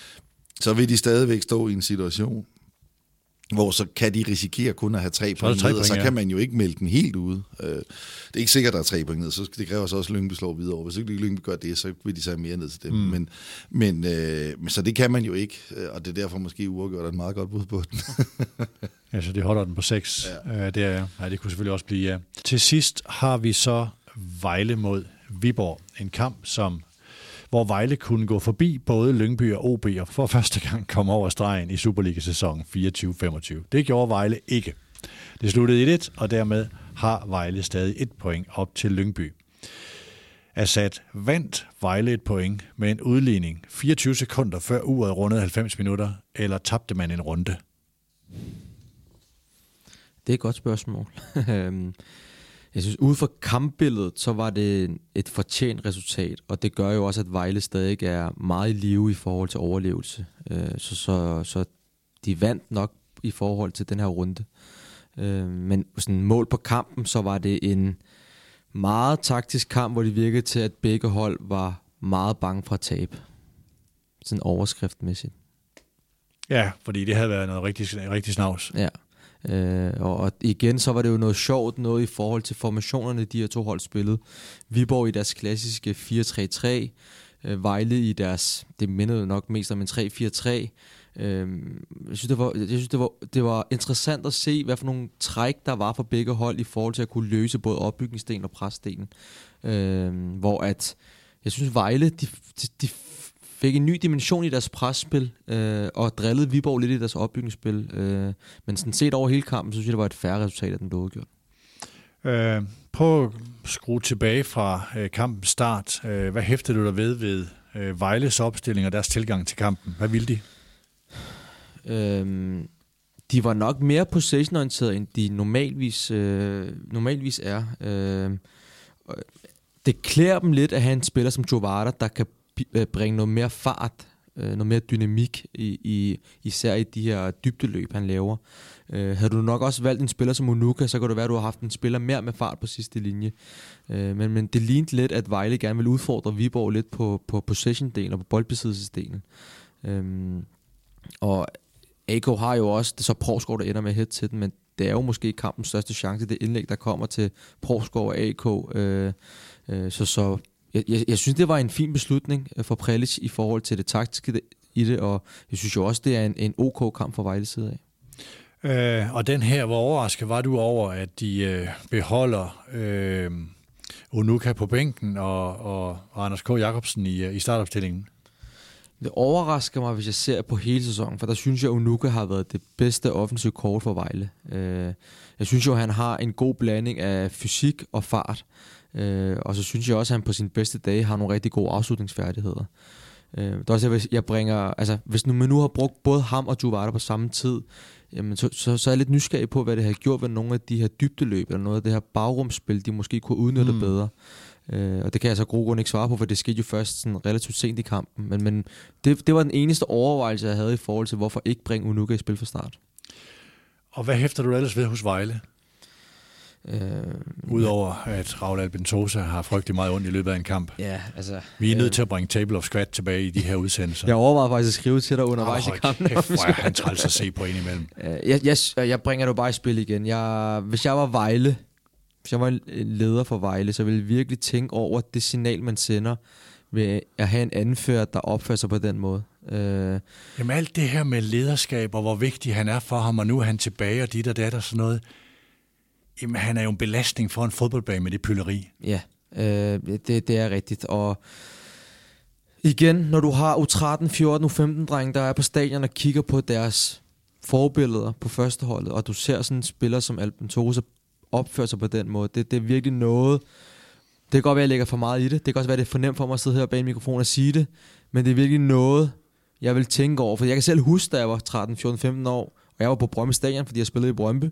så vil de stadigvæk stå i en situation, hvor så kan de risikere kun at have tre point ned, og så kan man jo ikke melde den helt ude. Det er ikke sikkert, at der er tre point ned, så det kræver så også, at Lyngby slår videre over. Hvis ikke Lyngby gør det, så vil de så mere ned til dem. Mm. Men, men, øh, så det kan man jo ikke, og det er derfor måske uafgjort et meget godt bud på den. Ja, så de holder den på seks. Ja. Det, er, ja, det kunne selvfølgelig også blive, ja. Til sidst har vi så Vejle mod Viborg. En kamp, som hvor Vejle kunne gå forbi både Lyngby og O B og for første gang komme over stregen i Superliga-sæsonen fireogtyve femogtyve. Det gjorde Vejle ikke. Det sluttede et et, og dermed har Vejle stadig et point op til Lyngby. Assad vandt Vejle et point med en udligning fireogtyve sekunder før uret rundede halvfems minutter, eller tabte man en runde? Det er et godt spørgsmål. Jeg synes, ude fra kampbilledet, så var det et fortjent resultat, og det gør jo også, at Vejle stadig er meget i live i forhold til overlevelse. Så, så, så de vandt nok i forhold til den her runde. Men sådan mål på kampen, så var det en meget taktisk kamp, hvor det virkede til, at begge hold var meget bange for at tabe. Sådan overskriftmæssigt. Ja, fordi det havde været noget rigtig, rigtig snavs. Ja. Øh, og, og igen så var det jo noget sjovt noget i forhold til formationerne de her to hold spillede. Viborg i deres klassiske fire tre tre, øh, Vejle i deres, det mindede nok mest om en tre fire tre. øh, jeg synes, det var, jeg synes det, var, det var interessant at se hvad for nogle træk der var for begge hold i forhold til at kunne løse både opbygningsdelen og presdelen, øh, hvor at jeg synes Vejle de, de, de fik en ny dimension i deres presspil, øh, og drillede Viborg lidt i deres opbygningsspil. Øh, men sådan set over hele kampen, så synes jeg, det var et færre resultat, at den blev udgjort. Øh, prøv at skrue tilbage fra øh, kampens start. Øh, hvad hæftede du dig ved ved øh, Vejles opstilling og deres tilgang til kampen? Hvad ville de? Øh, de var nok mere possession-orienteret, end de normalvis, øh, normalvis er. Øh, det klæder dem lidt at have en spiller som Jovara, der kan bringe noget mere fart, noget mere dynamik, i, i, især i de her dybdeløb, han laver. Øh, havde du nok også valgt en spiller som Unuka, så kunne det være, at du har haft en spiller mere med fart på sidste linje. Øh, men, men det lignede lidt, at Vejle gerne ville udfordre Viborg lidt på, på possession-delen og på boldbesiddelsesdelen. Øh, og A K har jo også, det er så Provsgaard, der ender med head til den, men det er jo måske kampens største chance, det indlæg, der kommer til Provsgaard og A K. Øh, øh, så så Jeg, jeg, jeg synes, det var en fin beslutning for Prelic i forhold til det taktiske i det, og jeg synes jo også, det er en, en OK kamp for Vejles side af. Øh, og den her, hvor overrasket var du over, at de øh, beholder øh, Unuka på bænken og, og Anders K. Jacobsen i, i startopstillingen? Det overrasker mig, hvis jeg ser på hele sæsonen, for der synes jeg, at Onuka har været det bedste offensive kort for Vejle. Øh, jeg synes jo, at han har en god blanding af fysik og fart, øh, og så synes jeg også, at han på sine bedste dage har nogle rigtig gode afslutningsfærdigheder. Øh, det er også, hvis jeg bringer, altså, hvis nu, man nu har brugt både ham og Juvara på samme tid, jamen, så, så, så er jeg lidt nysgerrig på, hvad det har gjort ved nogle af de her dybdeløb, eller noget af det her bagrumsspil, de måske kunne udnytte mm. bedre. Uh, og det kan jeg så gode grunde ikke svare på, for det skete jo først sådan relativt sent i kampen. Men, men det, det var den eneste overvejelse, jeg havde i forhold til, hvorfor ikke bringe Onuka i spil fra start. Og hvad hæfter du ellers ved hos Vejle? Uh, Udover at Raul Albentosa har frygtelig meget ondt i løbet af en kamp. Ja, altså... Vi er nødt uh, til at bringe Table of Squat tilbage i de her udsendelser. Jeg overvejede faktisk at skrive til dig undervejs oh, i kampen. Kæft, hvor er han træls at se på indimellem. Uh, jeg, jeg, jeg bringer det bare i spil igen. Jeg, hvis jeg var Vejle... Hvis jeg var en leder for Vejle, så ville jeg virkelig tænke over det signal, man sender ved at have en anfører, der opfører sig på den måde. Øh... Jamen alt det her med lederskab, og hvor vigtig han er for ham, og nu er han tilbage, og dit og dat og sådan noget. Jamen han er jo en belastning for en fodboldbane med det pylleri. Ja, øh, det, det er rigtigt. Og igen, når du har U tretten, fjorten, U femten drenge, der er på stadion og kigger på deres forbilleder på førsteholdet, og du ser sådan en spiller som Albentosa opfører sig på den måde. Det, det er virkelig noget... Det kan godt være, at jeg lægger for meget i det. Det kan også være, at det er for nemt for mig at sidde her bag mikrofonen og sige det. Men det er virkelig noget, jeg vil tænke over. For jeg kan selv huske, da jeg var tretten, fjorten, femten år, og jeg var på Brøndby Stadion, fordi jeg spillede i Brøndby.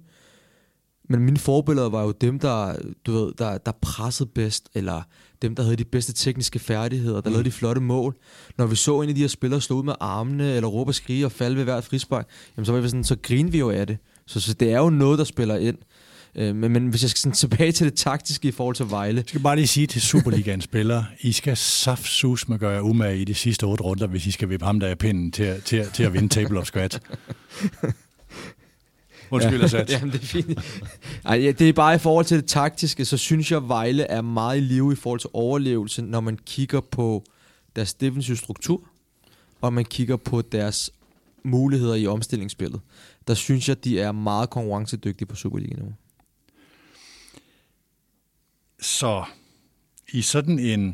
Men mine forbilleder var jo dem, der, du ved, der, der pressede bedst, eller dem, der havde de bedste tekniske færdigheder, der mm. lavede de flotte mål. Når vi så en af de her spillere slå ud med armene, eller råbe og skrige og falde ved hvert frispark, jamen så var vi sådan, så grinede vi jo af det. Så, så det er jo noget, der spiller ind. Men, men hvis jeg skal tilbage til det taktiske i forhold til Vejle... Jeg skal bare lige sige til Superligaens spillere, I skal saftsus med gøre jer umage i de sidste otte runder, hvis I skal vippe ham der af pinden til, til, til at vinde Table of Squat. Undskyld, Asad. Ja, jamen, det er fint. Ej, ja, det er bare i forhold til det taktiske, så synes jeg, at Vejle er meget i live i forhold til overlevelse, når man kigger på deres defensive struktur, og man kigger på deres muligheder i omstillingsspillet. Der synes jeg, de er meget konkurrencedygtige på Superligaen nu. Så i sådan en,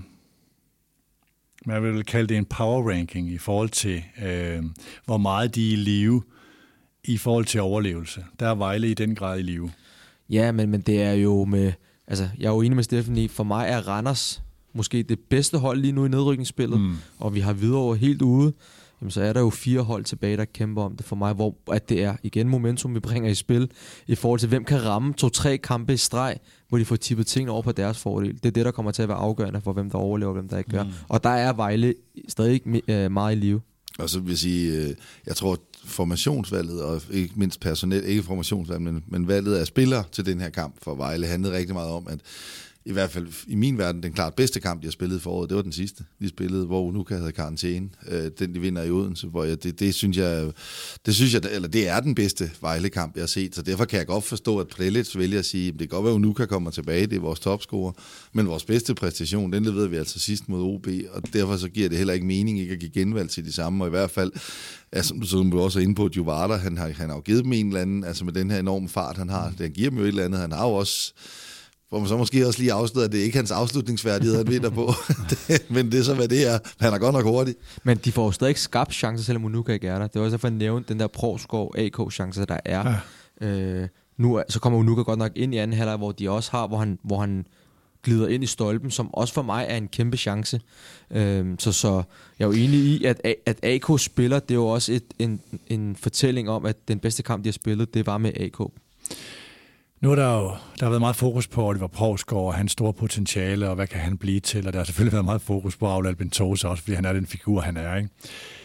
man vil kalde det en power ranking i forhold til, øh, hvor meget de er i live i forhold til overlevelse. Der er Vejle i den grad i live. Ja, men, men det er jo med, altså jeg er jo enig med Steffen i, for mig er Randers måske det bedste hold lige nu i nedrykningsspillet, mm. og vi har Hvidovre helt ude. Jamen, så er der jo fire hold tilbage, der kæmper om det for mig, hvor at det er igen momentum, vi bringer i spil, i forhold til, hvem kan ramme to-tre kampe i streg, hvor de får tippet tingene over på deres fordel. Det er det, der kommer til at være afgørende for, hvem der overlever, og hvem der ikke gør. Mm. Og der er Vejle stadig øh, meget i live. Og så vil jeg sige, øh, jeg tror, formationsvalget, og ikke mindst personel, ikke formationsvalget, men, men valget af spillere til den her kamp for Vejle, handlede rigtig meget om, at i hvert fald i min verden, den klart bedste kamp, de har spillet for året, det var den sidste. De spillede, hvor Onuka havde karantæne. Øh, den, de vinder i Odense, hvor jeg, det, det, synes jeg, det synes jeg, eller det er den bedste Vejle-kamp, jeg har set. Så derfor kan jeg godt forstå, at Prelitz vælger at sige, at det kan godt være, at Onuka kommer tilbage, det er vores topscorer, men vores bedste præstation, den leverede vi altså sidst mod O B, og derfor så giver det heller ikke mening ikke at give genvalg til de samme, og i hvert fald, altså, som du også er inde på, Juvara, han har, han har jo givet dem en eller anden, altså med den her enorme fart, han har, den giver dem jo et eller andet, han har jo også, hvor man så måske også lige afslører, at det er ikke hans afslutningsfærdighed, han vinder på. Men det er så, hvad det er. Han er godt nok hurtig. Men de får jo stadig skabt chancer, selvom Onuka ikke er der. Det var også for at nævne den der Provskov A K-chance, der er. Ja. Øh, nu så kommer Onuka godt nok ind i anden halvleg, hvor de også har, hvor han, hvor han glider ind i stolpen, som også for mig er en kæmpe chance. Øh, så, så jeg er jo enig i, at, at A K spiller, det er jo også et, en, en fortælling om, at den bedste kamp, de har spillet, det var med A K. Nu er der jo der har været meget fokus på Oliver Provsgaard og hans store potentiale, og hvad kan han blive til, og der har selvfølgelig været meget fokus på Raul Albentosa også, fordi han er den figur, han er, ikke?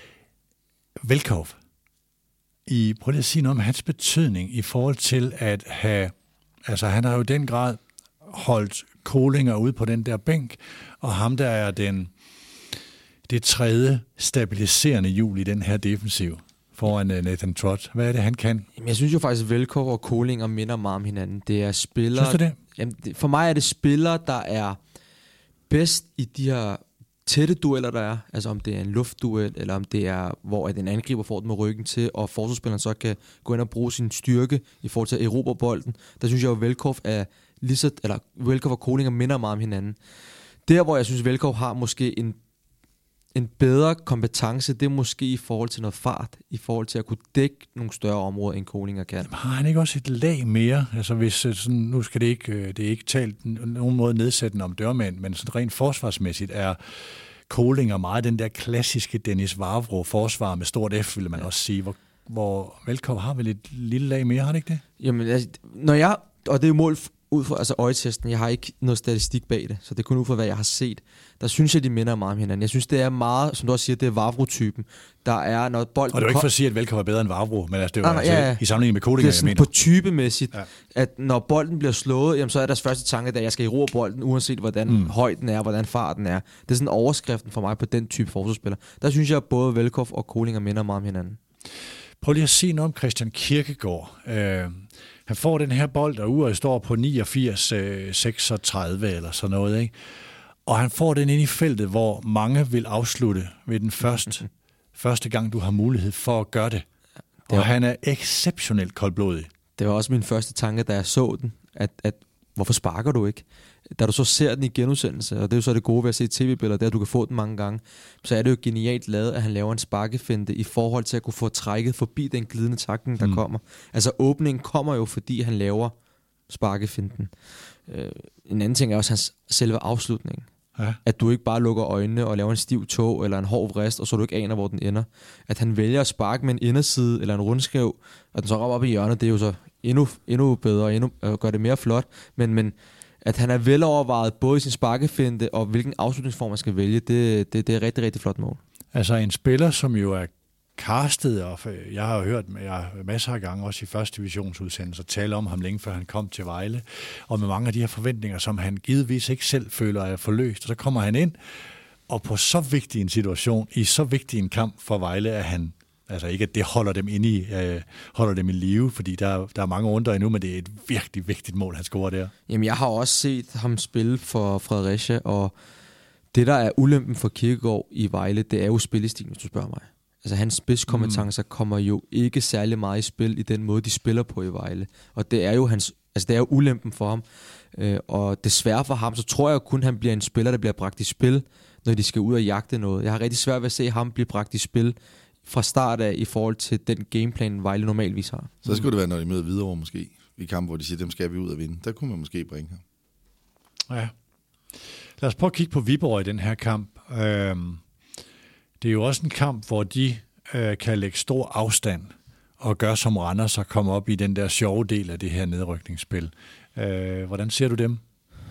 Velkov. I, prøv lige at sige noget om hans betydning i forhold til at have, altså han har jo i den grad holdt Kolinger ude på den der bænk, og ham der er den, det tredje stabiliserende hjul i den her defensiv foran Nathan Trott. Hvad er det, han kan? Jamen, jeg synes jo faktisk, at Velkov og Kolinger minder meget om hinanden. Det er spillere... Synes du det? Jamen, det, for mig er det spillere, der er bedst i de her tætte dueller, der er. Altså om det er en luftduel, eller om det er, hvor en angriber får den med ryggen til, og forsvarsspilleren så kan gå ind og bruge sin styrke i forhold til at erobre bolden. Der synes jeg jo, at Velkov er lige så... Eller Velkov og Kolinger minder meget om hinanden. Der, hvor jeg synes, Velkov har måske en en bedre kompetence, det er måske i forhold til noget fart, i forhold til at kunne dække nogle større områder, end Kolinger kan. Jamen, har han ikke også et lag mere? Altså hvis sådan, nu skal det ikke, det er ikke talt nogen måde nedsættende om dørmænd, men sådan rent forsvarsmæssigt er Kolinger meget den der klassiske Dennis Vavro forsvar med stort F, vil man ja. også sige, hvor, hvor Velkov har vel et lille lag mere, har han ikke det? Jamen, altså, når jeg, og det er jo mål ud fra altså øjetesten, jeg har ikke noget statistik bag det, så det er kun ud fra, hvad jeg har set. Der synes jeg, de minder meget om hinanden. Jeg synes, det er meget, som du også siger, det er Vavro-typen. Der er noget bold. Og det er jo ikke for at sige, at Velkov er bedre end Vavro, men altså, det er jo nej, altså, ja, ja. i sammenligning med Kolinger, jeg mener. På typemæssigt, ja. At når bolden bliver slået, jamen, så er deres første tanke, at jeg skal i ro bolden, uanset hvordan mm. højden er, hvordan farten er. Det er sådan overskriften for mig på den type forsvarsspiller. Der synes jeg, at både Velkov og Kolinger minder meget om hinanden. Prøv lige at sige noget om Christian Kierkegaard. Øh, han får den her bold, og uret står på niogfirs seksogtredive eller sådan noget, ikke? Og han får den ind i feltet, hvor mange vil afslutte ved den første, første gang, du har mulighed for at gøre det. Og det han er exceptionelt koldblodig. Det var også min første tanke, da jeg så den, at, at hvorfor sparker du ikke? Da du så ser den i genudsendelse, og det er jo så det gode ved at se tv-billeder, det er, at du kan få den mange gange, så er det jo genialt lavet, at han laver en sparkefinte i forhold til at kunne få trækket forbi den glidende takling, der mm. kommer. Altså åbningen kommer jo, fordi han laver sparkefinten. Øh, en anden ting er også hans selve afslutning. Ja. At du ikke bare lukker øjnene og laver en stiv tå eller en hård vrist, og så du ikke aner, hvor den ender. At han vælger at sparke med en inderside eller en rundskæv, og den så rammer op i hjørnet, det er jo så endnu, endnu bedre og endnu, øh, gør det mere flot. Men, men at han er velovervejet både i sin sparkefinte og hvilken afslutningsform man skal vælge, det, det, det er rigtig, rigtig flot mål. Altså en spiller, som jo er castet, og jeg har jo hørt jeg har masser af gange, også i første divisionsudsendelser, tale om ham længe før han kom til Vejle, og med mange af de her forventninger, som han givetvis ikke selv føler er forløst. Og så kommer han ind, og på så vigtig en situation, i så vigtig en kamp for Vejle, at han, altså ikke at det holder dem inde i, øh, holder dem i live, fordi der, der er mange runder endnu, men det er et virkelig vigtigt mål, han scorer der. Jamen jeg har også set ham spille for Fredericia, og det der er ulempen for Kierkegaard i Vejle, det er jo spillestilen, hvis du spørger mig. Altså hans spidskompetencer mm. kommer jo ikke særlig meget i spil i den måde, de spiller på i Vejle. Og det er jo hans, altså det er jo ulempen for ham. Øh, og desværre for ham, så tror jeg kun, han bliver en spiller, der bliver bragt i spil, når de skal ud og jagte noget. Jeg har rigtig svært ved at se ham blive bragt i spil fra start af i forhold til den gameplan, Vejle normalvis har. Så skulle det være, når de møder Hvidovre måske, i kamp, hvor de siger, dem skal vi ud og vinde. Der kunne man måske bringe ham. Ja. Lad os prøve at kigge på Viborg i den her kamp. Øhm Det er jo også en kamp, hvor de øh, kan lægge stor afstand og gøre som Randers og komme op i den der sjove del af det her nedrykningsspil. Øh, hvordan ser du dem?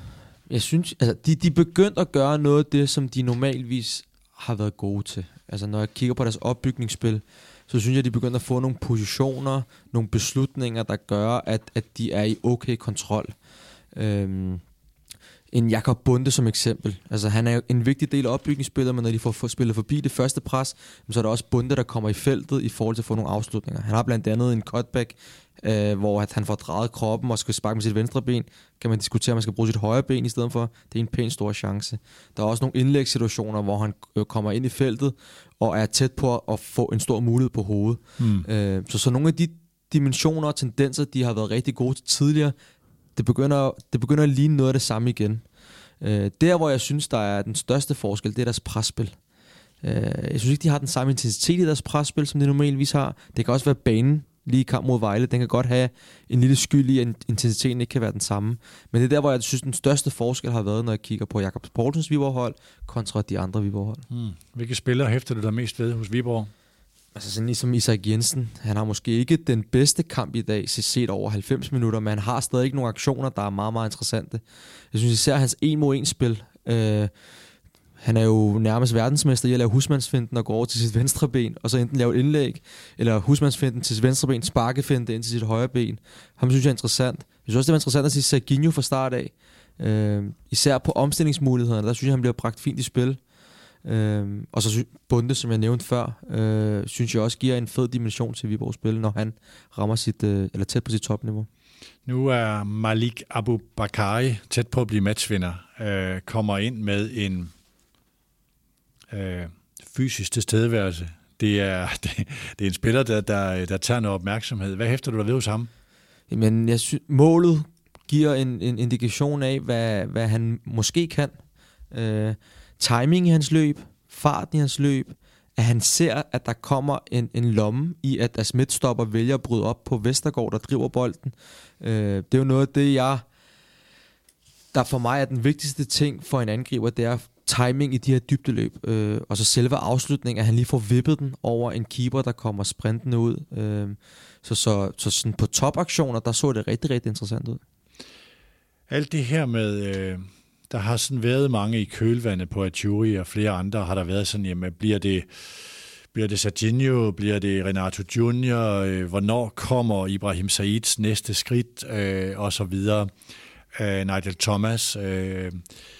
Jeg synes, altså de, de begyndte at gøre noget af det, som de normalvis har været gode til. Altså når jeg kigger på deres opbygningsspil, så synes jeg, de begynder at få nogle positioner, nogle beslutninger, der gør, at, at de er i okay kontrol. Øhm En Jakob Bunde som eksempel. Altså han er jo en vigtig del af opbygningsspillet, men når de får spillet forbi det første pres, så er der også Bunde, der kommer i feltet i forhold til at få nogle afslutninger. Han har blandt andet en cutback, øh, hvor han får drejet kroppen og skal sparke med sit venstre ben. Kan man diskutere, om man skal bruge sit højre ben i stedet for. Det er en pæn stor chance. Der er også nogle indlægssituationer, hvor han øh, kommer ind i feltet og er tæt på at få en stor mulighed på hovedet. Mm. Øh, så, så nogle af de dimensioner og tendenser, de har været rigtig gode til tidligere, Det begynder, det begynder at ligne noget af det samme igen. Øh, der, hvor jeg synes, der er den største forskel, det er deres presspil. Øh, jeg synes ikke, de har den samme intensitet i deres presspil, som de normalvis har. Det kan også være banen lige i kamp mod Vejle. Den kan godt have en lille skyld i, at intensiteten ikke kan være den samme. Men det er der, hvor jeg synes, den største forskel har været, når jeg kigger på Jakob Poulsens Viborg-hold kontra de andre Viborg-hold. Hmm. Hvilke spillere hæfter du dig mest ved hos Viborg? Altså sådan ligesom Isak Jensen, han har måske ikke den bedste kamp i dag, set over halvfems minutter, men han har stadig ikke nogle aktioner, der er meget, meget interessante. Jeg synes især hans en mod en spil. Øh, han er jo nærmest verdensmester i at lave husmandsfinten og gå over til sit venstre ben, og så enten lave et indlæg, eller husmandsfinten til sit venstre ben, sparkefinte ind til sit højre ben. Ham synes jeg er interessant. Jeg synes også, det var interessant at sige Serginho fra start af. Øh, især på omstillingsmulighederne, der synes jeg, han bliver bragt fint i spil. Øhm, og så Bunde, som jeg nævnte før, øh, synes jeg også giver en fed dimension til Viborgs spil, når han rammer sit, øh, eller tæt på sit topniveau. Nu er Malik Abubakari tæt på at blive matchvinder, øh, kommer ind med en øh, fysisk tilstedeværelse. Det er, det, det er en spiller, der, der, der tager noget opmærksomhed. Hvad hæfter du der ved hos ham? Jamen, jeg sy- målet giver en, en indikation af, hvad, hvad han måske kan. Øh, timing i hans løb, farten i hans løb, at han ser, at der kommer en, en lomme i, at deres midtstopper vælger at bryde op på Vestergaard, der driver bolden. Øh, det er jo noget af det, jeg... der for mig er den vigtigste ting for en angriber, det er timing i de her dybdeløb. Øh, og så selve afslutningen, at han lige får vippet den over en keeper, der kommer sprintende ud. Øh, så så, så sådan på topaktioner, der så det rigtig, rigtig interessant ud. Alt det her med... Øh Der har sådan været mange i kølvandet på Azzurri, og flere andre har der været sådan, jamen bliver det, bliver det Serginho, bliver det Renato Junior, øh, hvornår kommer Ibrahim Saids næste skridt, øh, og så videre. Øh, Nigel Thomas, øh,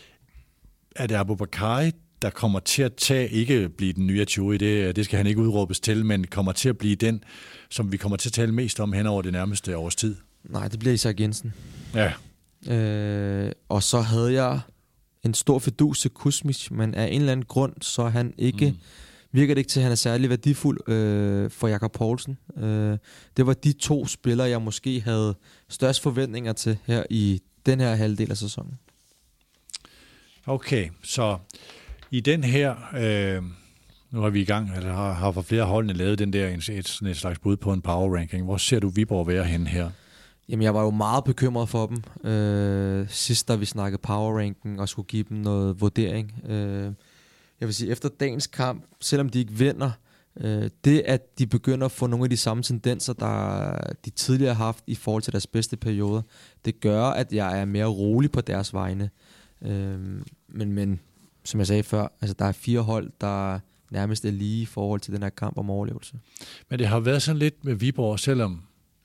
er det Aboubakar, der kommer til at tage, ikke blive den nye Azzurri, det, det skal han ikke udråbes til, men kommer til at blive den, som vi kommer til at tale mest om hen over det nærmeste års tid? Nej, det bliver Isak Jensen. Ja. Øh, og så havde jeg en stor fidus til Kuzmic, men af en eller anden grund, så han ikke, mm. virker det ikke til, at han er særlig værdifuld øh, for Jakob Poulsen. Øh, det var de to spillere, jeg måske havde størst forventninger til her i den her halvdel af sæsonen. Okay, så i den her, øh, nu har vi i gang, eller har, har for flere holdene lavet den der, et, et, et slags bud på en power ranking. Hvor ser du Viborg være henne her? Jamen, jeg var jo meget bekymret for dem, øh, sidst da vi snakkede power ranking og skulle give dem noget vurdering. Øh, jeg vil sige, efter dagens kamp, selvom de ikke vinder, øh, det at de begynder at få nogle af de samme tendenser, der de tidligere har haft i forhold til deres bedste perioder, det gør, at jeg er mere rolig på deres vegne. Øh, men, men som jeg sagde før, altså, der er fire hold, der nærmest er lige i forhold til den her kamp om overlevelse. Men det har været sådan lidt med Viborg, selvom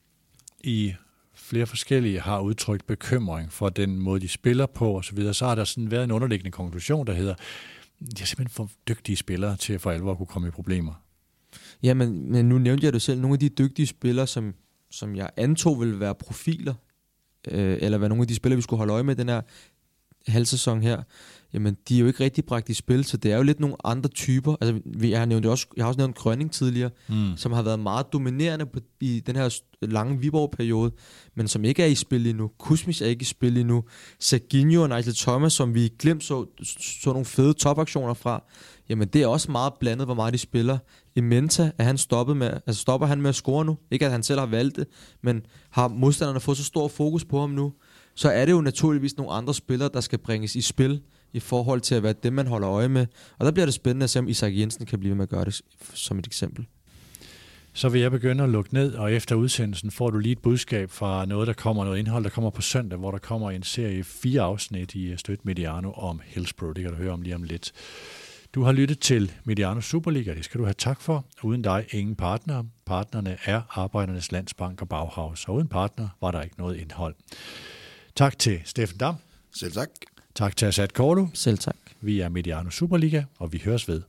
i flere forskellige har udtrykt bekymring for den måde, de spiller på og så videre, så har der sådan været en underliggende konklusion, der hedder, de er simpelthen for dygtige spillere til at for alvor kunne komme i problemer. Ja, men, men nu nævnte jeg det selv. Nogle af de dygtige spillere, som, som jeg antog ville være profiler, øh, eller være nogle af de spillere, vi skulle holde øje med den her halvsæson her, jamen de er jo ikke rigtig bragt i spil, så det er jo lidt nogle andre typer. Altså, jeg har, nævnt også, jeg har også nævnt Grønning tidligere, mm. som har været meget dominerende på, i den her lange Viborg-periode, men som ikke er i spil endnu. Kuzmic er ikke i spil endnu. Serginho og Nigel Thomas, som vi glemt så, så nogle fede topaktioner fra, jamen det er også meget blandet, hvor meget de spiller. Imenta, er han stoppet med, altså stopper han med at score nu? Ikke at han selv har valgt det, men har modstanderne fået så stor fokus på ham nu, så er det jo naturligvis nogle andre spillere, der skal bringes i spil i forhold til at være dem, man holder øje med. Og der bliver det spændende at se, om Isak Jensen kan blive ved med at gøre det som et eksempel. Så vil jeg begynde at lukke ned, og efter udsendelsen får du lige et budskab fra noget, der kommer, noget indhold, der kommer på søndag, hvor der kommer en serie fire afsnit i Støt Mediano om Hillsborough. Det kan du høre om lige om lidt. Du har lyttet til Mediano Superliga, det skal du have tak for. Uden dig ingen partner. Partnerne er Arbejdernes Landsbank og Bauhaus, og uden partner var der ikke noget indhold. Tak til Steffen Dam. Selv tak. Tak til Asad Korlu. Selv tak. Vi er Mediano Superliga, og vi høres ved.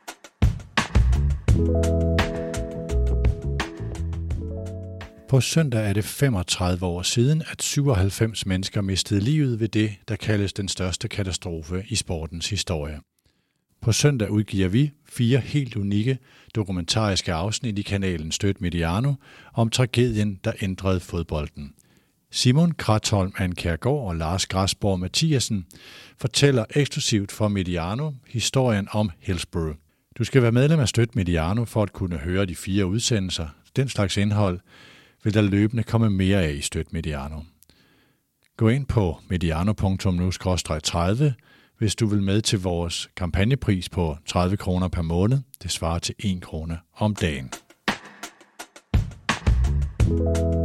På søndag er det femogtredive år siden, at syvoghalvfems mennesker mistede livet ved det, der kaldes den største katastrofe i sportens historie. På søndag udgiver vi fire helt unikke dokumentariske afsnit i kanalen Støt Mediano om tragedien, der ændrede fodbolden. Simon Kratholm Ankjærgaard og Lars Græsborg Mathiasen fortæller eksklusivt for Mediano historien om Hillsborough. Du skal være medlem af Støt Mediano for at kunne høre de fire udsendelser. Den slags indhold vil der løbende komme mere af i Støt Mediano. Gå ind på mediano punktum nu skråstreg tredive, hvis du vil med til vores kampagnepris på tredive kroner per måned. Det svarer til en krone om dagen.